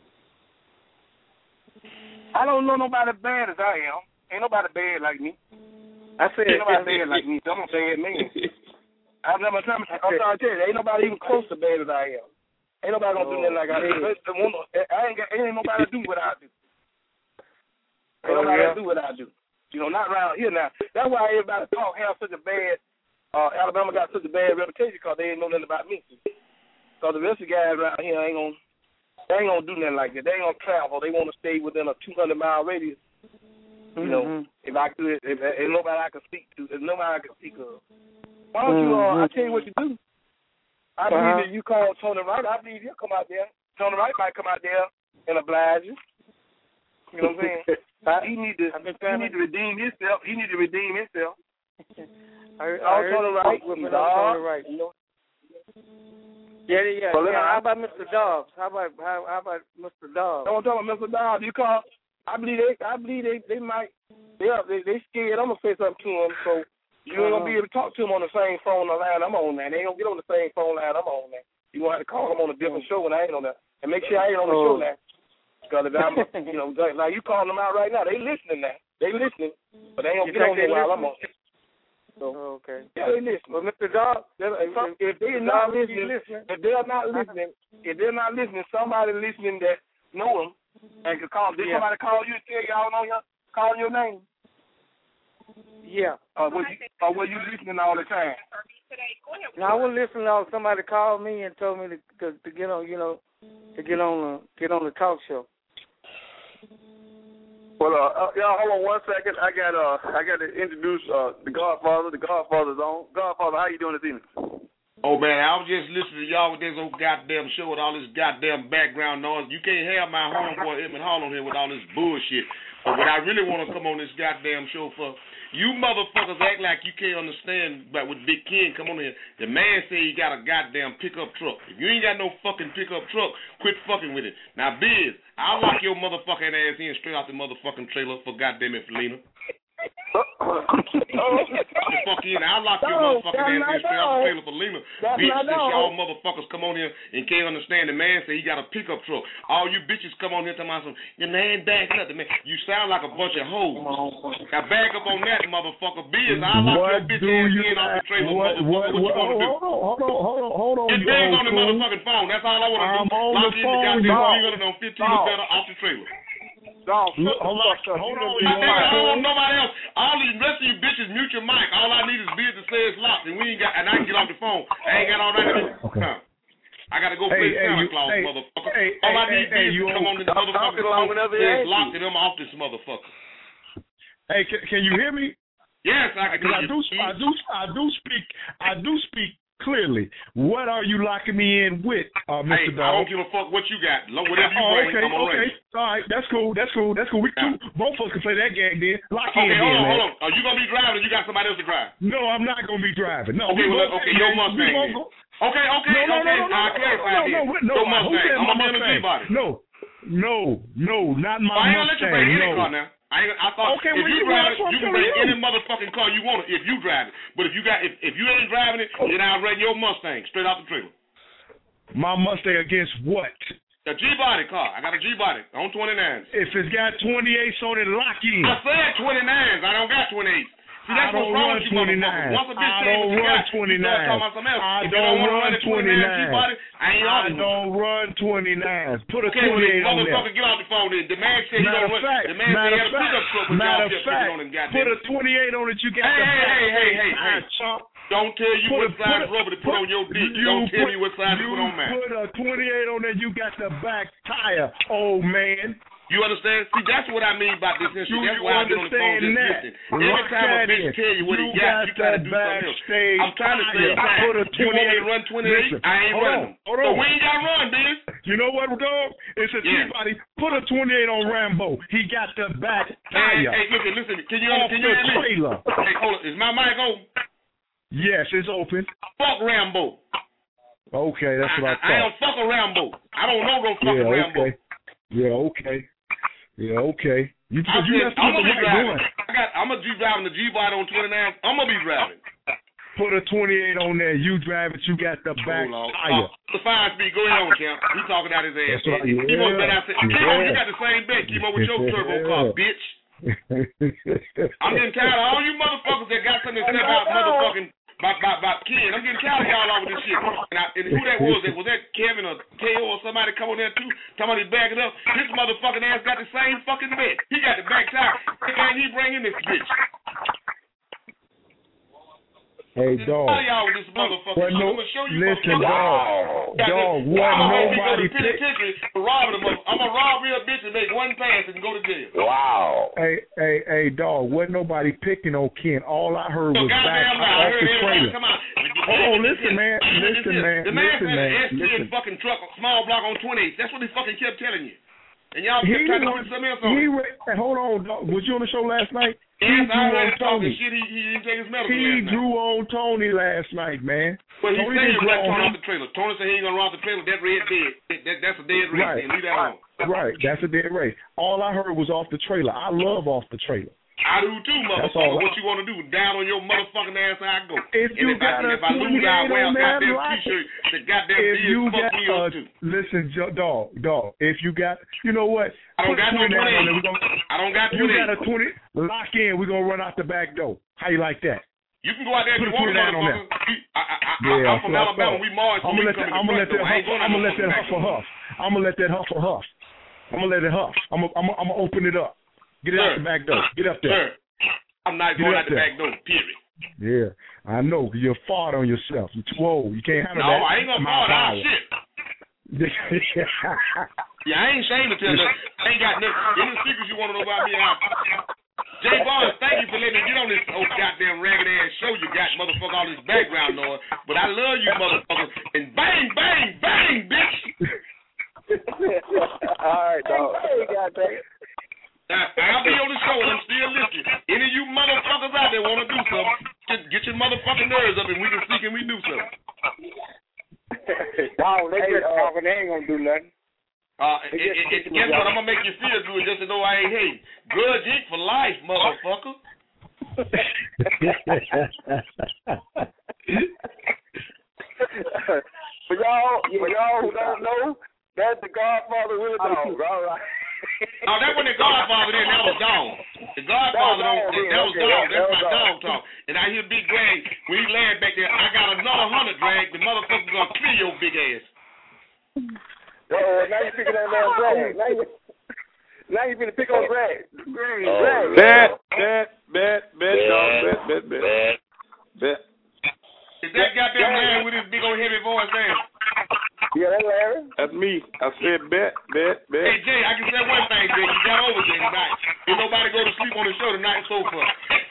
K: I don't know nobody bad as I am. Ain't nobody bad like me. Ain't nobody bad like me. So I'm gonna say it, man. I'm sorry to tell you, ain't nobody even close to bad as I am. Ain't nobody gonna do nothing like I do. Ain't nobody do what I do. Ain't nobody do what I do. Not around here now. That's why everybody have such a bad. Alabama got such a bad reputation because they ain't know nothing about me. So the rest of the guys around here ain't gonna do nothing like that. They ain't gonna travel. They want to stay within a 200-mile radius. If I could, if nobody I can speak to, if nobody I can speak of. Why don't you? I tell you what you do. I believe that you call Tony Wright. I believe he'll come out there. Tony Wright might come out there and oblige you. You know what I'm saying? He need to redeem himself. He need to redeem himself. Tony Wright.
R: Yeah. How about Mr. Dobbs? How about Mr. Dobbs?
K: I'm talking about Mr. Dobbs. You call. I believe they might. They scared. I'm gonna say something to them. So you ain't gonna be able to talk to them on the same phone line I'm on there. They ain't gonna get on the same phone line I'm on there. You gonna have to call them on a different show when I ain't on there, and make sure I ain't on the show now. Because if I'm, like you calling them out right now, they listening now. They listening, but they ain't gonna get on there while I'm on.
R: So, okay.
N: Yeah, they listen.
R: Well, Mr. Dog,
N: if they're not listening, if they're not listening, somebody listening that know them and can call. Did somebody call you and tell y'all know call your name?
R: Yeah.
N: Or were you listening all the time?
R: No, I was listening to somebody called me and told me to get on, to get on the talk show.
S: Well, y'all, hold on 1 second. I got to introduce the Godfather. The Godfather's on. Godfather, how you doing this evening?
T: Oh, man, I was just listening to y'all with this old goddamn show with all this goddamn background noise. You can't have my homeboy Edmund Hall on here with all this bullshit. But what I really want to come on this goddamn show for, you motherfuckers act like you can't understand, but with Big Ken come on here, the man say he got a goddamn pickup truck. If you ain't got no fucking pickup truck, quit fucking with it. Now, Biz, I'll lock your motherfucking ass in straight out the motherfucking trailer for goddamn it, Felina. Fuck in, I'll lock your motherfucking ass in straight out the trailer for Lena. Bitch, since y'all motherfuckers come on here and can't understand, the man say he got a pickup truck. All you bitches come on here talking about some, your man back up, man. You sound like a bunch of hoes. Now back up on that, motherfucker. Biz, I'll lock your bitch ass in off the trailer, motherfucker. What you want to do?
G: Hold on.
T: Get Biz on the motherfucking phone. That's all I want to do. Lock in the goddamn 315 better off the trailer.
N: Hold on.
T: I don't want nobody else. All these rest of you bitches mute your mic. All I need is Biz to say it's locked, and I can get off the phone. I ain't got all that to do. Okay. I gotta go play Santa Claus, motherfucker. All I need is to come on this motherfucking phone, it's locked, and I'm off this motherfucker.
G: Hey, can you hear me?
T: Yes, I can hear you.
G: I do speak clearly. What are you locking me in with, Mr. Dog?
T: I don't give a fuck what you got. Whatever you bring, I'm gonna
G: okay. All right, that's cool. We both of us can play that game then. Lock in.
T: Hold on. Are you gonna be driving or you got somebody else to drive?
G: No, I'm not gonna be driving. No.
T: Okay, your Mustang. Okay. I'll clarify this. Your Mustang. I'm gonna be on the G-body.
G: No, not my Mustang.
T: I ain't gonna let you bring any car now. I thought
G: okay,
T: if you drive it, you can bring any motherfucking car you want if you drive it. But if you ain't driving it, then I'll run your Mustang straight off the trailer.
G: My Mustang against what?
T: A G-body car. I got a G-body on 29s.
G: If it's got 28s on it, lock in.
T: I said 29s. I don't got 28s. See, that's what's wrong with you motherfuckers. Once a bitch says what you got, you start talking about something else. If you don't want to run a 29 G-body, I ain't arguing.
G: I don't run 29s. Put a 28 on there.
T: Motherfucker, get off the phone then. The man said he don't run. The man said he had a pickup truck with y'all just picking on him, goddamn.
G: Put a 28 on it, you got the
T: Hey. Don't tell you what size rubber to put on your dick. Don't tell me what size to put on mine.
G: Put a 28 on there, you got the back tire, old man.
T: You understand? See, that's what I mean by this issue. That's why I've been on the phone just listening. Every time a bitch tell you what he got, you try to do something else. I'm trying to say, you want me to run 28? I ain't running. So we ain't got to run, bitch.
G: You know what, dog? It's a T-body. Put a 28 on Rambo. He got the back tire.
T: Hey, listen. Can you hear me? Hey, hold on. Is my mic open?
G: Yes, it's open.
T: Fuck Rambo.
G: Okay, that's what I thought.
T: I don't fuck a Rambo. I don't know no fucking Rambo.
G: Yeah, okay. You
T: I'm gonna be driving. I'm gonna be driving the G-body on 29. I'm gonna be driving.
G: Put a 28 on there. You drive it. You got the back tire.
T: The 5-speed. Go ahead on, Champ. He talking out his ass.
G: That's right,
T: Kimo been out there. Kimo, you got the same bet, Kimo, with your turbo car, bitch. I'm getting tired of all you motherfuckers that got something to say about motherfucking about Ken. I'm getting tired of y'all over this shit. And who that was? Was that Kevin or KO or somebody come on there too? Talking about he's backing up. This motherfucking ass got the same fucking bet. He got the back tire. Can't he bring in this bitch?
G: Hey, dog.
T: Y'all with this motherfucker. I'm gonna show you.
G: Listen, dog. Wasn't nobody
T: I'm gonna rob real bitch and make one pass and go to jail.
G: Wow. Hey, dog. Wasn't nobody picking on Ken. All I heard was back off the trailer. Oh, listen, man.
T: The man said an ST fucking truck, small block on 28. That's what he fucking kept telling you. And y'all kept trying to put something else on.
G: Hold on, dog. Was you on the show last night?
T: Yes, I heard him talking shit. He didn't take his medical last night.
G: He drew on Tony last night, man.
T: Well, he said he left Tony off the trailer. Tony said he ain't going to run off the trailer. That red dead. That's a dead race. Right. Leave that on.
G: Right. That's a dead race. All I heard was off the trailer. I love off the trailer.
T: I do too, motherfucker. What you want to do? Down on your motherfucking ass, I go.
G: If I lose, I wear a goddamn
T: t-shirt. The goddamn beard fuck me up too.
G: Listen, dog. If you got, you know what?
T: I don't got 28. I don't got 28.
G: You got a 20. Lock in. We're gonna run out the back door. How you like that?
T: You can go out there if you want to, motherfucker. I'm from Alabama. We Mars.
G: I'm gonna let that huffer huff. I'm gonna let that huffer huff. I'm gonna let it huff. I'm gonna open it up. Get it out the back door. Get up there.
T: I'm not going out the back door. Period.
G: Yeah, I know. You're fart on yourself. You're too old. You can't handle that.
T: No, I ain't gonna fart out shit. Yeah, I ain't ashamed to tell you. I ain't got nothing. Any secrets you want to know about me? Jay Barnes, thank you for letting me get on this old goddamn ragged ass show you got, motherfucker, all this background noise. But I love you, motherfucker. And bang, bang, bang, bitch.
N: All right, dog.
T: I'll be on the show and I'm still listening. Any of you motherfuckers out there want to do something, get your motherfucking nerves up and we can see can we do something.
M: Dog, they just talking, they ain't gonna do nothing.
T: Guess what? I'm gonna make you feel good just to know I ain't hating. Grudge Inc. for life, motherfucker.
N: For y'all who don't know, that's the Godfather with a dog. All right.
T: Oh, that wasn't the Godfather then. That was dog. The Godfather that was dog. That's my dog talk. And I hear Big Drag when he land back there. I got another 100 Drag. The motherfucker's gonna clear your big ass.
N: Oh, now you picking on that Drag. Now you finna pick on Drag.
J: Bet, dog. Bet.
T: Is that goddamn man with his big old heavy voice there?
N: Yeah, that's Larry.
J: That's me. I said bet.
T: Hey, Jay, I can say one thing, Jay. You got over Jay tonight. Ain't nobody go to sleep on the show tonight so far.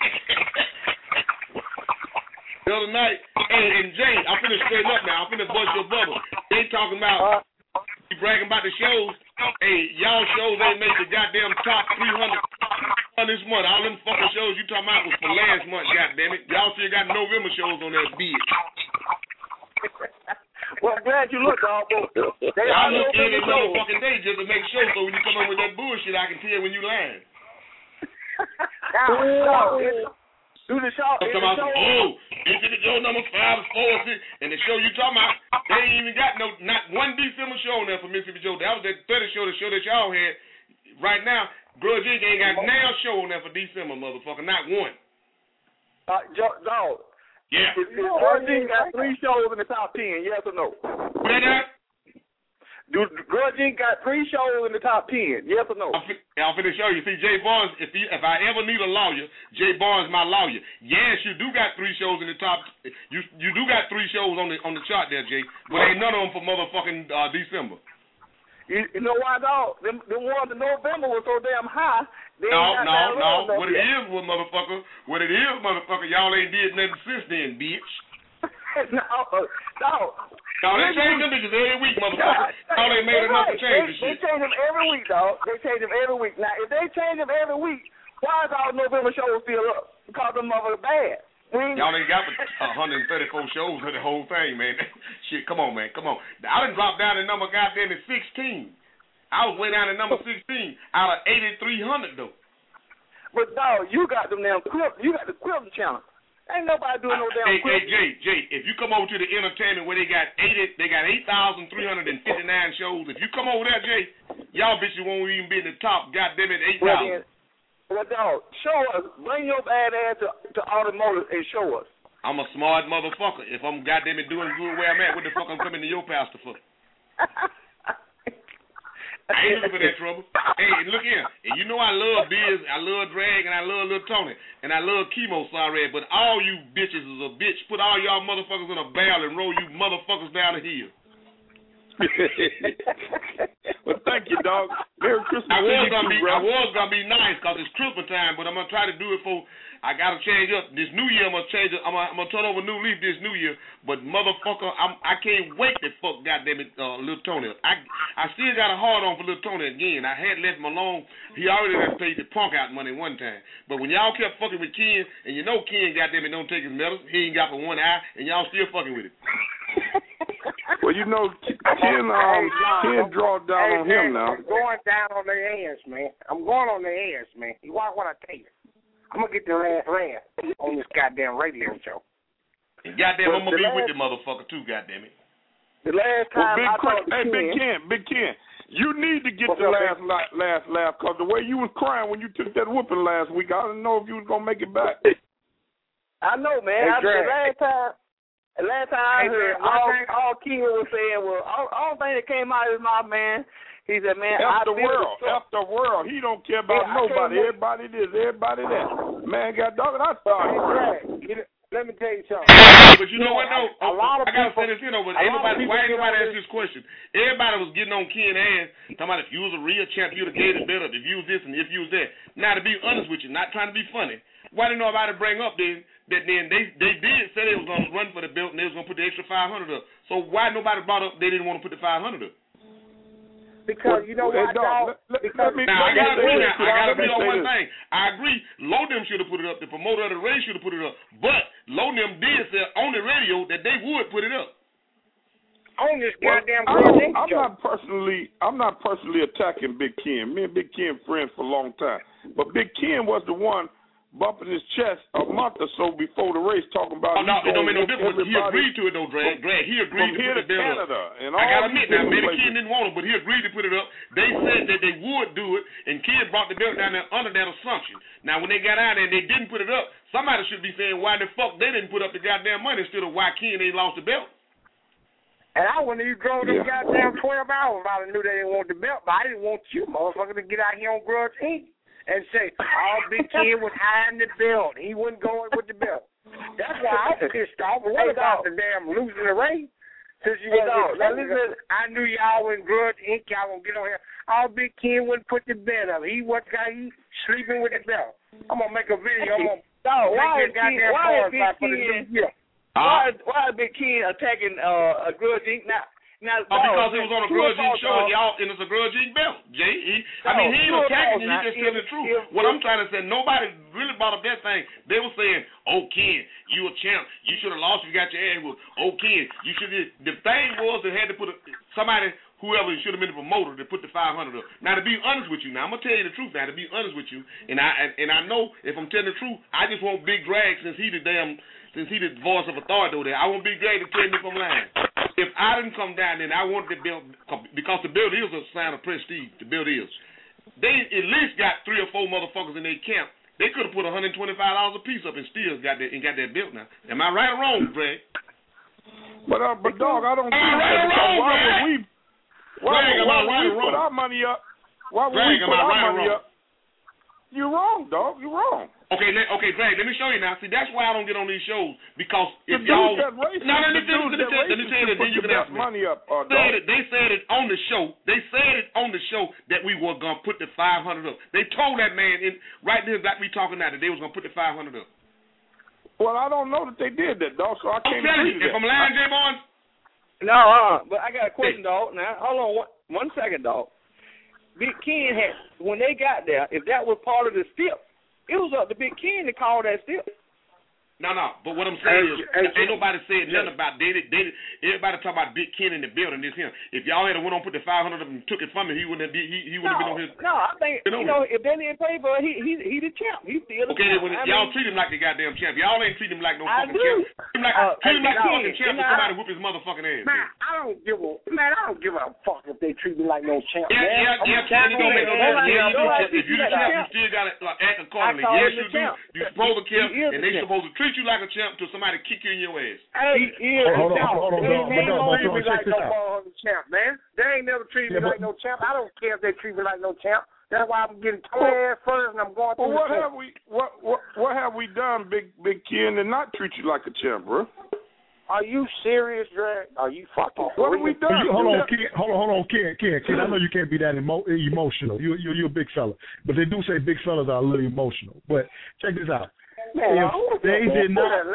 T: The other night, hey, and Jay, I'm finna straighten up now. I'm finna bust your bubble. They talking about, you bragging about the shows. Hey, y'all shows ain't made the goddamn top 300 this month. All them fucking shows you talking about was for last month, goddammit. Y'all still got November shows on that bitch.
N: Well, I'm glad you look, dog.
T: I look every motherfucking day just to make sure so when you come up with that bullshit, I can tell when you lying.
N: Do the show.
T: Infinite Joe number 5 is 4, and the show you talking about, they ain't even got not one December show on there for Mississippi Joe. That was that 30 show, the show that y'all had. Right now, Grudge Inc. ain't got now show on there for December, motherfucker. Not one.
N: Dog.
T: Yeah.
N: Grudge Inc. got 3 shows in the top 10, yes or no?
T: What that?
N: Grudge Inc. got 3 shows in the top 10, yes or no?
T: I'm finna show you. See, Jay Barnes, if I ever need a lawyer, Jay Barnes my lawyer. Yes, you do got 3 shows in the top. You do got 3 shows on the chart there, Jay. But ain't none of them for motherfucking December.
N: You know why, dog? Them ones in November was so damn high.
T: No. What it is, motherfucker, y'all ain't did nothing since then, bitch.
N: No,
T: they change them bitches every week, motherfucker. Y'all ain't made enough to change this shit.
N: They change them every week, dog. They change them every week. Now, if they change them every week, why is our November shows still up? Because them motherfuckers bad.
T: Y'all ain't got 134 shows for the whole thing, man. Shit, come on, man. Come on. I done dropped down the number goddamn at 16. I was way down to number 16 out of 8,300, though.
N: But, dog, you got them damn you got the Quilting channel. Ain't nobody doing no damn Quilting.
T: Hey, Jay, if you come over to the entertainment where they got 8,359 shows, if you come over there, Jay, y'all bitches won't even be in the top, goddamn it, 8,000.
N: Well, dog, show us. Bring your bad ass to Automotive and show us.
T: I'm a smart motherfucker. If I'm goddamn it doing good where I'm at, what the fuck I'm coming to your pastor for? I ain't looking for that trouble. Hey, look here. And you know I love Biz, I love Drag, and I love Lil Tony, and I love Chemo Sorry, but all you bitches is a bitch. Put all y'all motherfuckers in a barrel and roll you motherfuckers down the hill.
J: Well, thank you, dog. Merry Christmas.
T: I was gonna be nice because it's Christmas time, but I'm gonna try to do it for. I gotta change up this new year. I'm gonna change it. I'm gonna turn over a new leaf this new year. But motherfucker, I can't wait to fuck goddamn it, Lil Tony. I still got a hard on for Lil Tony again. I had left him alone. He already had paid the punk out money one time. But when y'all kept fucking with Ken, and you know Ken goddamn it don't take his medicine. He ain't got for one eye, and y'all still fucking with him.
J: Well, you know, Ken draw down on him now.
M: I'm going down on their ass, man. I'm going on their ass, man. You want what I tell you? I'm going to get their ass ran on this goddamn radio show.
T: And goddamn, I'm going to be with the motherfucker too, goddamn it.
N: The last time
J: Big Ken, you need to get the last laugh, because the way you was crying when you took that whooping last week, I didn't know if you was going to make it back.
N: I know, man. The last time I heard, all King was saying was, all thing that came out of his mouth, man, he said, man,
J: F the world. He don't care about nobody. Everybody this, everybody that. Man, got dog, and I started.
M: Let me tell you something.
T: But you know what, though?
M: A lot of
T: I got to
M: people,
T: say this, but why ain't nobody ask this question? Everybody was getting on Ken ass, talking about if you was a real champ, you'd have gave it better, if you was this and if you was that. Now, to be honest with you, not trying to be funny, why didn't nobody bring up then that then they did say they was going to run for the belt and they was going to put the extra 500 up? So why nobody brought up they didn't want to put the 500 up?
M: Because you know what, dog?
T: I gotta agree on one thing. I agree. Low them should have put it up. The promoter of the race should have put it up. But Low them did say on the radio that they would put it up.
M: On this goddamn
J: I'm not personally attacking Big Ken. Me and Big Ken friends for a long time. But Big Ken was the one bumping his chest a month or so before the race, talking about.
T: Oh, no, it don't make no difference. He agreed to it though, Drag. He agreed to put the belt up. I gotta admit now, maybe Ken didn't want it, but he agreed to put it up. They said that they would do it, and Ken brought the belt down there under that assumption. Now, when they got out there and they didn't put it up, somebody should be saying why the fuck they didn't put up the goddamn money instead of why Ken ain't lost the belt.
M: And I wouldn't even drove them goddamn 12 hours if I knew they didn't want the belt, but I didn't want you, motherfucker, to get out here on Grudge Inc. and say, Big Ken was hiding the belt. He wasn't going with the belt. That's why I was pissed off. What about the damn losing the race? Since you I knew y'all in Grudge Inc. Y'all gonna get on here. Big Ken wouldn't put the belt up. He sleeping with the belt. I'm gonna make a video.
N: Why is Big Ken attacking Grudge Inc. now?
T: Because it was on a Grudge Inc. show, and it's a Grudge Inc. belt, J.E. I mean, he ain't attacking you, he just telling the truth. What I'm trying to say, nobody really brought up that thing. They were saying, Ken, you a champ. You should have lost if you got your ass whooped. Ken, you should have. The thing was they had to put somebody, whoever should have been the promoter, to put the 500 up. Now, to be honest with you, I'm going to tell you the truth now, to be honest with you, and I know if I'm telling the truth, I just want Big Drag since he the voice of authority over there. I want Big Drag to tell me if I'm lying. If I didn't come down there and I wanted the belt, because the belt is a sign of prestige, the belt is. They at least got 3 or 4 motherfuckers in their camp. They could have put $125 a piece up and still got that belt now. Am I right or wrong, Greg?
J: But dog, I don't think that because why would we put our money up? Why would we put our money up? You're wrong, dog. You're wrong.
T: Okay, Greg, let me show you now. See, that's why I don't get on these shows, because if y'all... Let me tell you that, then you can ask me. They said it on the show. They said it on the show that we were going to put the 500 up. They told that man right there, like we talking now, that they was going to put the 500 up.
J: Well, I don't know that they did that, dog, so I can't agree to that.
T: If I'm lying, J-Bones?
N: No, but I got a question, dog. Now, hold on one second, dog. Big Ken when they got there, if that was part of the stip, it was up to Big Ken to call that stip.
T: No, but what I'm saying is, ain't nobody said nothing about everybody talk about Big Ken in the building, this him. If y'all had went on put the 500 up and took it from him, he wouldn't have been on his.
N: No, I think if they didn't pay for it, he the champ. He still the champ.
T: When y'all treat him like the goddamn champ. Y'all ain't treat him like no fucking champ. Treat him like a fucking champ. Somebody whoop his motherfucking ass.
M: Man, I don't give a fuck if they treat me like no champ.
T: Yeah, champ. It don't make no difference. If you the champ, you still gotta act accordingly. Yes, you do. You're supposed to care, and they supposed to treat you like a champ till somebody kick you in your ass.
M: Hold on. Champ, man. They ain't never treated me like no champ. I don't care if they treat me like no champ. That's why I'm getting tired first and I'm going through.
J: Well, what have we done, Big Ken, and not treat you like a champ, bro?
M: Are you serious, Drag? Are you fucking?
J: What have we done?
G: Hold on, Ken. I know you can't be that emotional. You're a big fella, but they do say big fellas are a little emotional. But check this out.
M: Man,
G: if they did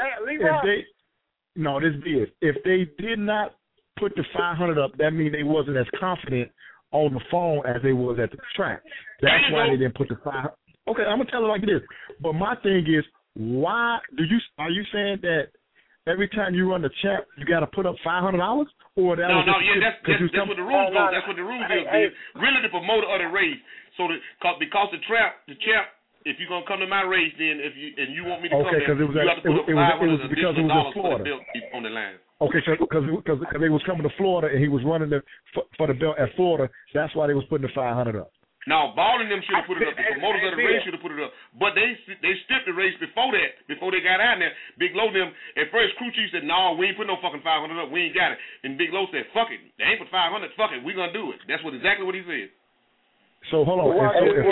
G: not put the 500 up, that means they wasn't as confident on the phone as they was at the track. That's why they didn't put the 500. Okay, I'm gonna tell it like this. But my thing is, why are you saying that every time you run the champ, you got to put up $500? Or that
T: that's what the rules go. That's what the rules is. Really, the promoter of the race. So because the champ. If you're gonna come to my race, then and you want me to come there, you have to put up $500 because it was in Florida on the line.
G: Okay, so because they was coming to Florida and he was running for the belt at Florida, that's why they was putting the 500 up.
T: No, Balling them should have put it up. The promoters of the race should have put it up. But they stripped the race before that, before they got out there. Big Low them, at first crew chief said, no, we ain't put no fucking 500 up. We ain't got it. And Big Low said, fuck it. They ain't put 500. Fuck it. We gonna do it. That's exactly what he said.
G: So hold on.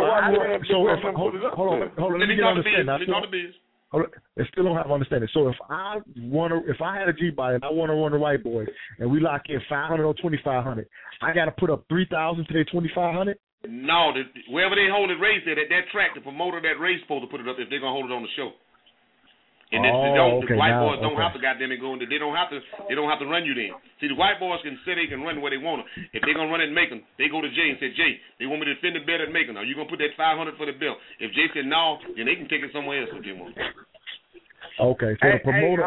G: Hold on. Let me get understanding. I still don't have understanding. So if I had a G-Body and I want to run the White Boys and we lock in 500 or 2,500, I got to put up 3,000 to their 2,500.
T: No, wherever they hold the race at that track, the promoter of that race supposed to put it up if they're gonna hold it on the show. And the White Boys don't have to goddamn it go in there. They don't have to run you then. See, the White Boys can say they can run where they want to. If they're gonna run it in Macon, they go to Jay and say, Jay, they want me to defend the belt at Macon. Are you gonna put that 500 for the belt? If Jay said no, then they can take it somewhere else if they want.
G: Okay, so the promoter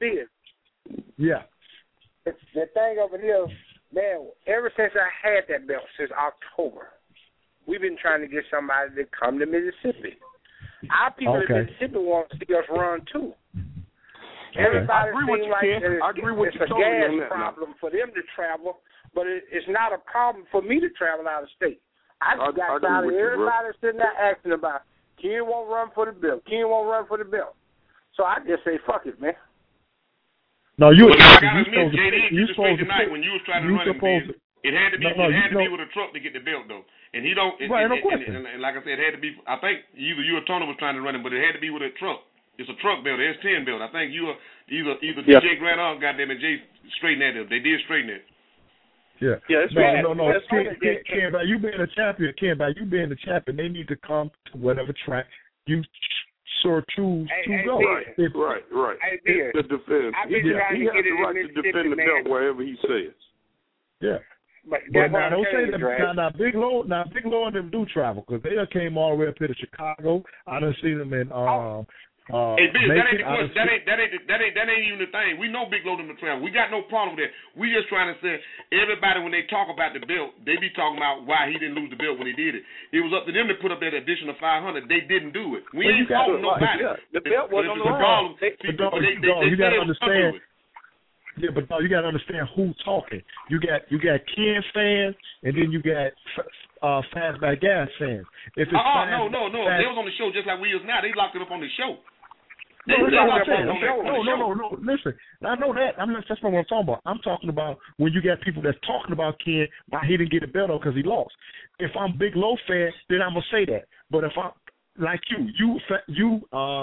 G: yeah.
M: The thing over here, man. Ever since I had that belt, since October, we've been trying to get somebody to come to Mississippi. Our people in Mississippi want to see us run too. Everybody seems like it's a gas problem for them to travel, but it's not a problem for me to travel out of state. I just got tired of everybody sitting there asking about, Ken won't run for the belt. Ken won't run for the belt. So I just say, fuck it, man.
G: No, you
T: supposed to tonight when you was trying to run it. It had to be with a truck to get the belt though, and he don't. And like I said, it had to be. I think either you or Tony was trying to run it, but it had to be with a truck. It's a truck belt, S10 belt. I think you either Jay Grant or goddamn and Jay straightened that up. They did straighten it.
G: Yeah. No. Ken, by you being a champion, they need to come to whatever track you choose to go.
J: Right. It's the defense. He has the right to defend the belt wherever he says.
G: Yeah. But now don't say that. Now Big Low and them do travel because they came all the way up here to Chicago. I done see them in
T: hey, Biz, that ain't the question. That ain't even the thing. We know Big Low them to travel. We got no problem with that. We just trying to say everybody when they talk about the belt, they be talking about why he didn't lose the belt when he did it. It was up to them to put up that additional 500. They didn't do it. We ain't faulting nobody.
N: The belt wasn't on the wrong.
G: You gotta understand. Yeah, but you got to understand who's talking. You got Ken fans, and then you got Fastback Gas fans. If it's
T: no. They was on the show just like we is now. They locked it up on the show. No.
G: Listen, I know that. That's not what I'm talking about. I'm talking about when you got people that's talking about Ken, why he didn't get the belt because he lost. If I'm Big Low fan, then I'm gonna say that. But if I'm like you 007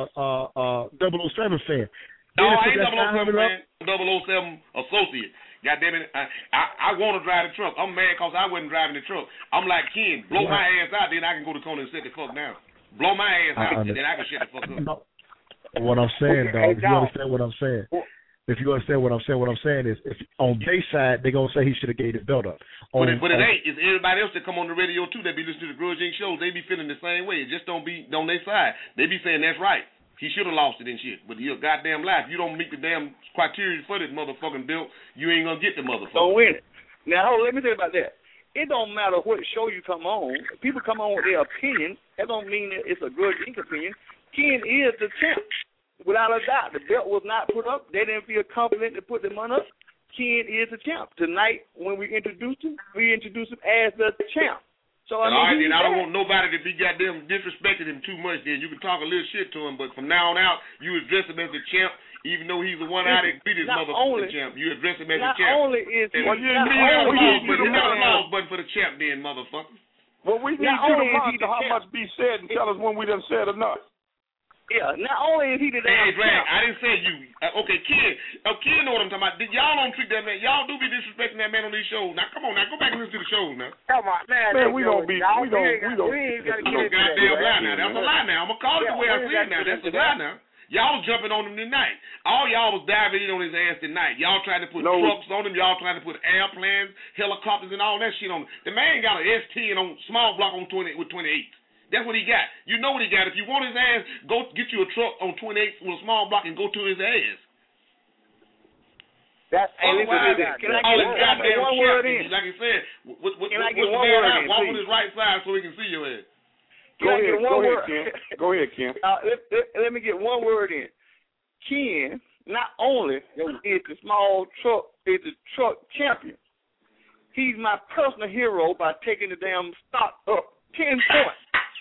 G: fan.
T: No, I ain't 007 fan. 007 associate. God damn it. I want to drive the truck. I'm mad because I wasn't driving the truck. I'm like, Ken, blow my ass out, then I can go to corner and sit the fuck down. Blow my ass out, then I can shut the fuck up.
G: No. What I'm saying, dog, if you understand what I'm saying. If you understand what I'm saying is if on their side, they're going to say he should have gave the belt up.
T: But it ain't. It's everybody else that come on the radio, too, that be listening to the Grudge Inc. shows. They be feeling the same way. It just don't be on their side. They be saying that's right. He should have lost it and shit. But you're a goddamn lie. If you don't meet the damn criteria for this motherfucking belt, you ain't going to get the motherfucker.
N: Don't win it. Now, let me tell you about that. It don't matter what show you come on. If people come on with their opinion, that don't mean that it's a Grudge Inc. opinion. Ken is the champ. Without a doubt. The belt was not put up. They didn't feel confident to put the money up. Ken is the champ. Tonight, when we introduced him as the champ. So
T: all right, then I don't want nobody to be goddamn disrespecting him too much. Then you can talk a little shit to him, but from now on out, you address him as the champ, even though he's the one out that beat his motherfucking champ. You address him as the champ.
N: Not only is he,
T: applause button for the champ, then motherfucker.
J: Well, we need you to monitor how much be said and tell us when we done said enough.
N: Yeah, not only is he the damn champ.
T: I didn't say you. Okay, Ken know what I'm talking about. Y'all don't treat that man. Y'all do be disrespecting that man on these shows. Now, come on, now go back and listen to the shows now.
M: Come on, man.
J: Man, we don't.
T: We don't. Goddamn lie now. That's a lie now. I'm gonna call it the way I see it now. That's a lie now. Y'all jumping on him tonight. All y'all was diving in on his ass tonight. Y'all trying to put trucks on him. Y'all trying to put airplanes, helicopters, and all that shit on him. The man got an S10 on small block on 20 with 28. That's what he got. You know what he got. If you want his ass, go get you a truck on 28 with a small block and go to his ass.
N: That's can I get one word in?
T: Like I said, what's the man? Walk on his right side so he can see your ass.
J: Go ahead, Ken. Go ahead, Ken.
N: Let me get one word in. Ken not only is the truck champion, he's my personal hero by taking the damn stock up 10 points.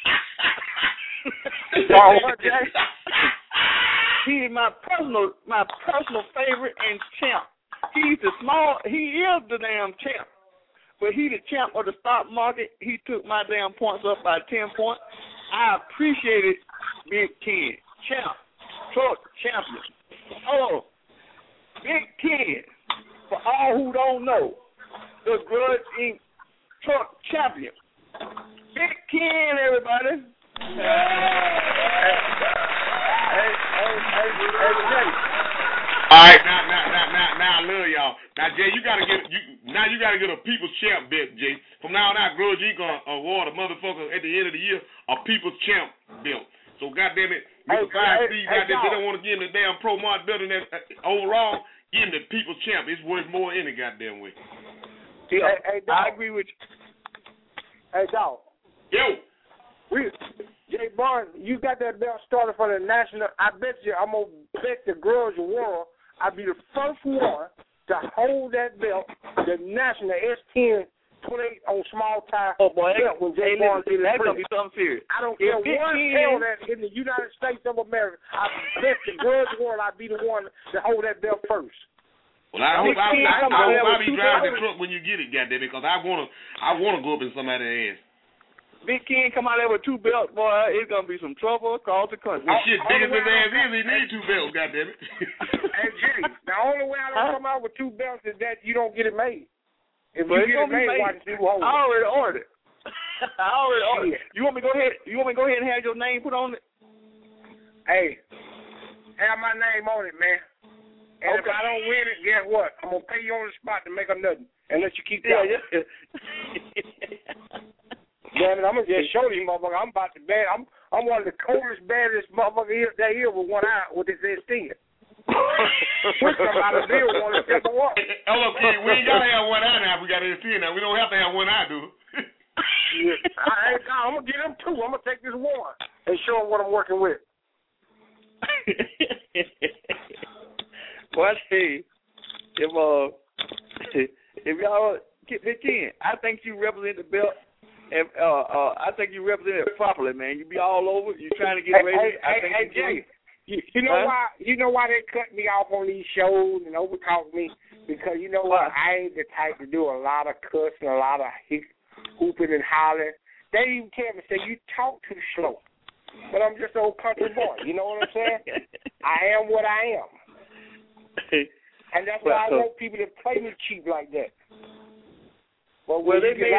N: He is my personal favorite and champ. He is the damn champ. But he the champ of the stock market. He took my damn points up by 10 points. I appreciate it, Big Ken. Champ. Truck champion. Oh, Big Ken. For all who don't know, the Grudge Inc. Truck champion. Big Ken, everybody.
T: All right, now, I love y'all. Now, Jay, you gotta get a People's Champ belt, Jay. From now on out, Grudge Inc. gonna award a motherfucker at the end of the year a People's Champ belt. So, goddamn it, Mr. 5C, goddamn, they don't want to give him the damn Pro Mart belt in that overall. Give him the People's Champ. It's worth more any goddamn way.
M: Yeah,
N: I agree with you.
M: Hey, dog.
T: Yo.
M: Jay Barnes, you got that belt started for the national. I bet you, I'm going to bet the Grudge World, I'll be the first one to hold that belt, the national S10 28 on small tire.
N: Oh, boy.
M: When Jay Barnes did
N: that's going to be something serious.
M: I don't care one hell that in the United States of America. I bet the Grudge World I'll be the one to hold that belt first.
T: Well, I hope I be driving the truck when you get it, goddamn it, because I wanna go up in somebody's ass.
N: Big Ken come out there with 2 belts, boy. It's gonna be some trouble across the country.
T: Well, shit, big as his ass is, he need 2 belts, goddamn it.
M: Hey, Jay, the only way I don't come out with 2 belts is that you don't get it made. If
N: but
M: you get it made, watch it hold it.
N: I already ordered it. You want me to go ahead? And have your name put on it?
M: Hey, have my name on it, man. And if I don't win it, guess what? I'm gonna pay you on the spot to make a nothing and let you keep going.
N: Yeah.
M: Damn it, I'm gonna just show these motherfuckers. I'm about to bad. I'm one of the coldest, baddest motherfuckers that here with one eye with this S10. Which somebody there want to step up.
T: Hello, kid. We ain't gotta have one eye now. If we got S10 now. We don't have to have one eye, dude.
M: I'm gonna get them 2. I'm gonna take this one and show them what I'm working with.
N: Well, see, if y'all get Big Ken, I think you represent the belt. And I think you represent it properly, man. You be all over. You trying to get ready.
M: Hey, Jay. You know why? You know why they cut me off on these shows and overtalk me? Because you know what? I ain't the type to do a lot of cussing, a lot of hooping and hollering. They even tell me, say you talk too slow. But I'm just an old country boy. You know what I'm saying? I am what I am. And that's why I want people to play me cheap like that. But when they made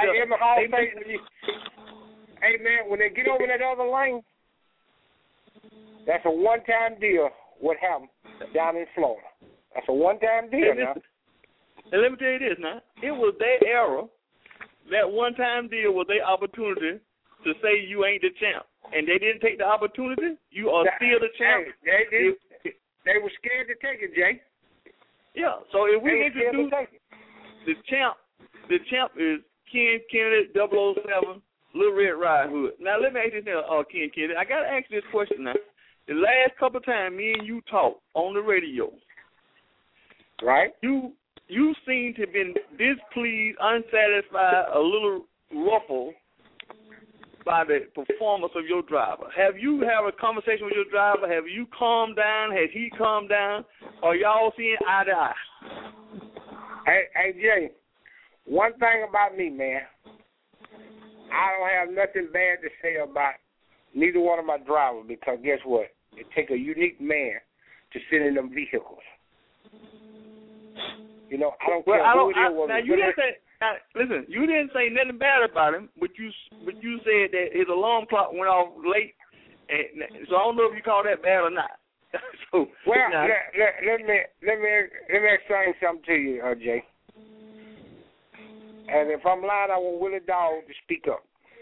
M: hey man, when they get over that other lane, that's a one-time deal. What happened down in Florida? That's a one-time deal now.
N: And let me tell you this now. It was their era. That one-time deal was their opportunity to say you ain't the champ. And they didn't take the opportunity. You are still the champ.
M: Hey, they were scared to take it, Jay.
N: Yeah. So if we introduce the champ is Ken Kennedy 007, Little Red Riding Hood. Now let me ask you this, Ken Kennedy. I gotta ask you this question now. The last couple of times me and you talked on the radio,
M: right?
N: You seem to have been displeased, unsatisfied, a little ruffled by the performance of your driver. Have you had a conversation with your driver? Have you calmed down? Has he calmed down? Are y'all seeing eye to eye?
M: Hey, Jay, one thing about me, man, I don't have nothing bad to say about neither one of my drivers because guess what? It takes a unique man to sit in them vehicles. You know, I don't care who it is.
N: Now, you didn't say... Now, listen, you didn't say nothing bad about him, but you said that his alarm clock went off late, and so I don't know if you call that bad or not. So,
M: well, let me explain something to you, Jay. And if I'm lying, I want Willie Dog to speak up.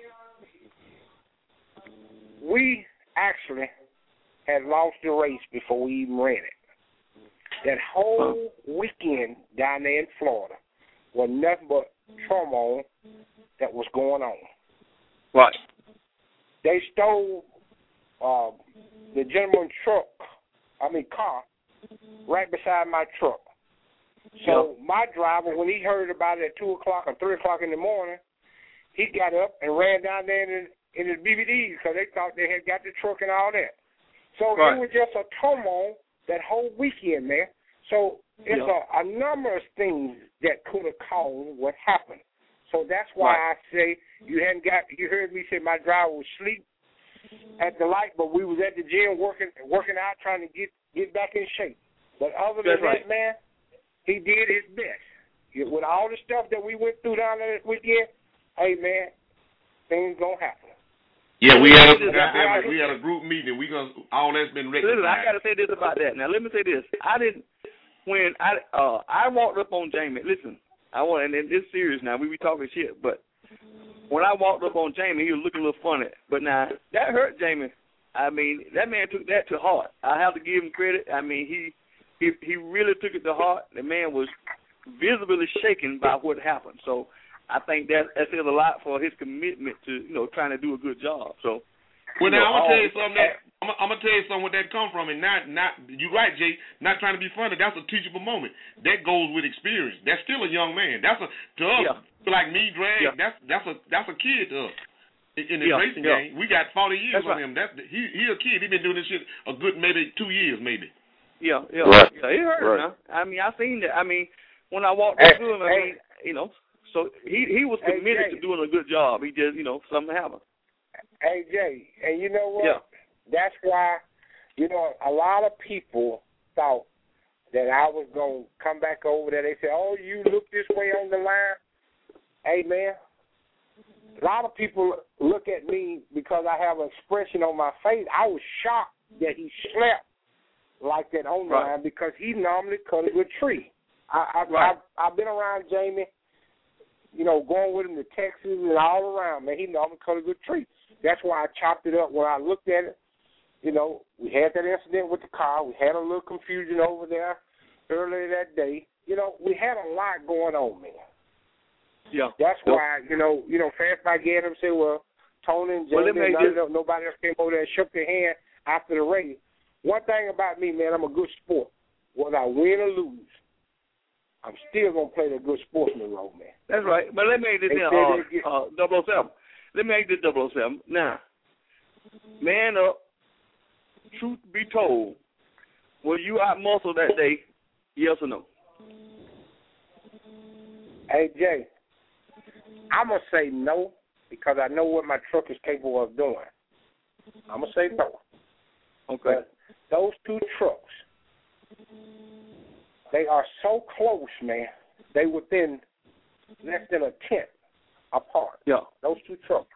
M: We actually had lost the race before we even ran it. That whole weekend down there in Florida was nothing but turmoil that was going on.
N: Right.
M: They stole the gentleman's car right beside my truck. So my driver, when he heard about it at 2 o'clock or 3 o'clock in the morning, he got up and ran down there in his BBDs because they thought they had got the truck and all that. So it was just a turmoil that whole weekend, man. So it's a number of things that could have caused what happened. So that's why I say you heard me say my driver was asleep at the light, but we was at the gym working out, trying to get back in shape. But other than that, man, he did his best. With all the stuff that we went through down there this weekend, hey, man, things gonna happen.
T: Yeah, we had a group meeting. All that's been rectified.
N: Listen, I got to say this about that. Now, let me say this. When I walked up on Jamie, listen, and this is serious now, we be talking shit, but when I walked up on Jamie, he was looking a little funny. But now, that hurt Jamie. I mean, that man took that to heart. I have to give him credit. I mean, he really took it to heart. The man was visibly shaken by what happened. So I think that says a lot for his commitment to, trying to do a good job. So,
T: well, now I'm gonna tell you something. I'm gonna tell you something where that come from, and not you're right, Jay. Not trying to be funny. That's a teachable moment. That goes with experience. That's still a young man. That's to us, like me, Drag. That's a kid to us. In the racing game, we got 40 years on him. He a kid. He been doing this shit a good maybe 2 years, maybe.
N: Yeah. It hurt. Now. I mean, I seen that. I mean, when I walked up to him, so he was committed to doing a good job. He just, something happened.
M: Hey, Jay, and you know what? Yeah. That's why, a lot of people thought that I was going to come back over there. They said, oh, you look this way on the line. Hey, man, a lot of people look at me because I have an expression on my face. I was shocked that he slept like that on the line because he normally cut a good tree. I've been around Jamie, going with him to Texas and all around, man. He normally cut a good tree. That's why I chopped it up when I looked at it. We had that incident with the car. We had a little confusion over there earlier that day. We had a lot going on, man.
N: Yeah.
M: That's why, fans might get him and say, well, Tony and Jamie, nobody else came over there and shook their hand after the race. One thing about me, man, I'm a good sport. Whether I win or lose, I'm still going to play the good sportsman role, man.
N: That's right. But let me make this 007. Let me make this 007. Now, man up, truth be told, were you out-muscled that day, yes or no?
M: Hey, Jay, I'm going to say no because I know what my truck is capable of doing. I'm going to say no.
N: Okay.
M: But those two trucks, they are so close, man. They within less than a tenth apart.
N: Yeah.
M: Those two trucks.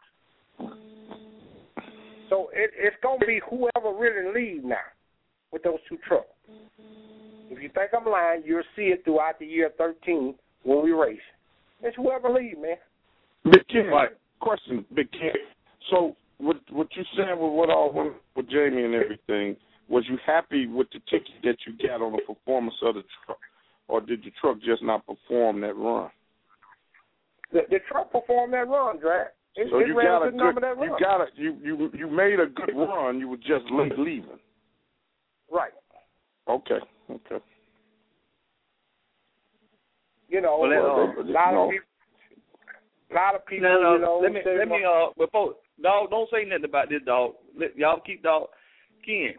M: So it's going to be whoever really leads now with those two trucks. If you think I'm lying, you'll see it throughout the year 13 when we race. It's whoever leads, man.
J: Big Ken, question, Big Ken. So what you saying with what all went with Jamie and everything, was you happy with the ticket that you got on the performance of the truck, or did the truck just not perform that run?
M: The truck performed that run, Drag.
J: So you got a good, you made a good run. You were just late leaving.
M: Right.
J: Okay.
M: A lot of people.
N: No. Let me. Before dog, don't say nothing about this, dog. Y'all keep dog. Ken,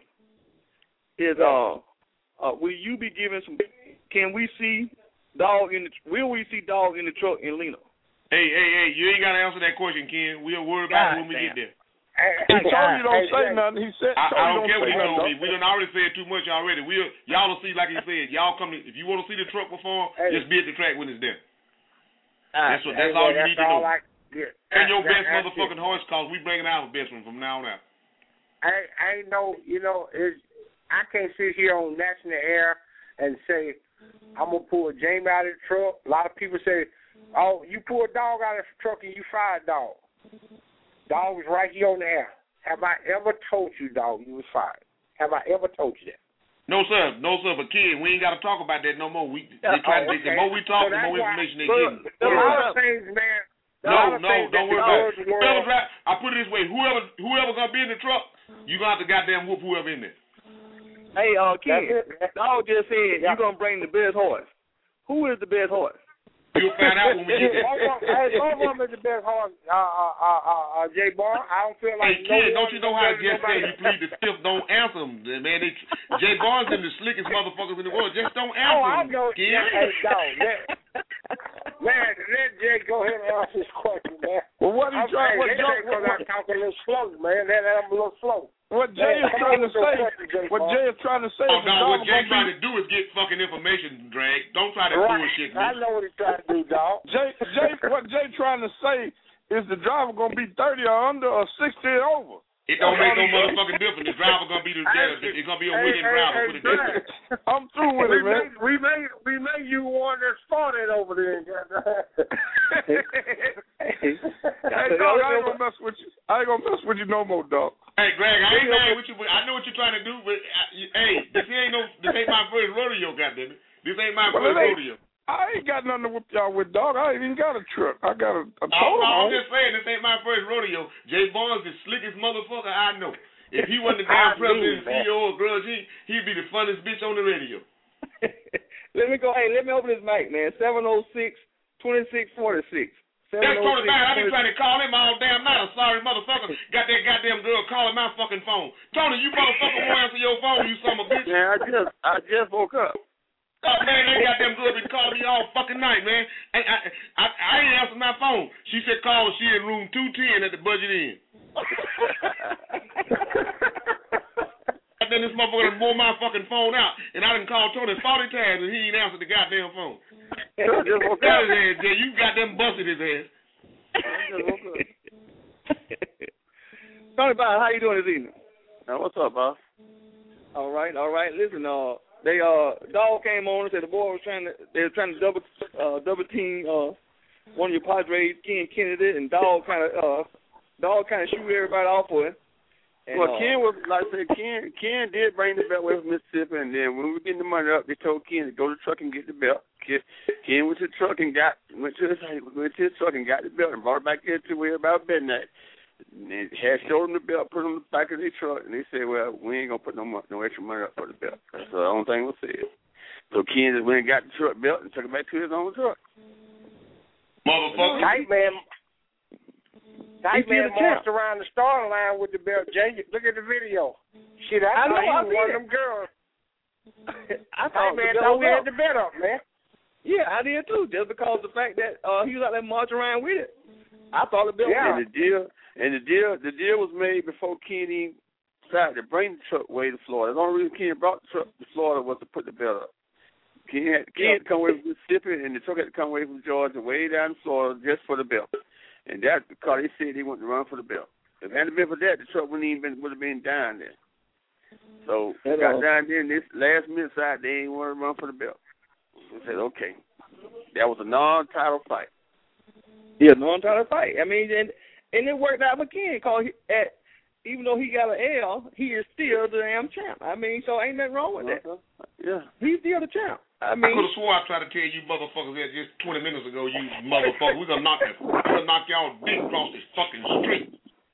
N: will you be giving some? Can we see dog in the? Will we see dog in the truck in Lena?
T: Hey, you ain't got to answer that question, Ken. We'll worry about it when we get there.
J: He told you don't say nothing. He said,
T: I don't care what he told me. We done already said too much already. Y'all will see, like he said, y'all come. If you want to see the truck perform, just be at the track when it's there. That's all you need to know. And your best motherfucking horse cause we bringing out the best one from now on out.
M: I know, I can't sit here on national air and say I'm gonna pull Jamie out of the truck. A lot of people say, oh, you pull a dog out of the truck and you fired dog. Dog was right here on the air. Have I ever told you, dog, you was fired? Have I ever told you that?
T: No, sir. But kid, we ain't got to talk about that no more. The more we talk, the more information they get.
M: A lot of things, man.
T: No, don't worry about it. I put it this way: whoever gonna be in the truck, you gonna have to goddamn whoop whoever in there.
N: Hey, Ken, dog just said you gonna bring the best horse. Who is the best horse?
T: You'll find out when we get there.
M: Hey, both of them is the best horse, Jay Barnes. I don't feel like.
T: Hey, kid, don't you know how to just say you plead the fifth? Don't answer them, man. Jay Barnes them the slickest motherfuckers in the world. Just don't answer them.
M: I know.
T: Kid.
M: Hey, dog, man, let Jay go ahead and answer this question, man.
O: Well, what he trying? What
M: because I talk a little slow, man. I'm a little slow.
O: What Jay is trying to say? What Jay is trying to say?
T: Oh no, what Jay trying to do is get fucking information, Drag. Don't try to bullshit me.
M: I know what he's trying to do, dog.
O: What Jay trying to say is the driver gonna be 30 or under or 60 or over.
T: It don't make no motherfucking difference. The driver gonna be it's gonna be a winning driver.
O: I'm through with it, man.
M: We made you one that started over there.
O: Hey, dog, I ain't gonna mess with you. I ain't gonna mess with you no more, dog.
T: Hey, Greg, I ain't mad with you, but I know what you're trying to do. But hey, this ain't my first rodeo, goddammit. This ain't my first rodeo.
O: I ain't got nothing to whip y'all with, dog. I ain't even got a truck. I got a total.
T: I'm just saying, this ain't my first rodeo. Jay Barnes, the slickest motherfucker I know. If he wasn't the damn president and CEO of Grudge Inc., he'd be the funniest bitch on the radio.
N: Let me open this mic, man. 706-2646.
T: That's Tony Bad. I've been trying to call him all damn night. I'm sorry, motherfucker. Got that goddamn girl calling my fucking phone. Tony, you motherfucker won't answer your phone, you son of a bitch.
M: Man, I just woke up.
T: Oh, man, that goddamn girl been calling me all fucking night, man. I ain't answered my phone. She said call her. She in room 210 at the Budget Inn. Then this motherfucker done wore my fucking phone out, and I done called Tony 40 times, and he ain't answered the goddamn phone. Tell his ass, Jay, you goddamn busted his ass.
N: Tony Bob, how you doing this evening?
M: What's up, boss?
N: All right. Listen, they dog came on and said the boy was trying to double team one of your Padres, Ken Kennedy, and dog kind of shoot everybody off for him. And,
M: well, Ken was, like I said, Ken did bring the belt away from Mississippi, and then when we were getting the money up, they told Ken to go to the truck and get the belt. Ken went to the truck and went to his truck and got the belt and brought it back here to where about midnight. And they showed him the belt, put it on the back of their truck, and they said, well, we ain't going to put no extra money up for the belt. That's the only thing we said. So Ken just went and got the truck belt and took it back to his own truck.
T: Motherfucker.
M: Tight man marched around the starting line with the belt. Jay, look at the video. Shit, I know he was one of them girls.
N: I thought
M: man thought we had the belt up, man.
N: Yeah, I did too. Just because of the fact that he was out there marching around with it. I thought the belt.
M: Yeah. And the deal was made before Ken decided to bring the truck way to Florida. The only reason Ken brought the truck to Florida was to put the belt up. Ken had to come away from Mississippi, and the truck had to come away from Georgia, way down to Florida, just for the belt. And that's because they said they wanted to run for the belt. If it hadn't been for that, the truck would have been down there. So got down there, and this last minute side, they ain't want to run for the belt. We said, okay. That was a non-title fight.
N: Yeah, non-title fight. I mean, and it worked out for Ken, because even though he got an L, he is still the damn champ. I mean, so ain't nothing wrong with that.
M: Yeah.
N: He's still the champ. I
T: could have swore I tried to tell you motherfuckers that just 20 minutes ago, you motherfucker, we're gonna knock y'all dick across this fucking street.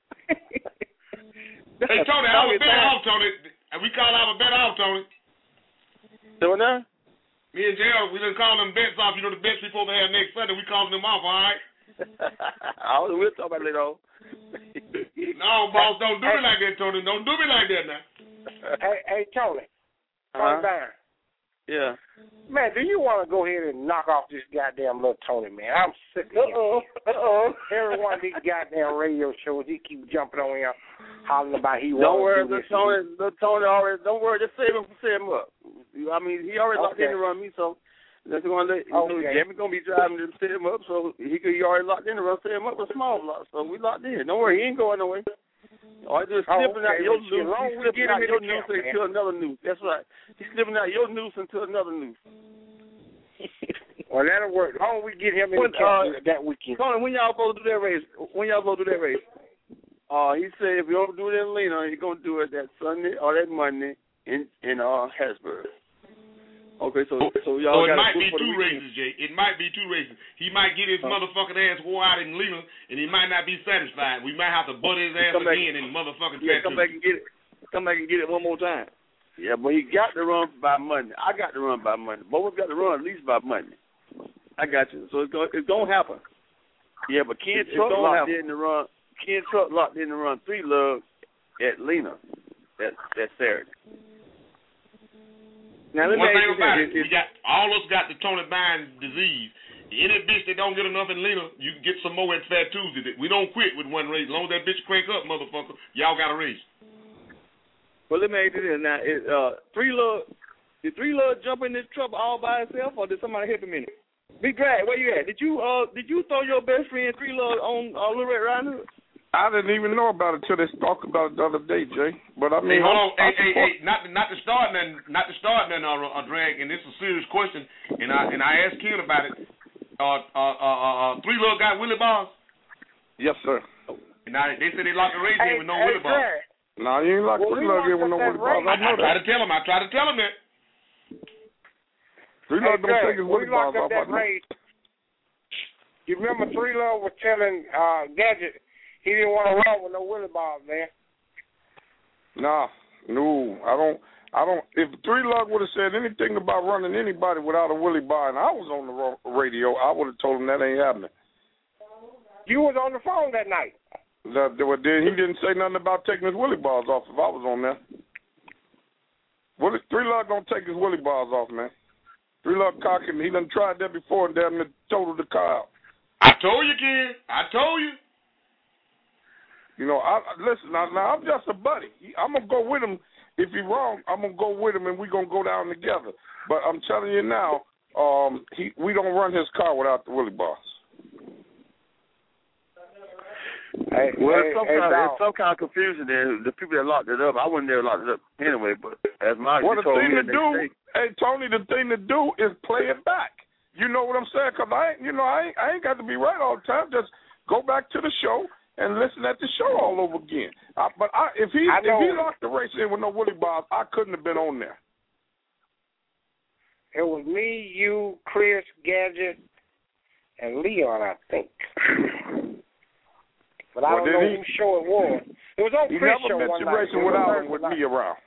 T: Hey, Tony, I was bet off, Tony. We call our bet off, Tony.
M: So now?
T: Me and JL, we done call them bets off. You know the bets we supposed to have next Sunday, we calling them off, all right?
M: We'll talk about it later on.
T: No, boss, don't do me like that, Tony. Don't do me like that now.
M: Hey, Tony. Calm down.
T: Yeah.
M: Man, do you want to go ahead and knock off this goddamn little Tony, man? I'm sick of him. Every one of these goddamn radio shows, he keep jumping on here, hollering about he wants to do this. Little Tony already, don't worry, just set him up. I mean, he already locked in to run me, so that's going to let, Jamie going to be driving to set him up, so he already locked in to run, set him up with a small block, so we locked in. Don't worry, he ain't going nowhere. All you do is slipping out your noose. He's slipping out your noose into another noose. That's right. He's slipping out your noose into another noose. Well, that'll work. How long we get him in the camp that weekend?
N: Tony, when y'all supposed to do that race?
M: He said if we don't do it in Lena, he's going to do it that Sunday or that Monday in Harrisburg. Okay, so y'all
T: it might be two races, Jay. It might be two races. He might get his motherfucking ass wore out in Lima, and he might not be satisfied. We might have to butt his ass again and motherfucking
N: come back and get it. Come back and get it one more time.
M: Yeah, but he got to run by Monday. I got to run by Monday. Both of us got to run at least by Monday.
N: I got you. So it's gonna happen.
S: Yeah, but Ken
N: It's
S: Truck
N: gonna
S: locked
N: happen.
S: in to run. Ken Truck locked in to run 3 Love at Lena that Saturday.
N: Now let me
T: One
N: ask
T: thing
N: you
T: about
N: this.
T: it, we got all us got the Tony Bine disease. Any bitch that don't get enough in Lena, you can get some more at Fat Tuesday. We don't quit with one race. As long as that bitch crank up, motherfucker, y'all got a race.
N: Well, let me ask you this. Now, 3 Love, did 3 Love jump in this truck all by itself, or did somebody help him in it? Big Drag, where you at? Did you throw your best friend 3 Love on Little Red Riding Hood?
J: I didn't even know about it till they talked about it the other day, Jay. But I mean,
T: hey, hold on, hey, not to start nothing, Drag, and this is a serious question, and I asked Ken about it. 3 Love got Willie Bars?
J: Yes, sir.
T: And now they said they locked the race in with no Willie Bars.
J: No, you ain't locked 3 Love in with no Willie Bars. I know that.
T: I tried to tell him that.
J: 3 Love don't take his Willie Bars off.
M: That race. You remember 3 Love was telling Gadget he didn't want to run with no Willie Bars, man.
J: Nah, no, I don't. If 3 Love would have said anything about running anybody without a Willie Bar, and I was on the radio, I would have told him that ain't happening.
M: You was on the phone that night.
J: He didn't say nothing about taking his Willie Bars off if I was on there. 3 Love don't take his Willie Bars off, man. 3 Love cocking. He done tried that before and damn near totaled the car out.
T: I told you, kid. I told you.
J: You know, listen, now I'm just a buddy. I'm going to go with him. If he's wrong, I'm going to go with him and we're going to go down together. But I'm telling you now, we don't run his car without the Willie Bars.
S: It's some kind of confusion there. The people that locked it up, I wouldn't dare lock it up anyway, but as my
J: the thing to do, hey, Tony, the thing to do is play it back. You know what I'm saying? Because I ain't got to be right all the time. Just go back to the show and listen at the show all over again. If he locked the race in with no Willie Bars, I couldn't have been on there.
M: It was me, you, Chris, Gadget, and Leon, I think. But I don't know whose show it was. It was on Chris' show one night. You never mentioned racing without him with me around.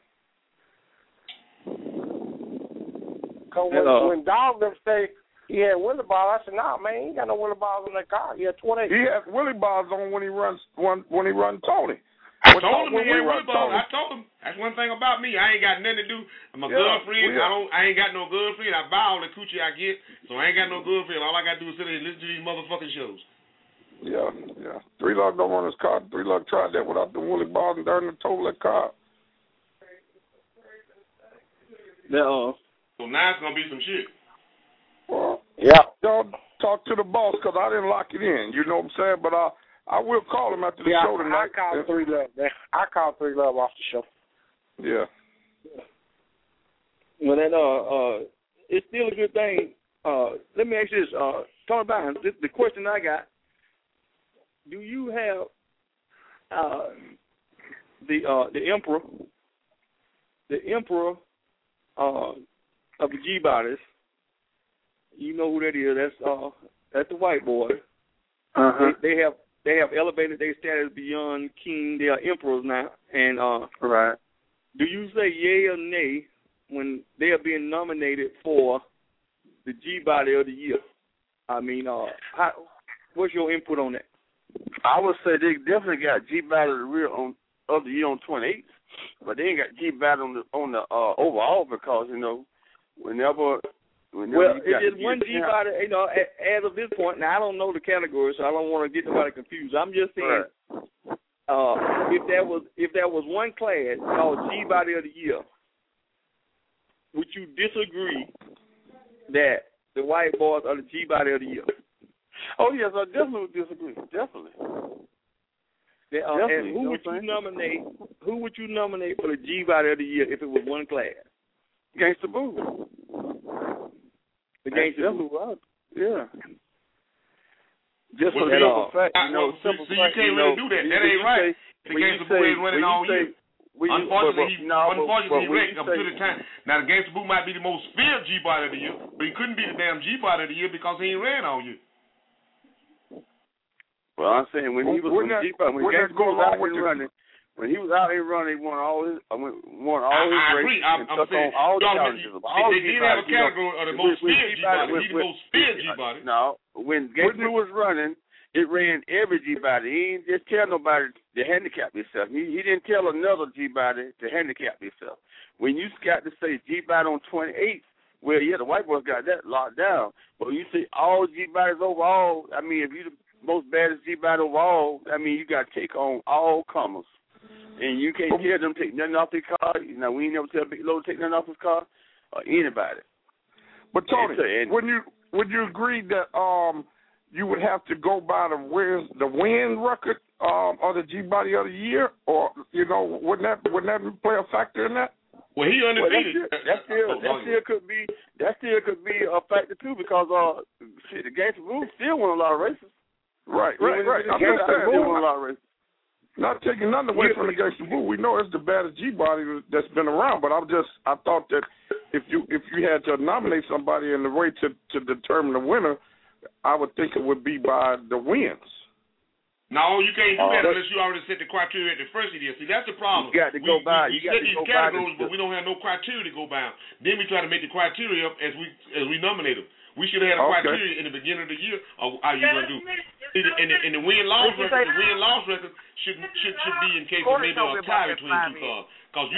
M: Because when Dog them say he had Willie Bars, I said, "Nah, man, he ain't got no Willie Bars on that car. He had 28."
J: He had Willie Bars on when he runs Tony.
T: I told him he had Willie Bars. I told him that's one thing about me. I ain't got nothing to do. I'm a girlfriend. I ain't got no girlfriend. I buy all the coochie I get, so I ain't got no girlfriend. All I got to do is sit there and listen to these motherfucking shows.
J: Yeah. 3 Love don't run his car. 3 Love tried that without the Willie Bars and darn total that car.
T: So now it's gonna be some shit.
J: Well, y'all talk to the boss because I didn't lock it in. You know what I'm saying? But I will call him after the show tonight.
M: I called 3 Love. Man. I called 3 Love off the show.
J: Yeah.
N: Well, then, it's still a good thing. Let me ask you this, Tony Bine. The question I got: do you have the emperor of the G-Bodies? You know who that is? That's the white boy. They have elevated their status beyond king. They are emperors now. And
S: right.
N: Do you say yay or nay when they are being nominated for the G-Body of the year? I mean, what's your input on that?
S: I would say they definitely got G-Body of the year on 28th, but they ain't got G-Body on the overall because whenever
N: it is one G-Body. As of this point, now I don't know the category, so I don't want to get nobody confused. I'm just saying, if there was one class called G-Body of the year, would you disagree that the white boys are the G-Body of the year?
S: Oh yes, I definitely would disagree. Definitely.
N: And who would you nominate for the G-Body of the year if it was one class?
S: Gangsta Boo.
N: The Gangsta Boo.
S: Yeah. Just for the simple fact,
T: you can't really do that. That ain't right. The Gangsta Boo ain't running all year. Unfortunately, he wrecked up to the time. Now, the Gangsta Boo might be the most feared G-Body of the year, but he couldn't be the damn G-Body of the year because he ain't ran all year.
S: Well, I'm saying when Gangsta Boo was out here running, When he was out here running, he won all his races and took on all the challenges.
T: They did have a category of the most feared G-body. He's the most feared G-body.
S: No, when Gangsta Boo was running, it ran every G-body. He didn't just tell nobody to handicap himself. He didn't tell another G-body to handicap himself. When you got to say G-body on 28, well, yeah, the white boys got that locked down. But when you say all G-bodies overall, I mean, if you're the most baddest G-body overall, I mean, you got to take on all comers. And you can't tell them to take nothing off their car. You know, we ain't never tell Big Low to take nothing off his car or anybody.
J: But Tony, would you agree that you would have to go by the win record or the G-body of the year, or wouldn't that play a factor in that?
T: Well, he undefeated.
S: That still could be a factor too, because the Gangsta Boo still won a lot of races.
J: Right.
S: I'm just saying, won a lot of races.
J: Not taking nothing away from the Gangsta Boo. We know it's the baddest G-body that's been around, but I thought that if you had to nominate somebody in the way to determine the winner, I would think it would be by the wins.
T: No, you can't do that unless you already set the criteria at the first of the year. See, that's the problem.
S: You got to go by.
T: We set these categories, but we don't have no criteria to go by. Then we try to make the criteria up as we nominate them. We should have had a criteria in the beginning of the year. Or how you gonna do? In the win-loss record should be in case of maybe a tie between two cars. Because you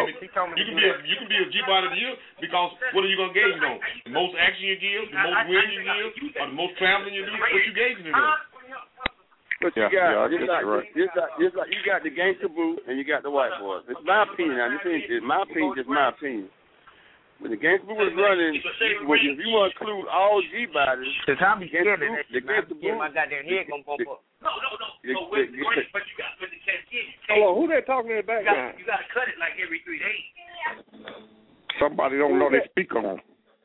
T: can be a G-body of the year because what are you gonna gauge it on? The most action you give, the most win you give, or the most traveling you do? What you gauging it on?
S: But you got you got the Gangsta Boo and you got the white boys. It's my opinion. Just my opinion. When the Gangsta Boo was running, if you want to include all G-bodies,
N: the time you get it,
S: the Gangsta Boo,
N: my goddamn head gonna pop up.
K: No, but you can't get it.
N: Hold on, who they talking in the background?
K: You gotta cut it like every 3 days.
J: Somebody don't know they speak on.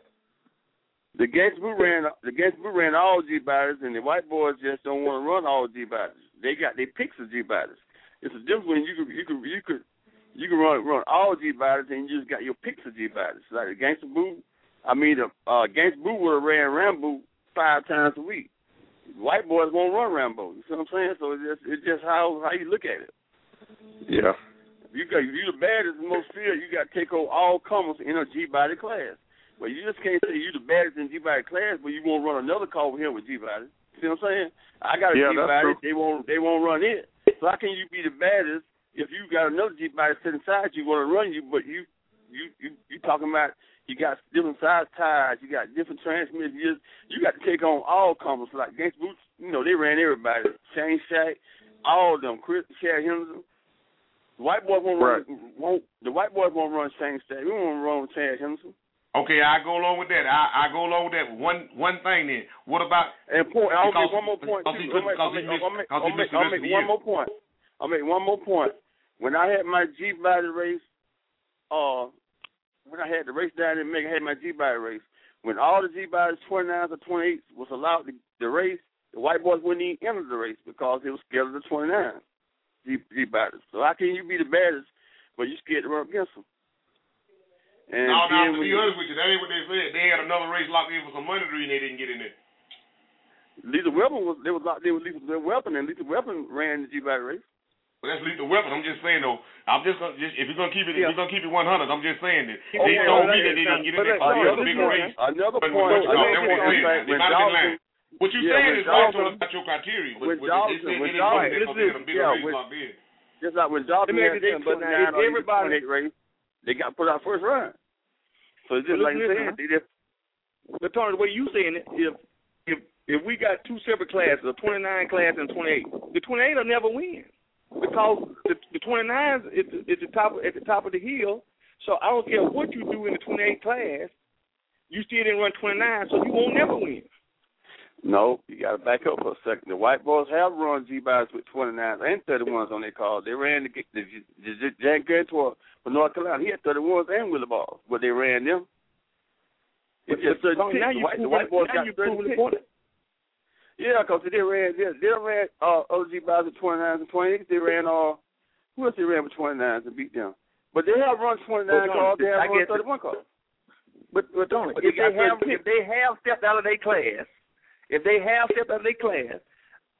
S: The Gangsta Boo ran all G-bodies, and the white boys just don't want to run all G-bodies. They got their picks of G-bodies. It's a difference when you can run all G-bodies and you just got your picks of G-bodies. Like the Gangsta Boo, Gangsta Boo would have ran Rambo 5 times a week. White boys won't run Rambo. You see what I'm saying? So it's just how you look at it.
J: Yeah.
S: If you the baddest and most feared, you got to take over all comers in a G-body class. Well, you just can't say you the baddest in G-body class, but you won't run another car over here with G-body. See what I'm saying? I got a G-body. They won't run it. So how can you be the baddest if you got another G-body sitting inside you want to run you, but you talking about you got different size tires, you got different transmissions. You got to take on all comers like Gangsta Boo. They ran everybody. Shane Shack, all of them. Chris, Chad Henderson. The white boys won't run Shane Shack. We won't run with Chad Henderson.
T: Okay, I go along with that. I go along with that. One thing then. What about?
S: And I'll make one more point too. I'll make one more point. I'll make one more point. When I had my G-body race, when I had the race down in Macon, I had my G-body race. When all the G-bodies, 29s or 28s, was allowed to race, the white boys wouldn't even enter the race because they were scared of the 29s G-bodies. So how can you be the baddest, but you scared to run against them? And
T: to be honest with you, that ain't what they said. They had another race locked in for some money, and they didn't get in there.
S: Lethal Weapon was locked in with Lethal Weapon, and Lethal Weapon ran the G-body race.
T: Well, that's Lethal Weapon. I'm just saying though. If you're gonna keep it 100, I'm just saying that they told me that they didn't get in there because it was a bigger race.
S: Another point.
T: What you saying is right to about your criteria, but they said they didn't get in there because they had a bigger race locked in.
S: Just like when Dalton had their 29 or 28 race, they got put out first round. So it's just like you saying.
N: But Tony, the way you saying it, if we got two separate classes, a 29 class and 28, the 28 will never win because the 29s is at the top of the hill. So I don't care what you do in the 28 class, you still didn't run 29, so you won't never win.
S: No, you got to back up for a second. The white boys have run G-bodies with 29s and 31s on their cars. They ran the Jack Gantor for North Carolina. He had 31s and wheeler balls, but they ran them. It's just certain the white boys got certain picks. Yeah, because they ran other G-bodies with 29s and 28s. They ran who else they ran with 29s and beat them? But they have run 29 cars. They have run 31 cars.
N: But Tony, if they have stepped out of their class. If they have stepped out of their class, but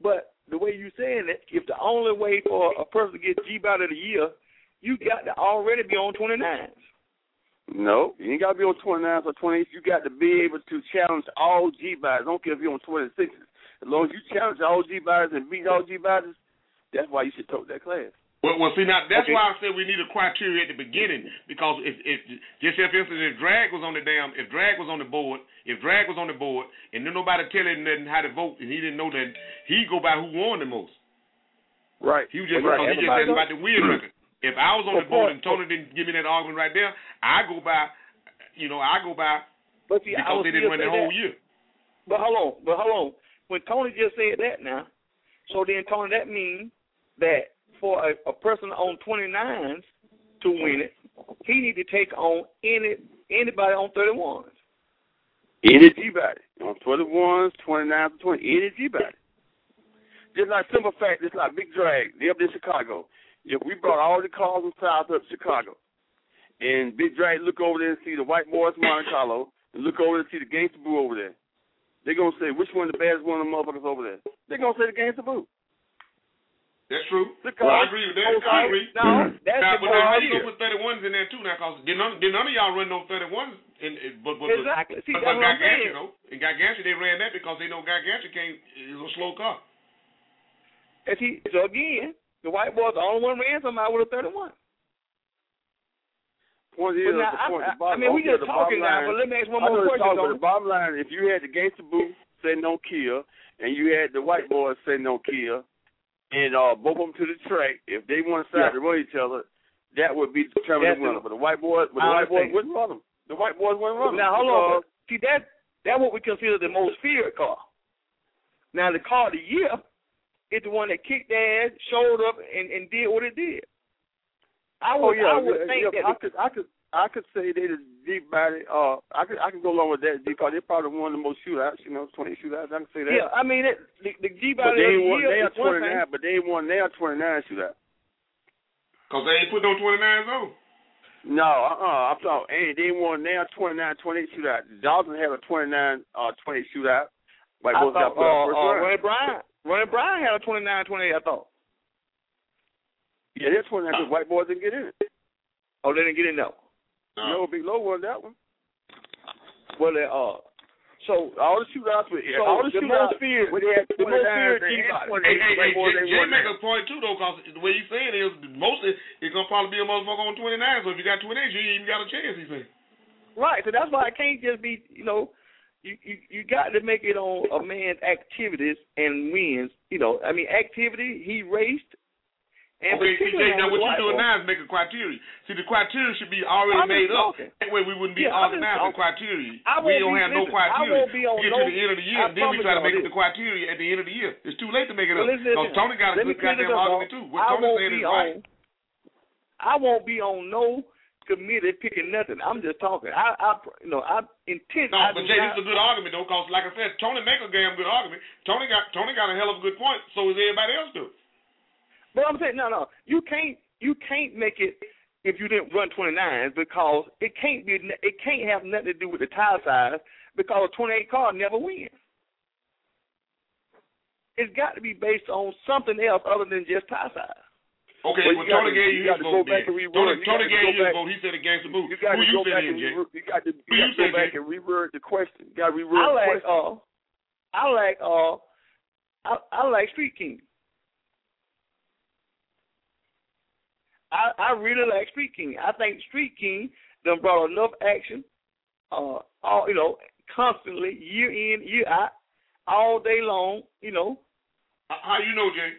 N: the way you saying it, if the only way for a person to get G-Body of the year, you got to already be on 29s.
S: No, you ain't got to be on 29s or 28s. You got to be able to challenge all G-Bodies. I don't care if you're on 26s. As long as you challenge all G-Bodies and beat all G-Bodies, that's why you should take that class.
T: Well, see, now, that's why I said we need a criteria at the beginning, because if for instance, if Drag was on the board, and then nobody tell him nothing how to vote, and he didn't know that, he go by who won the most.
S: Right.
T: He was just because he just said about the win record. If I was on the board and Tony didn't give me that argument right there, I go by,
N: but see,
T: because they didn't run the whole year.
N: But hold on. When Tony just said that now, so then, Tony, that means that for a person on 29s to win it, he need to take on anybody on 31s.
S: Any G-Body. On 21s, 29s, 20, any G-Body. Just like simple fact, just like Big Drag, they up in Chicago. If we brought all the cars from South up to Chicago, and Big Drag look over there and see the white boys Monte Carlo, and look over there and see the Gangsta Boo over there, they're going to say, which one the baddest one of the motherfuckers over there? They're going to say the Gangsta Boo.
T: That's true. Well, I agree with that. I agree.
N: No, that's
T: now, but how you gonna put 31s in there too now? Cause did none of y'all run no 31s?
N: Exactly. See,
T: but
N: that's what I'm saying.
T: In Gargantua, they ran that because they know Gargantua is a slow car.
N: So again, the white boys, the only one ran somebody with a 31.
S: Point is,
N: we just talking now, but let me ask one more question.
S: The bottom line, if you had the Gangsta Boo say no kill, and you had the white boys say no kill, and both of them to the track, if they want to side to run each other, that would be determined winner. But the white boys wouldn't run them. The white boys wouldn't run them.
N: Now hold on. See, that's what we consider the most feared car. Now the car of the year is the one that kicked their ass, showed up, and did what it did. I would think that
S: I could say they the G-Body. I could go along with that because they probably won the most shootouts. 20 shootouts. I can say that.
N: Yeah, I mean the G-Body.
S: But they are 29. But they won. They are 29 shootouts.
T: Cause they ain't put no 29s on.
S: No, I'm talking. They won. They are 29, 28 shootout. Dawson had a 29, 28 shootout. Like
N: I thought Ronnie Bryan had a 29, 28. I thought.
S: Yeah, they're 29 because white boys didn't get in it.
N: Oh, they didn't get in though.
S: No, Big Low won that one.
N: Well, so
S: all the shootouts with
N: all the most feared G-Body.
T: Jay make a point too though, because the way he's saying is mostly it's gonna probably be a motherfucker on 29. So if you got 28, you ain't even got a chance. He said.
N: Right, so that's why it can't just be you got to make it on a man's activities and wins. Activity he raced.
T: Okay, CJ, now what you're doing now is make a criteria. See, the criteria should be already made up. That way we wouldn't be organized with criteria. We don't have no criteria. We get to the end of the year, and then we try to make up the criteria at the end of the year. It's too late to make it up. Because Tony got a good goddamn argument, too. What Tony saying is right.
N: I won't be on no committee picking nothing. I'm just talking. I'm intent.
T: No, but Jay, this is a good argument, though, because like I said, Tony make a damn good argument. Tony got a hell of a good point, so is everybody else do.
N: But I'm saying, no. You can't make it if you didn't run 29s because it can't have nothing to do with the tire size because a 28 car never wins. It's got to be based on something else other than just tire size.
T: Okay, well Tony gave you his vote. Tony gave you his vote. He said against the move. Who you said in, Jay?
S: You got to go back and reword the question. You got to reword the question.
N: I like Street King. I really like Street King. I think Street King done brought enough action, constantly, year in, year out, all day long,
T: How you know, Jay?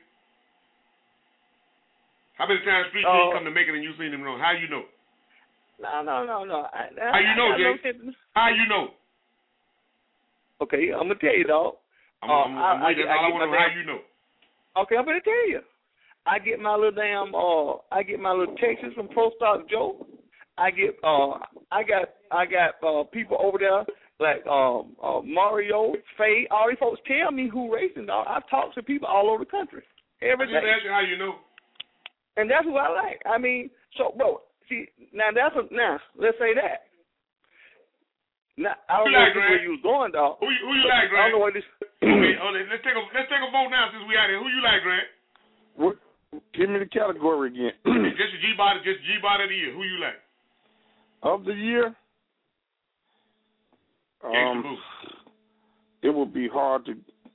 T: How many times Street King come to make it and you seen him wrong? How you know?
N: No.
T: How you know, Jay? How you know?
N: Okay, I'm going to tell you, dog.
T: I'm waiting. I want to know how you know.
N: Okay, I'm going to tell you. I get my little Texas from Pro Stock Joe. I got people over there like Mario, Faye. All these folks tell me who racing. I've talked to people all over the country every day.
T: That's how you know.
N: And that's what I like. I mean, so bro, see now let's say that. Now I don't know where you was going, dog.
T: Who you like, Greg?
N: I don't know what this.
T: Okay, let's take a vote now since we out here. Who you like, Grant?
J: What? Give me the category again.
T: Just G-Body of the year. Who you like?
J: Of the year? It would be hard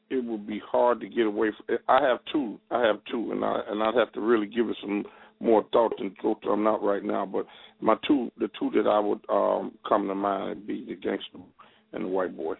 J: to get away from. I have two, and I'd have to really give it some more thought than go to them out right now. But the two that I would come to mind would be the Gangsta and the White Boys.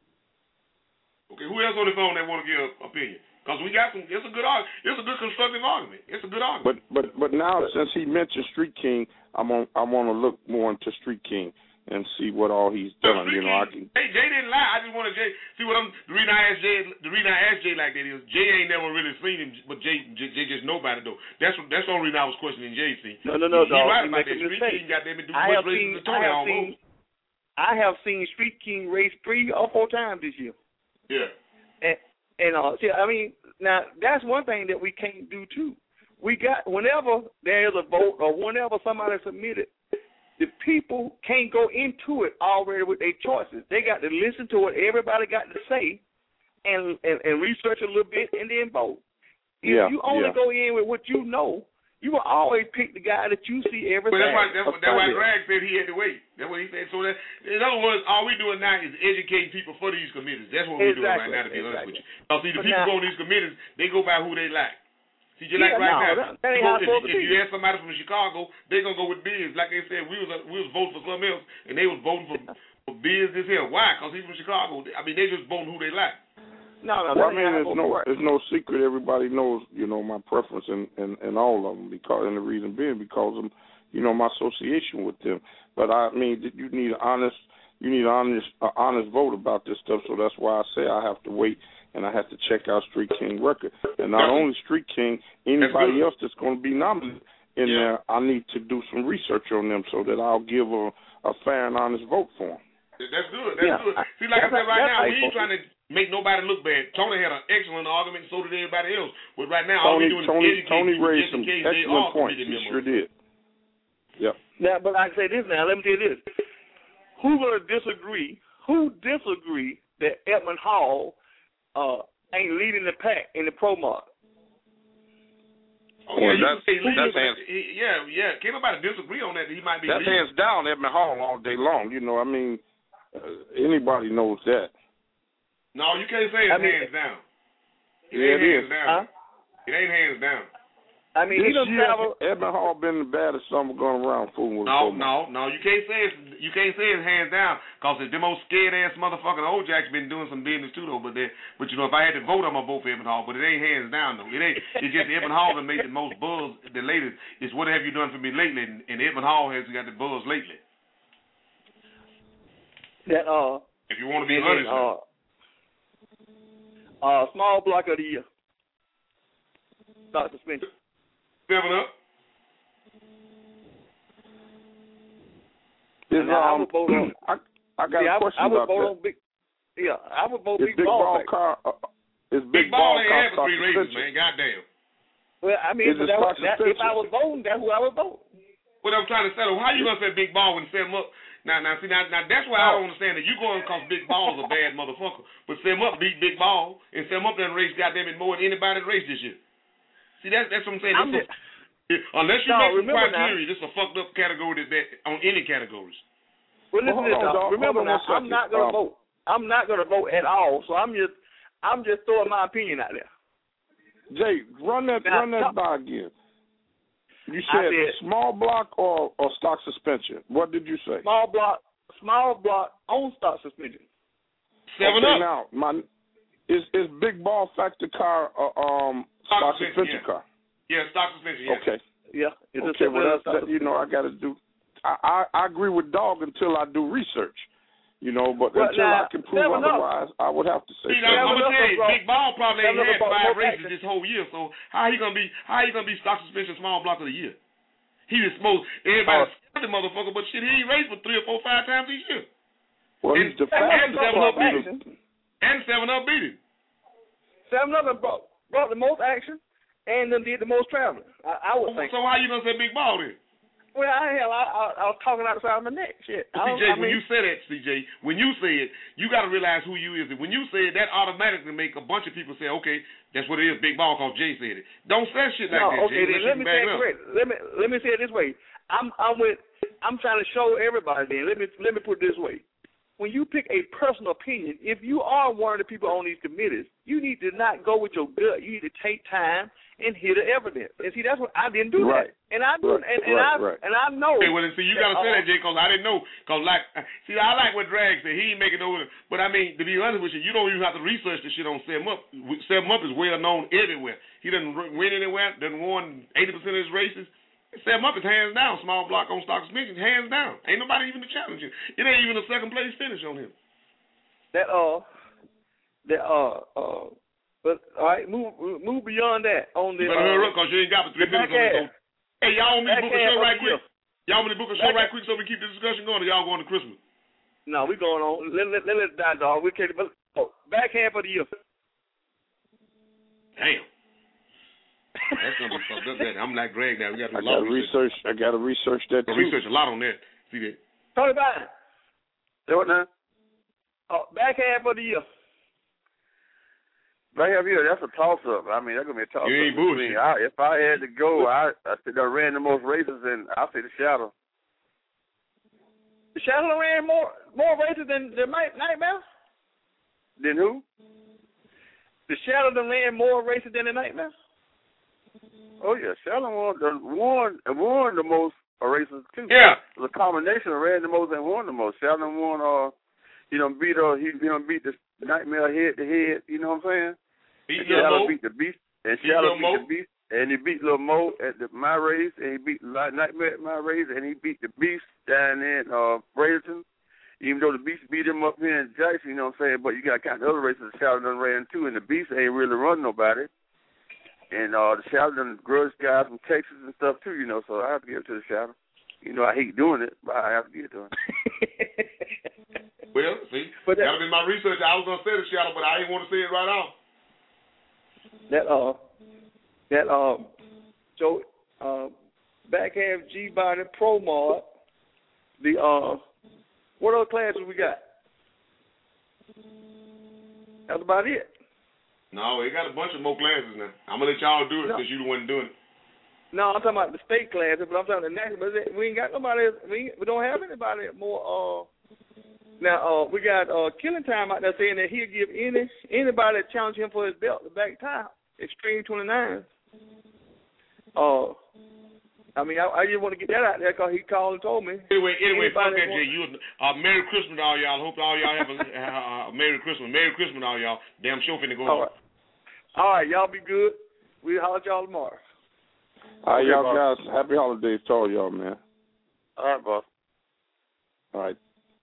T: Okay, who else on the phone that want to give an opinion? Because we got some. It's a good argument. It's a good constructive argument. It's a good argument.
J: But now since he mentioned Street King, I want to look more into Street King and see what all he's done. You know,
T: Jay didn't lie. I just wanted Jay. See what I'm. The reason I asked Jay like that is Jay ain't never really seen him, but Jay just know about it though. That's the only reason I was questioning Jay. See,
N: no,
T: he's right about that. Street King got them do much racing than Tony almost.
N: I have seen Street King race 3 or 4 times this year.
T: Yeah.
N: And see, I mean, now that's one thing that we can't do too. We got whenever there's a vote or whenever somebody submitted, the people can't go into it already with their choices. They got to listen to what everybody got to say and research a little bit and then vote. If you only go in with what you know, you will always pick the guy that you see every day.
T: That's why Greg said he had to wait. That's what he said. So that, in other words, all we doing now is educating people for these committees. That's what we're doing right now, to be honest with you. Now, see, the people go on these committees, they go by who they like. See, just like right now,
N: that ain't how
T: if you ask somebody from Chicago, they're going to go with Biz. Like they said, we was voting for something else, and they was voting for Biz this here. Why? Because he's from Chicago. I mean, they just voting who they like.
N: No,
J: well, I mean, there's no secret. Everybody knows, you know, my preference in all of them, and the reason being because of, you know, my association with them. But I mean, you need an honest vote about this stuff. So that's why I say I have to wait and I have to check out Street King record. And not only Street King, anybody else that's going to be nominated in there, I need to do some research on them so that I'll give a fair and honest vote for them.
T: That's good. That's good. See, like I said, right now, we ain't trying to make nobody look bad. Tony had an excellent argument, so did everybody else. But right now, all we're doing is educate people
J: raised
T: just in
J: some
T: case they are
J: points.
T: committee members.
J: He sure did. Yep.
N: Now, but I say this now. Let me tell you this. Who's going to disagree? Who disagree that Edmund Hall ain't leading the pack in the pro market?
T: Oh, yeah, that's hands. Yeah. Can't nobody disagree on that. He might be.
J: That's leading. Hands down Edmund Hall all day long. You know, I mean, anybody knows that.
T: No, you can't say it's hands down. It ain't hands down. Huh? It ain't hands down.
N: I mean, he doesn't travel.
J: Edmund Hall been the baddest summer going around fooling with
T: No, you can't say it's hands down because them old scared ass motherfucking old Jacks been doing some business too though. But you know, if I had to vote, I'm gonna vote for Edmund Hall. But it ain't hands down though. It's just Edmund Hall that made the most buzz. The latest is what have you done for me lately? And Edmund Hall has got the buzz lately.
N: That
T: if you want to be honest.
N: Small block of the year. Dr. Spencer.
T: 7 Up.
N: I would vote on.
J: I got a question about that.
N: I would vote Big Ball.
J: Is
T: Big Ball ain't had for 3 races, man. Goddamn.
N: Well, I mean, if I was voting, that's who I would vote.
T: What I'm trying to say, how you gonna say Big Ball when set him up? Now, that's why I don't understand that you going because Big Ball is a bad motherfucker, but set him up beat Big Ball and set him up that race goddamn it more than anybody that raced this year. See, that's what I'm saying. Unless you make some criteria, this is a fucked up category that on any categories.
N: Well, listen to this, remember now, I'm not gonna vote. I'm not gonna vote at all. So I'm just throwing my opinion out there.
J: Jay, run that by again. You said small block or stock suspension. What did you say?
N: Small block on stock suspension.
T: 7 Up.
J: Now, is Big Ball factor car stock suspension car?
T: Yeah, stock suspension. Yeah.
J: Okay.
N: Yeah.
J: Okay. Well, I got to do. I agree with Dog until I do research. You know, but until I can prove otherwise, I would have to say.
T: See, I'm gonna tell you, Big Ball probably ain't had 5 races this whole year. So how he gonna be stock suspension small block of the year? He was supposed everybody scared the motherfucker, but shit, he ain't raced for 3 or 4 5 times this year.
J: Well, he's the fastest.
T: And 7 Up beat him.
N: 7 Up brought the most action and then did the most traveling. I would think.
T: So how you gonna say Big Ball then?
N: Well, I was talking outside my neck. Shit.
T: When you say that, CJ, when you say it, you got to realize who you is. When you say it, that automatically make a bunch of people say, okay, that's what it is, big ball, because Jay said it. Don't say shit like that,
N: okay,
T: Jay.
N: Then let me say it correct. Let me say it this way. I'm trying to show everybody. Then let me put it this way. When you pick a personal opinion, if you are one of the people on these committees, you need to not go with your gut. You need to take time and hear the evidence. And see, that's what I didn't do that. And I do, and I know.
T: Okay, well, see, you got to say that, Jay, because I didn't know. Because I like what Drag said. He ain't making no. But I mean, to be honest with you, you don't even have to research the shit on 7 Up. 7 Up is well known everywhere. He doesn't win anywhere. Doesn't won 80% of his races. 7 Up is hands down, small block on stock suspension, hands down. Ain't nobody even to challenge him. It ain't even a second place finish on him.
N: But all right, move beyond that. On the,
T: you better hurry up because you ain't got but 3 minutes on this. Hey, y'all want me to book a show right quick? Y'all want me to book a show right quick so we keep the discussion going, or y'all going to Christmas?
N: No, we going on. Let it die, dog. We can't. Back half of the year.
T: Damn. That's gonna be fucked up. That I'm like Greg now. We got to do a
J: lot
T: of
J: research. I got to research that too.
T: Research a lot on that. See that?
N: Tony Biden.
S: Say what now?
N: Back half of the year.
S: Back half of the year. That's a toss up. I mean, that's gonna be a toss up.
T: You ain't bullshit.
S: If I had to go, I said I ran the most races, and I say the Shadow.
N: The Shadow ran more races than the Nightmare.
S: Then who?
N: The Shadow ran more races than the Nightmare.
S: Oh yeah, Sheldon won the most races too.
T: Yeah,
S: it was a combination of ran the most and won the most. Sheldon won. He beat the Nightmare head to head. You know what I'm saying? Sheldon beat the Beast, and Sheldon beat the Beast, and he beat Lil Mo at my race, and he beat Nightmare at my race, and he beat the Beast down in Bradenton. Even though the Beast beat him up here in Jackson, you know what I'm saying? But you got to count the other races that Sheldon ran too, and the Beast ain't really run nobody. And the Shadow done grudge guys from Texas and stuff too, you know, so I have to give it to the Shadow. You know, I hate doing it, but I have to give it to him.
T: Well, see, that'll be my research. I was gonna say the Shadow, but I didn't want to say it right off.
N: So back half G-Body Pro Mod. What other classes we got? That's about it.
T: No, we got a bunch of more classes now. I'm going to let y'all do it because you the one doing it.
N: No, I'm talking about the state classes, but I'm talking about the national. We ain't got nobody. We don't have anybody more. Now, we got Killing Time out there saying that he'll give anybody that challenge him for his belt the back tie. Extreme 29. I mean, I just want to get that out there because he called and told me.
T: Anyway, fuck that, Jay. Merry Christmas to all y'all. Hope all y'all have a Merry Christmas. Merry Christmas to all y'all. Damn show finna go on.
N: All right, y'all be good. We'll holler at y'all tomorrow.
J: All right, y'all guys. Happy holidays to all y'all, man.
S: All right, boss.
J: All right.